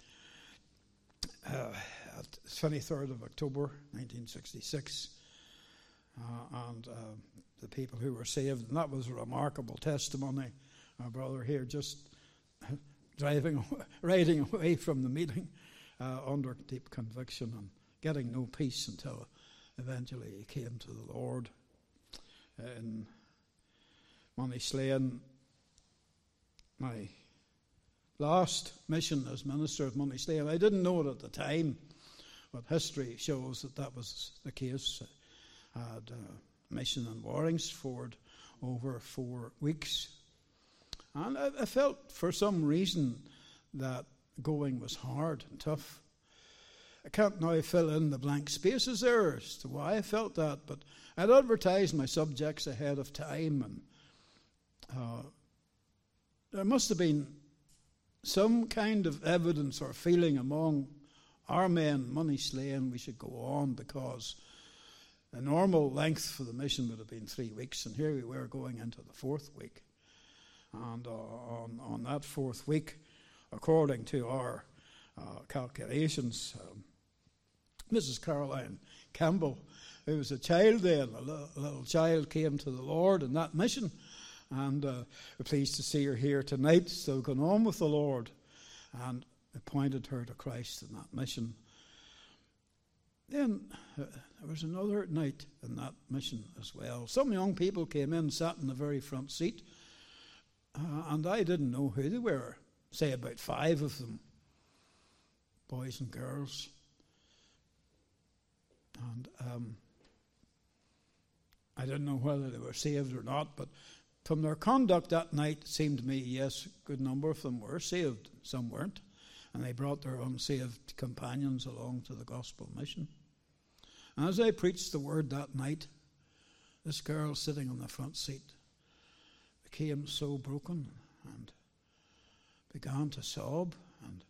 uh, twenty-third of October nineteen sixty-six, uh, and uh, the people who were saved, and that was a remarkable testimony. Our brother here just driving, riding away from the meeting uh, under deep conviction and getting no peace until eventually he came to the Lord. In Moneysleen, my last mission as minister of Moneysleen, I didn't know it at the time, but history shows that that was the case. I had a mission in Warringsford over four weeks. And I, I felt for some reason that going was hard and tough. I can't now fill in the blank spaces there as to why I felt that, but I'd advertised my subjects ahead of time, and uh, there must have been some kind of evidence or feeling among our men, Moneysleen, we should go on, because the normal length for the mission would have been three weeks, and here we were going into the fourth week. And uh, on, on that fourth week, according to our uh, calculations, um, Missus Caroline Campbell, who was a child then, a little, a little child, came to the Lord in that mission, and uh, we're pleased to see her here tonight, still going on with the Lord, and appointed her to Christ in that mission. Then uh, there was another night in that mission as well. Some young people came in, sat in the very front seat, uh, and I didn't know who they were. Say about five of them, boys and girls. And um, I didn't know whether they were saved or not, but from their conduct that night, it seemed to me, yes, a good number of them were saved, some weren't. And they brought their unsaved companions along to the gospel mission. And as I preached the word that night, this girl sitting on the front seat became so broken and began to sob, and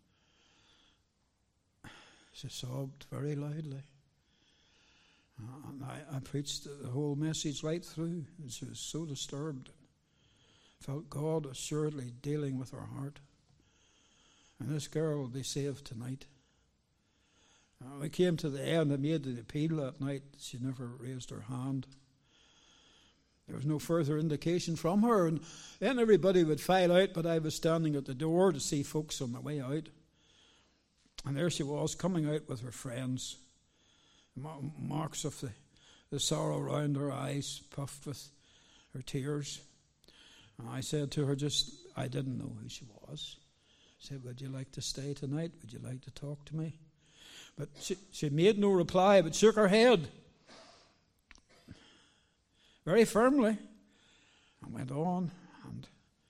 she sobbed very loudly. Uh, and I, I preached the whole message right through, and she was so disturbed. Felt God assuredly dealing with her heart. And this girl will be saved tonight. Uh, we came to the end. I made the appeal that night. She never raised her hand. There was no further indication from her. And then everybody would file out, but I was standing at the door to see folks on the way out. And there she was, coming out with her friends. Marks of the, the sorrow round her eyes, puffed with her tears. And I said to her, just, I didn't know who she was. I said, would you like to stay tonight? Would you like to talk to me? But she, she made no reply, but shook her head very firmly and went on. And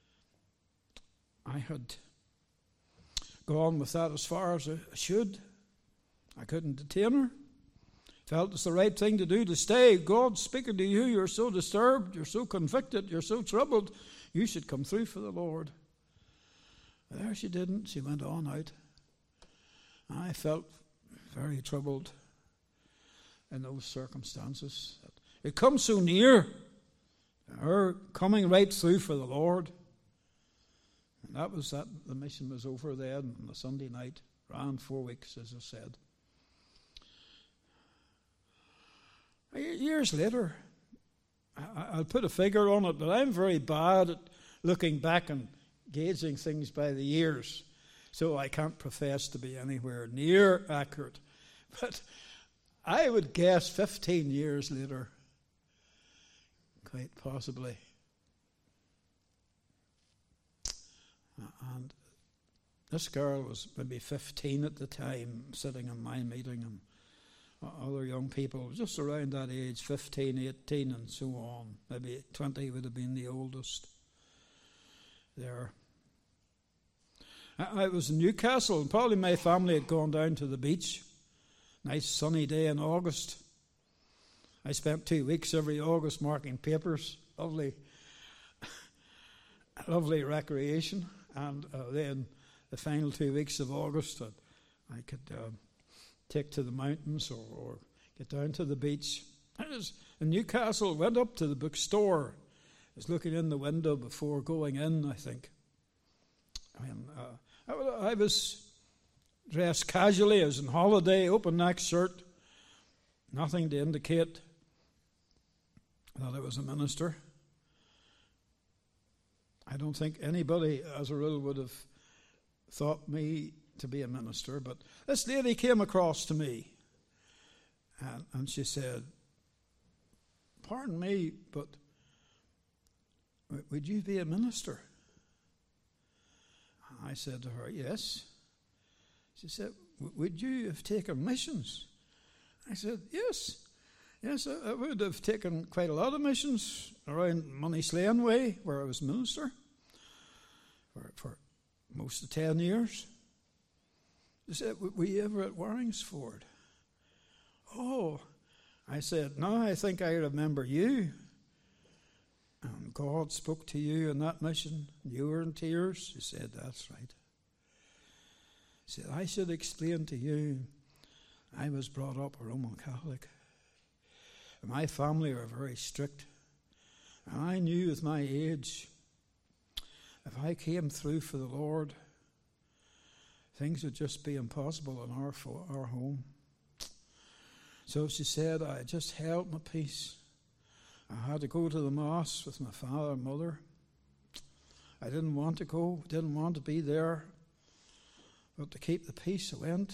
I had gone with that as far as I should. I couldn't detain her. Felt it's the right thing to do to stay. God's speaking to you. You're so disturbed. You're so convicted. You're so troubled. You should come through for the Lord. There she didn't. She went on out. I felt very troubled in those circumstances. It comes so near, her coming right through for the Lord. And that was that. The mission was over then on the Sunday night. Ran four weeks, as I said. Years later, I'll put a figure on it, but I'm very bad at looking back and gauging things by the years, so I can't profess to be anywhere near accurate. But I would guess fifteen years later, quite possibly. And this girl was maybe fifteen at the time, sitting in my meeting, and other young people just around that age, fifteen, eighteen, and so on. Maybe twenty would have been the oldest there. I was in Newcastle, and probably my family had gone down to the beach. Nice sunny day in August. I spent two weeks every August marking papers. Lovely, lovely recreation. And uh, then the final two weeks of August, uh, I could uh, take to the mountains or, or get down to the beach. I was in Newcastle, went up to the bookstore. I was looking in the window before going in, I think. I mean, uh, I, I was dressed casually. I was on holiday, open-neck shirt, nothing to indicate that I was a minister. I don't think anybody, as a rule, would have thought me to be a minister, but this lady came across to me, and, and she said, "Pardon me, but would you be a minister?" I said to her, "Yes." She said, "Would you have taken missions?" I said, "Yes. Yes, I, I would have taken quite a lot of missions around Moneyslane Way, where I was minister for, for most of ten years. She said, "Were you ever at Warringsford?" "Oh," I said, "now I think I remember you. And God spoke to you in that mission. You were in tears." She said, "That's right." She said, "I should explain to you, I was brought up a Roman Catholic. My family are very strict. And I knew with my age, if I came through for the Lord, things would just be impossible in our, fo- our home. So," she said, "I just held my peace. I had to go to the Mass with my father and mother. I didn't want to go, didn't want to be there. But to keep the peace, I went."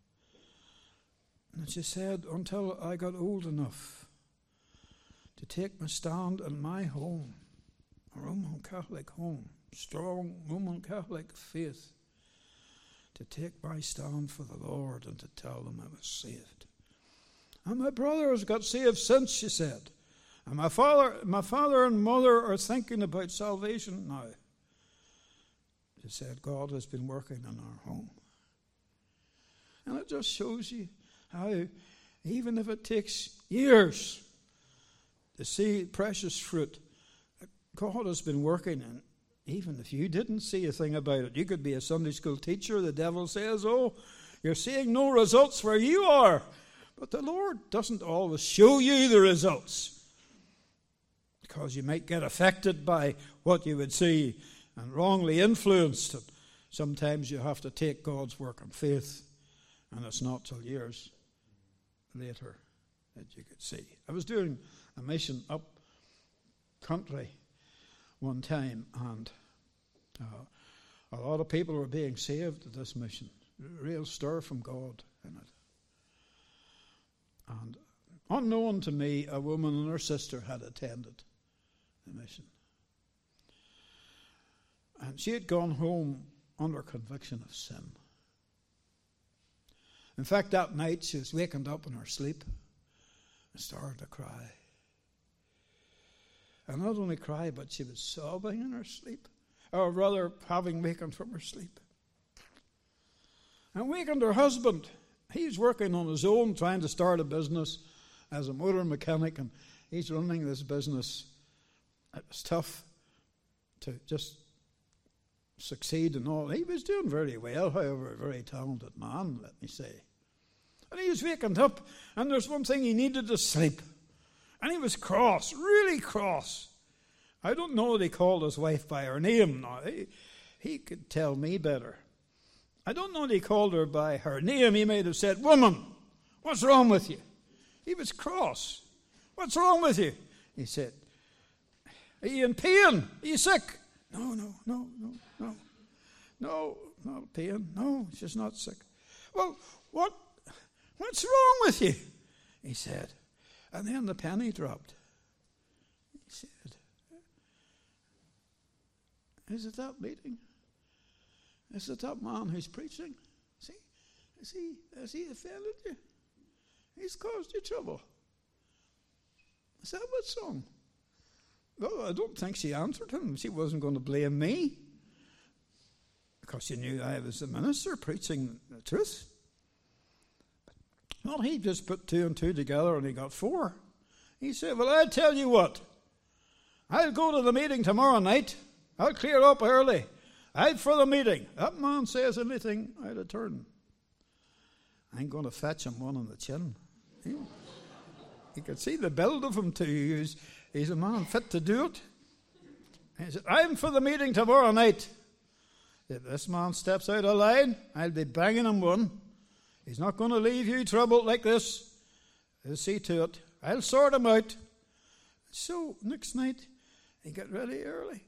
And she said, "Until I got old enough to take my stand in my home, a Roman Catholic home, strong Roman Catholic faith, to take my stand for the Lord and to tell them I was saved. And my brother has got saved since," she said. "And my father, my father and mother are thinking about salvation now." She said, "God has been working in our home." And it just shows you how, even if it takes years to see precious fruit, God has been working. And even if you didn't see a thing about it, you could be a Sunday school teacher. The devil says, "Oh, you're seeing no results where you are." But the Lord doesn't always show you the results, because you might get affected by what you would see and wrongly influenced. And sometimes you have to take God's work in faith, and it's not till years later that you could see. I was doing a mission up country one time, and uh, a lot of people were being saved at this mission. Real stir from God in it. And unknown to me, a woman and her sister had attended the mission. And she had gone home under conviction of sin. In fact, that night she was wakened up in her sleep and started to cry. And not only cry, but she was sobbing in her sleep, or rather having wakened from her sleep. And wakened her husband. He's working on his own, trying to start a business as a motor mechanic, and he's running this business. It was tough to just succeed and all. He was doing very well, however, a very talented man, let me say. And he was wakened up, and there's one thing: he needed to sleep. And he was cross, really cross. I don't know that he called his wife by her name now. He, he could tell me better. I don't know that he called her by her name. He might have said, "Woman, what's wrong with you?" He was cross. "What's wrong with you?" He said, "Are you in pain? Are you sick?" No, no, no, no, no. No, not pain. No, she's not sick. "Well, what, what's wrong with you?" he said. And then the penny dropped. He said, "Is it that meeting? Is it that man who's preaching? See, is he, has he offended you? He's caused you trouble. Is that what's wrong?" Well, I don't think she answered him. She wasn't going to blame me, because she knew I was the minister preaching the truth. Well, he just put two and two together and he got four. He said, "Well, I'll tell you what. I'll go to the meeting tomorrow night. I'll clear up early. I'll for the meeting. That man says anything, I'll turn. I'm going to fetch him one on the chin." He, you could see the build of him too. He's, he's a man fit to do it. He said, "I'm for the meeting tomorrow night. If this man steps out of line, I'll be banging him one. He's not going to leave you troubled like this. I'll see to it. I'll sort him out." So next night, he got ready early.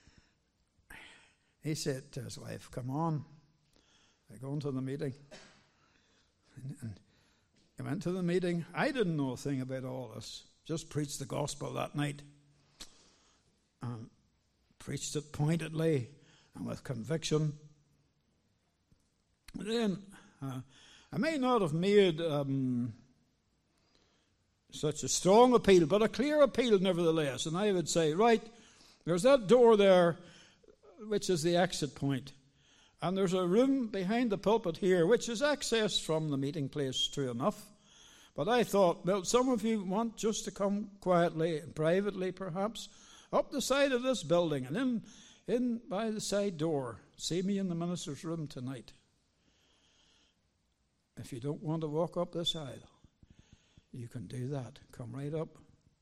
He said to his wife, "Come on, we're going to the meeting." And, and he went to the meeting. I didn't know a thing about all this. Just preached the gospel that night. And preached it pointedly and with conviction. And then uh, I may not have made um, such a strong appeal, but a clear appeal nevertheless. And I would say, right, there's that door there, which is the exit point. And there's a room behind the pulpit here, which is accessed from the meeting place, true enough. But I thought, well, some of you want just to come quietly and privately, perhaps, up the side of this building and in, in by the side door. See me in the minister's room tonight. If you don't want to walk up this aisle, you can do that. Come right up.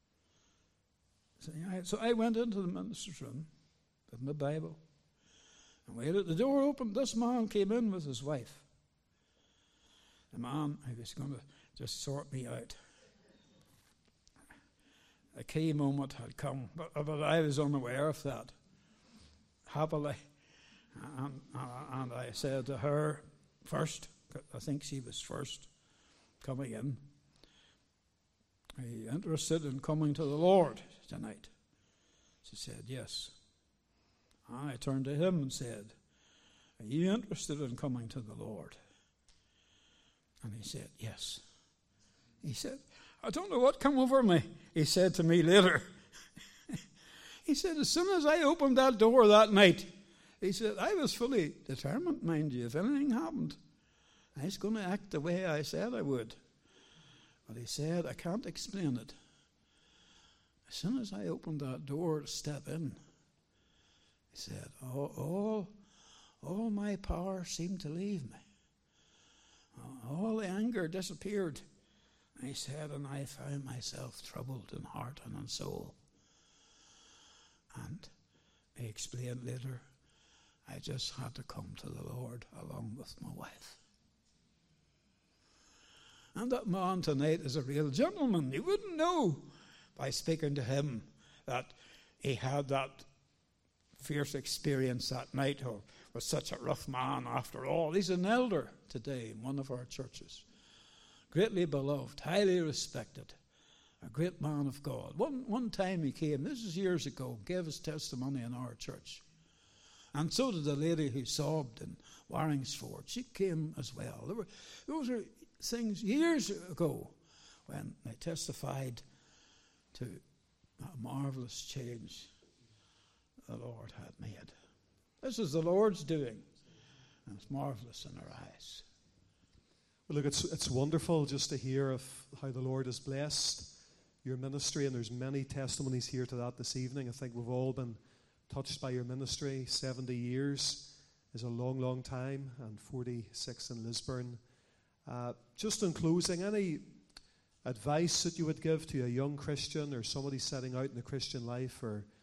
So I, so I went into the minister's room with my Bible. And when the door opened, this man came in with his wife. The man who was going to just sort me out. A key moment had come, but, but I was unaware of that. Happily. And, and I said to her first, I think she was first coming in, "Are you interested in coming to the Lord tonight?" She said, "Yes." I turned to him and said, "Are you interested in coming to the Lord?" And he said, "Yes." He said, "I don't know what come over me," he said to me later. He said, "As soon as I opened that door that night," he said, "I was fully determined, mind you, if anything happened, I was going to act the way I said I would." But he said, "I can't explain it. As soon as I opened that door to step in," he said, all, all, all my power seemed to leave me. All the anger disappeared." He said, "And I found myself troubled in heart and in soul." And he explained later, I just had to come to the Lord along with my wife. And that man tonight is a real gentleman. You wouldn't know by speaking to him that he had that fierce experience that night, or was such a rough man after all. He's an elder today in one of our churches. Greatly beloved, highly respected, a great man of God. One, one time he came, this is years ago, gave his testimony in our church. And so did the lady who sobbed in Warringsford. She came as well. There were, those are things years ago when they testified to a marvelous change the Lord had made. This is the Lord's doing, and it's marvelous in our eyes. Well, look, it's it's wonderful just to hear of how the Lord has blessed your ministry, and there's many testimonies here to that this evening. I think we've all been touched by your ministry. seventy years is a long, long time, and forty-six in Lisburn. Uh, just in closing, any advice that you would give to a young Christian or somebody setting out in the Christian life, or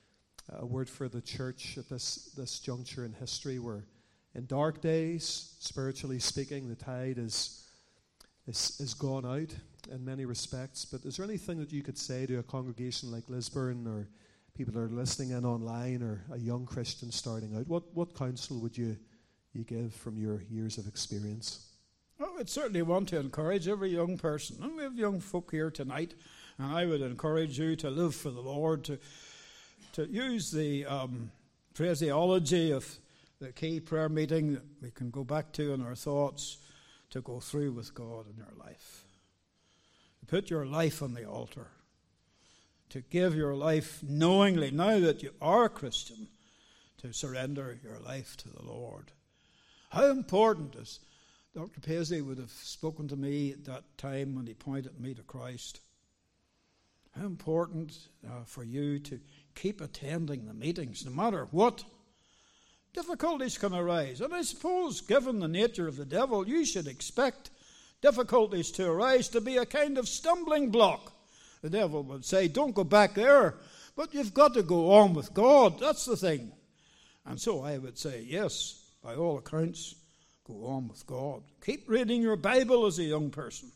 a word for the church at this, this juncture in history. We're in dark days, spiritually speaking. The tide is, is, is gone out in many respects. But is there anything that you could say to a congregation like Lisburn, or people that are listening in online, or a young Christian starting out? What, what counsel would you, you give from your years of experience? I would certainly want to encourage every young person, and we have young folk here tonight, and I would encourage you to live for the Lord, to to use the um, phraseology of the key prayer meeting that we can go back to in our thoughts, to go through with God in your life. To put your life on the altar, to give your life knowingly, now that you are a Christian, to surrender your life to the Lord. How important is Doctor Paisley would have spoken to me at that time when he pointed me to Christ. How important uh, for you to keep attending the meetings, no matter what difficulties can arise. And I suppose, given the nature of the devil, you should expect difficulties to arise to be a kind of stumbling block. The devil would say, don't go back there, but you've got to go on with God. That's the thing. And so I would say, yes, by all accounts, go on with God. Keep reading your Bible as a young person.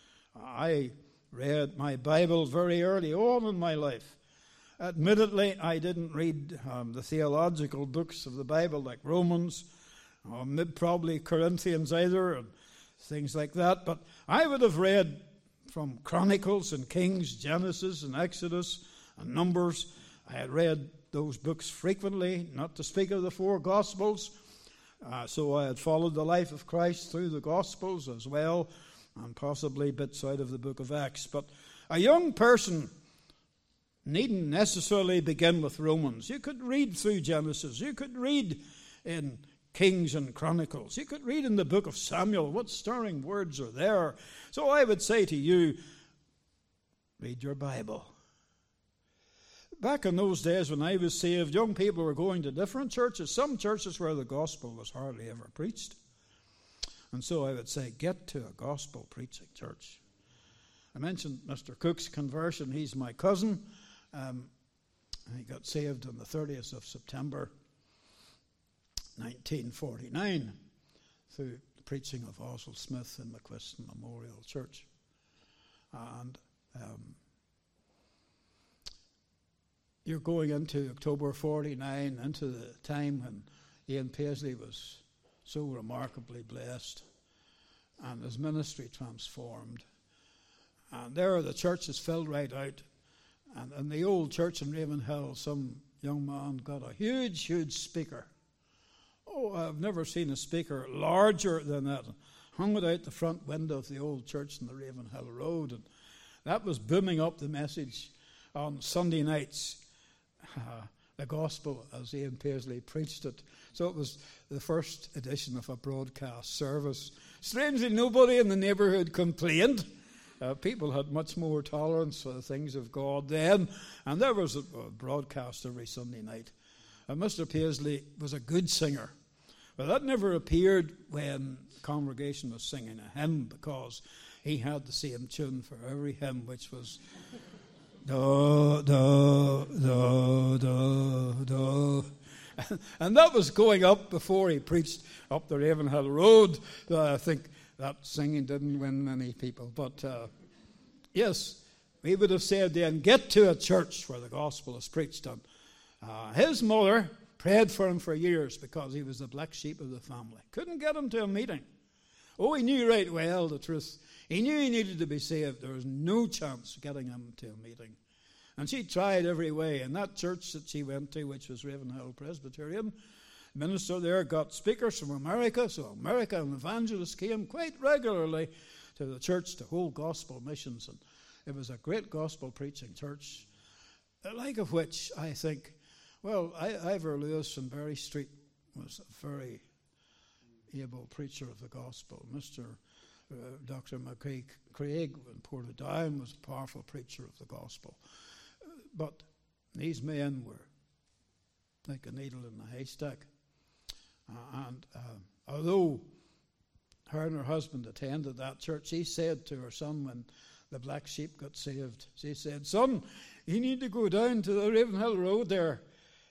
I read my Bible very early on in my life. Admittedly, I didn't read um, the theological books of the Bible like Romans, or probably Corinthians either, and things like that. But I would have read from Chronicles and Kings, Genesis and Exodus and Numbers. I had read those books frequently, not to speak of the four Gospels. Uh, so I had followed the life of Christ through the Gospels as well, and possibly bits out of the book of Acts. But a young person needn't necessarily begin with Romans. You could read through Genesis. You could read in Kings and Chronicles. You could read in the book of Samuel. What stirring words are there? So I would say to you, read your Bible. Back in those days when I was saved, young people were going to different churches, some churches where the gospel was hardly ever preached. And so I would say, get to a gospel preaching church. I mentioned Mister Cook's conversion. He's my cousin. Um, he got saved on the thirtieth of September, nineteen forty-nine, through the preaching of Oswald Smith in McQuiston Memorial Church. And um, you're going into October forty-nine, into the time when Ian Paisley was so remarkably blessed and his ministry transformed. And there the church is filled right out. And in the old church in Ravenhill, some young man got a huge, huge speaker. Oh, I've never seen a speaker larger than that. Hung it out the front window of the old church in the Ravenhill Road. And that was booming up the message on Sunday nights. Uh, the gospel as Ian Paisley preached it. So it was the first edition of a broadcast service. Strangely, nobody in the neighbourhood complained. Uh, people had much more tolerance for the things of God then, and there was a, a broadcast every Sunday night. And Mister Paisley was a good singer, but that never appeared when the congregation was singing a hymn, because he had the same tune for every hymn, which was do, do, do, do, do. And that was going up before he preached up the Ravenhill Road. Uh, I think that singing didn't win many people. But uh, yes, we would have said then, get to a church where the gospel is preached. And uh, his mother prayed for him for years because he was the black sheep of the family. Couldn't get him to a meeting. Oh, he knew right well the truth. He knew he needed to be saved. There was no chance of getting him to a meeting. And she tried every way. And that church that she went to, which was Ravenhill Presbyterian, the minister there got speakers from America. So America and evangelists came quite regularly to the church to hold gospel missions. And it was a great gospel preaching church, like of which I think, well, I, Ivor Lewis in Berry Street was a very able preacher of the gospel. Mister Uh, Doctor McCraig Craig in Portadown was a powerful preacher of the gospel. Uh, but these men were like a needle in a haystack. Uh, and uh, although her and her husband attended that church, she said to her son when the black sheep got saved, she said, "Son, you need to go down to the Ravenhill Road there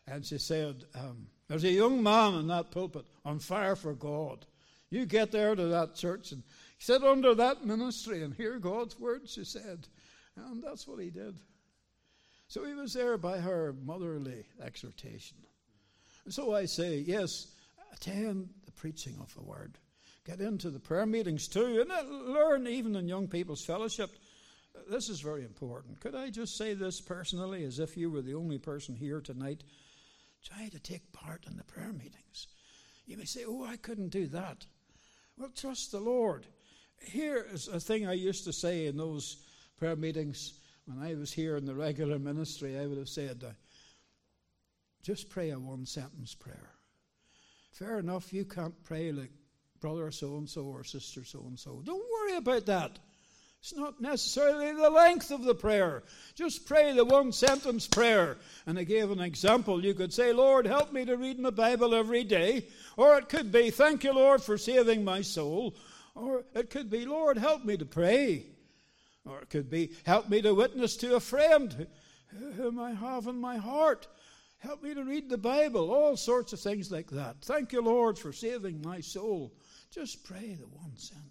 And she said, um, there's a young man in that pulpit on fire for God. You get there to that church and sit under that ministry and hear God's word, she said. And that's what he did. So he was there by her motherly exhortation. And so I say, yes, attend the preaching of the word. Get into the prayer meetings too, and learn even in young people's fellowship. This is very important. Could I just say this personally, as if you were the only person here tonight? Try to take part in the prayer meetings. You may say, oh, I couldn't do that. Well, trust the Lord. Here is a thing I used to say in those prayer meetings when I was here in the regular ministry. I would have said, uh, just pray a one-sentence prayer. Fair enough, you can't pray like brother so-and-so or sister so-and-so. Don't worry about that. It's not necessarily the length of the prayer. Just pray the one-sentence prayer. And I gave an example. You could say, Lord, help me to read my Bible every day. Or it could be, thank you, Lord, for saving my soul. Or it could be, Lord, help me to pray. Or it could be, help me to witness to a friend whom I have in my heart. Help me to read the Bible. All sorts of things like that. Thank you, Lord, for saving my soul. Just pray the one sentence.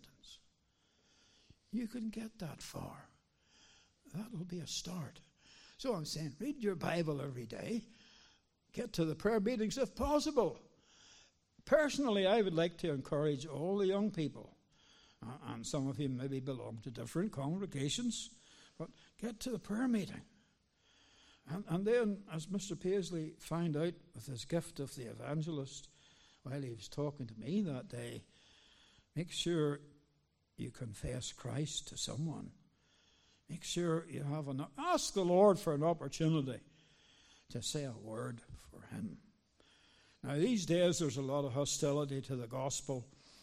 You can get that far. That'll be a start. So I'm saying, read your Bible every day. Get to the prayer meetings if possible. Personally, I would like to encourage all the young people, uh, and some of you maybe belong to different congregations, but get to the prayer meeting. And, and then, as Mister Paisley found out with his gift of the evangelist, while he was talking to me that day, make sure you confess Christ to someone. Make sure you have an... Ask the Lord for an opportunity to say a word for him. Now, these days, there's a lot of hostility to the gospel.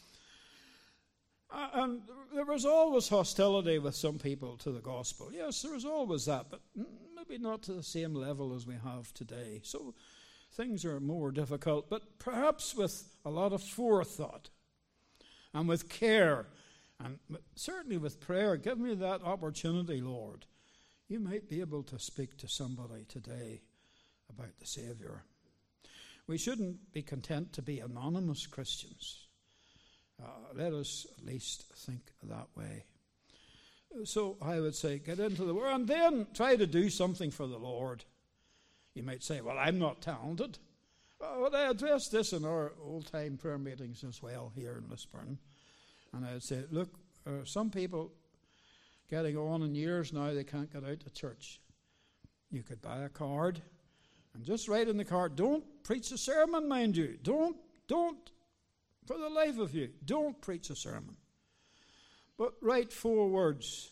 Uh, and there was always hostility with some people to the gospel. Yes, there was always that, but maybe not to the same level as we have today. So things are more difficult, but perhaps with a lot of forethought and with care, and certainly with prayer. Give me that opportunity, Lord. You might be able to speak to somebody today about the Savior. We shouldn't be content to be anonymous Christians. Uh, let us at least think that way. So I would say, get into the Word and then try to do something for the Lord. You might say, well, I'm not talented. Well, I addressed this in our old-time prayer meetings as well here in Lisburn. And I'd say, look, uh, some people getting on in years now, they can't get out to church. You could buy a card and just write in the card, don't preach a sermon, mind you. Don't, don't, for the life of you, don't preach a sermon. But write four words.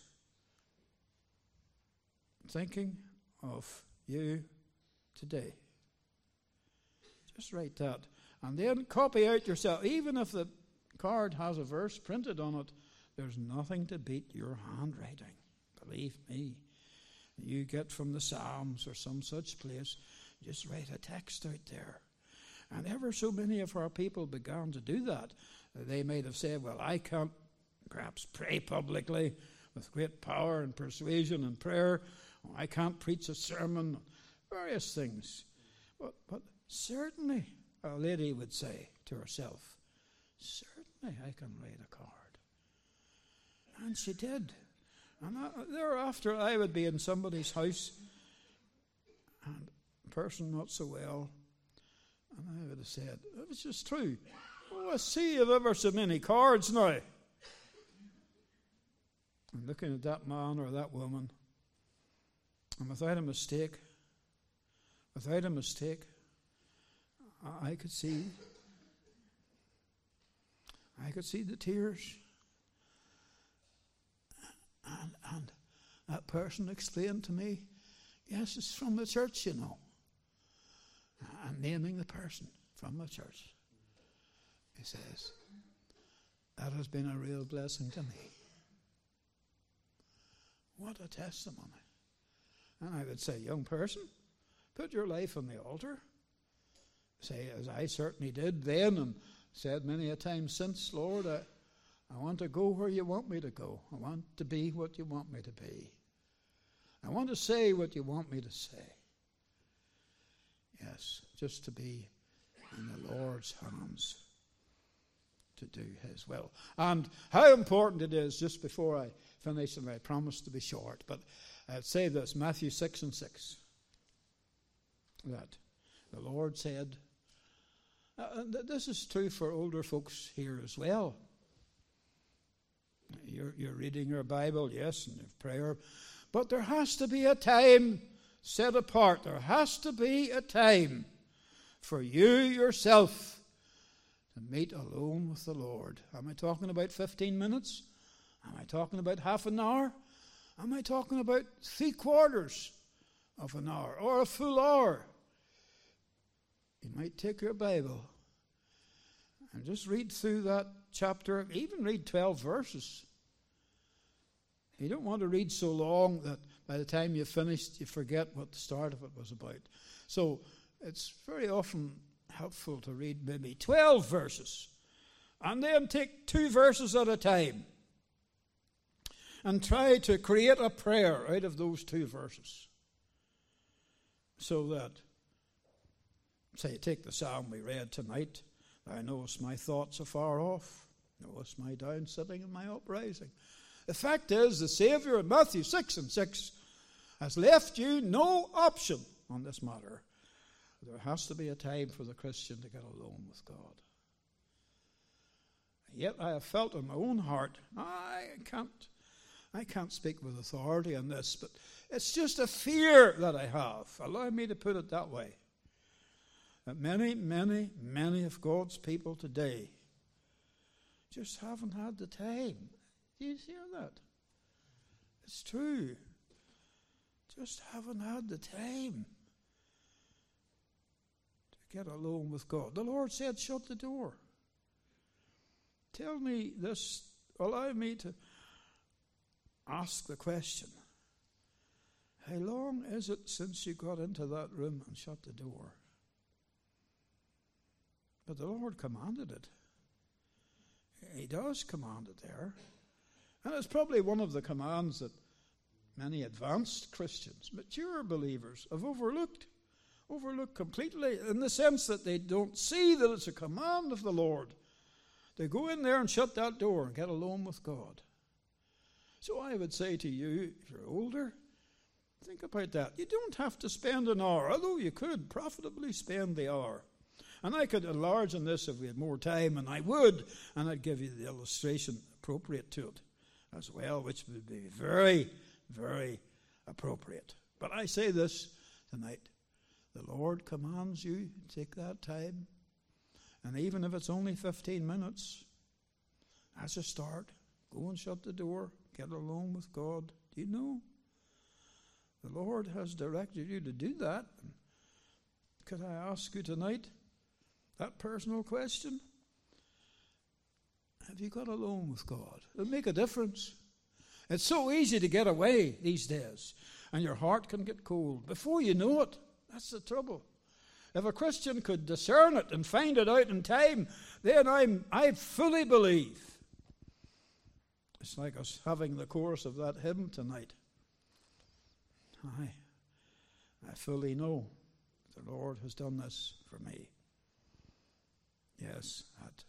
Thinking of you today. Just write that. And then copy out yourself. Even if the card has a verse printed on it, there's nothing to beat your handwriting. Believe me. You get from the Psalms or some such place, just write a text out there. And ever so many of our people began to do that. They might have said, well, I can't perhaps pray publicly with great power and persuasion and prayer. I can't preach a sermon, various things. But, but certainly, a lady would say to herself, certainly I can write a card. And she did. And I, thereafter, I would be in somebody's house, and a person not so well, and I would have said, it was just true. Oh, I see you've ever so many cards now. And looking at that man or that woman, and without a mistake, without a mistake, I, I could see, I could see the tears. And, and that person explained to me, yes, it's from the church, you know. And naming the person from the church. He says, that has been a real blessing to me. What a testimony. And I would say, young person, put your life on the altar. Say, as I certainly did then and said many a time since, Lord, I, I want to go where you want me to go. I want to be what you want me to be. I want to say what you want me to say. Yes, just to be in the Lord's hands to do His will. And how important it is, just before I finish, and I promise to be short, but I'd say this, Matthew six and six, that the Lord said, uh, and this is true for older folks here as well. You're, you're reading your Bible, yes, and your prayer, but there has to be a time set apart. There has to be a time for you yourself to meet alone with the Lord. Am I talking about fifteen minutes? Am I talking about half an hour? Am I talking about three quarters of an hour or a full hour? You might take your Bible and just read through that chapter, even read twelve verses. You don't want to read so long that by the time you've finished, you forget what the start of it was about. So it's very often helpful to read maybe twelve verses and then take two verses at a time and try to create a prayer out of those two verses. So that, say, take the psalm we read tonight. Thou knowest my thoughts afar off, knowest my down sitting and my uprising. The fact is, the Saviour in Matthew six and six has left you no option on this matter. There has to be a time for the Christian to get alone with God. Yet I have felt in my own heart, I can't, I can't speak with authority on this, but it's just a fear that I have. Allow me to put it that way. That many, many, many of God's people today just haven't had the time. Do you hear that? It's true. Just haven't had the time to get alone with God. The Lord said, shut the door. Tell me this, allow me to ask the question. How long is it since you got into that room and shut the door? But the Lord commanded it. He does command it there. And it's probably one of the commands that many advanced Christians, mature believers, have overlooked. Overlooked completely in the sense that they don't see that it's a command of the Lord. They go in there and shut that door and get alone with God. So I would say to you, if you're older, think about that. You don't have to spend an hour, although you could profitably spend the hour. And I could enlarge on this if we had more time, and I would, and I'd give you the illustration appropriate to it as well, which would be very, very appropriate. But I say this tonight. The Lord commands you to take that time, and even if it's only fifteen minutes, as a start, go and shut the door, get alone with God. Do you know? The Lord has directed you to do that. Could I ask you tonight that personal question? Have you got alone with God? It'll make a difference. It's so easy to get away these days, and your heart can get cold. Before you know it, that's the trouble. If a Christian could discern it and find it out in time, then I'm, I fully believe. It's like us having the chorus of that hymn tonight. I, I fully know the Lord has done this for me. Yes, that.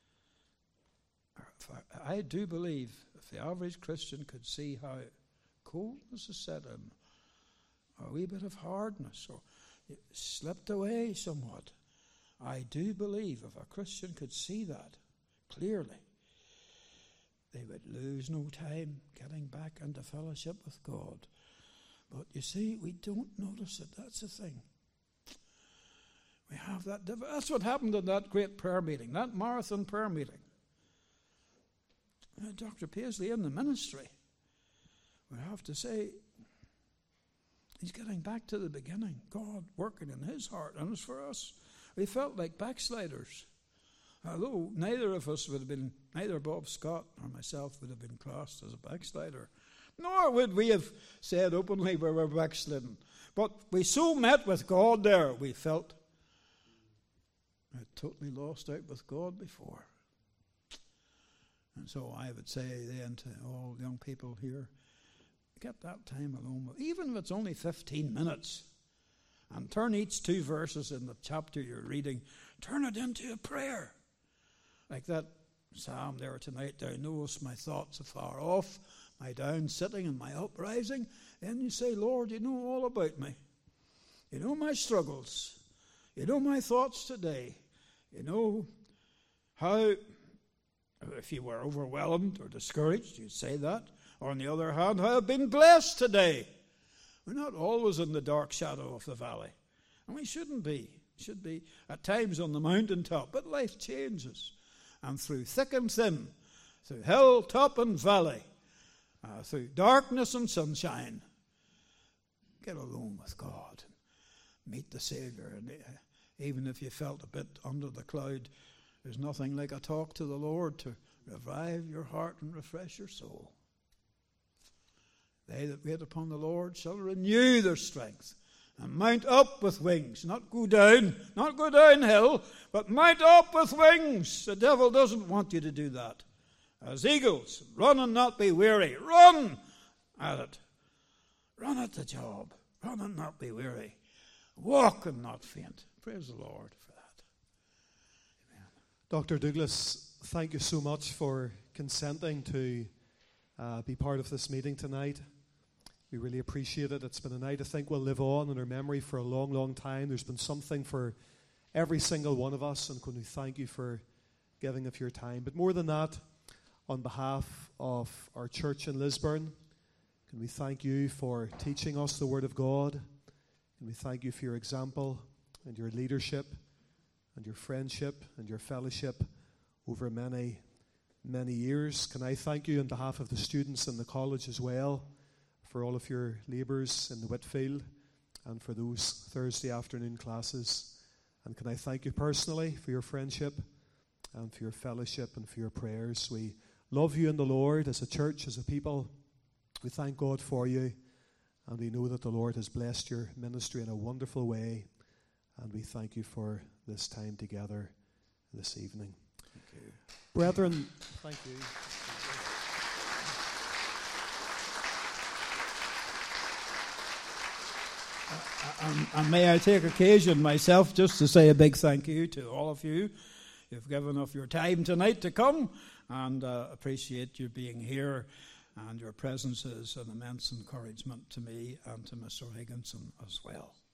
I, I do believe if the average Christian could see how coldness has set in, a wee bit of hardness, or it slipped away somewhat, I do believe if a Christian could see that clearly, they would lose no time getting back into fellowship with God. But you see, we don't notice it. That's the thing. We have that. That's what happened in that great prayer meeting, that marathon prayer meeting. Uh, Doctor Paisley in the ministry, we have to say, he's getting back to the beginning. God working in his heart, and it's for us. We felt like backsliders. Although neither of us would have been, neither Bob Scott or myself would have been classed as a backslider. Nor would we have said openly we were backslidden. But we so met with God there, we felt we had totally lost out with God before. And so I would say then to all young people here, get that time alone with, even if it's only fifteen minutes. And turn each two verses in the chapter you're reading, turn it into a prayer. Like that psalm there tonight, thou knowest my thoughts afar off, my down sitting and my uprising. Then you say, Lord, you know all about me. You know my struggles. You know my thoughts today. You know how, if you were overwhelmed or discouraged, you'd say that. Or on the other hand, how I've been blessed today. We're not always in the dark shadow of the valley. And we shouldn't be. Should be at times on the mountaintop. But life changes. And through thick and thin, through hill, top and valley, uh, through darkness and sunshine, get alone with God. Meet the Savior. And uh, even if you felt a bit under the cloud, there's nothing like a talk to the Lord to revive your heart and refresh your soul. They that wait upon the Lord shall renew their strength and mount up with wings. Not go down, not go downhill, but mount up with wings. The devil doesn't want you to do that. As eagles, run and not be weary. Run at it. Run at the job. Run and not be weary. Walk and not faint. Praise the Lord for that. Amen. Doctor Douglas, thank you so much for consenting to uh, be part of this meeting tonight. We really appreciate it. It's been a night I think will live on in our memory for a long, long time. There's been something for every single one of us, and can we thank you for giving of your time. But more than that, on behalf of our church in Lisburn, can we thank you for teaching us the Word of God. Can we thank you for your example and your leadership and your friendship and your fellowship over many, many years. Can I thank you on behalf of the students in the college as well for all of your labours in the Whitfield and for those Thursday afternoon classes. And can I thank you personally for your friendship and for your fellowship and for your prayers. We love you in the Lord as a church, as a people. We thank God for you, and we know that the Lord has blessed your ministry in a wonderful way, and we thank you for this time together this evening. Thank you. Brethren, thank you. And, and may I take occasion myself just to say a big thank you to all of you. You've given up your time tonight to come, and uh, appreciate you being here, and your presence is an immense encouragement to me and to Mister Higginson as well.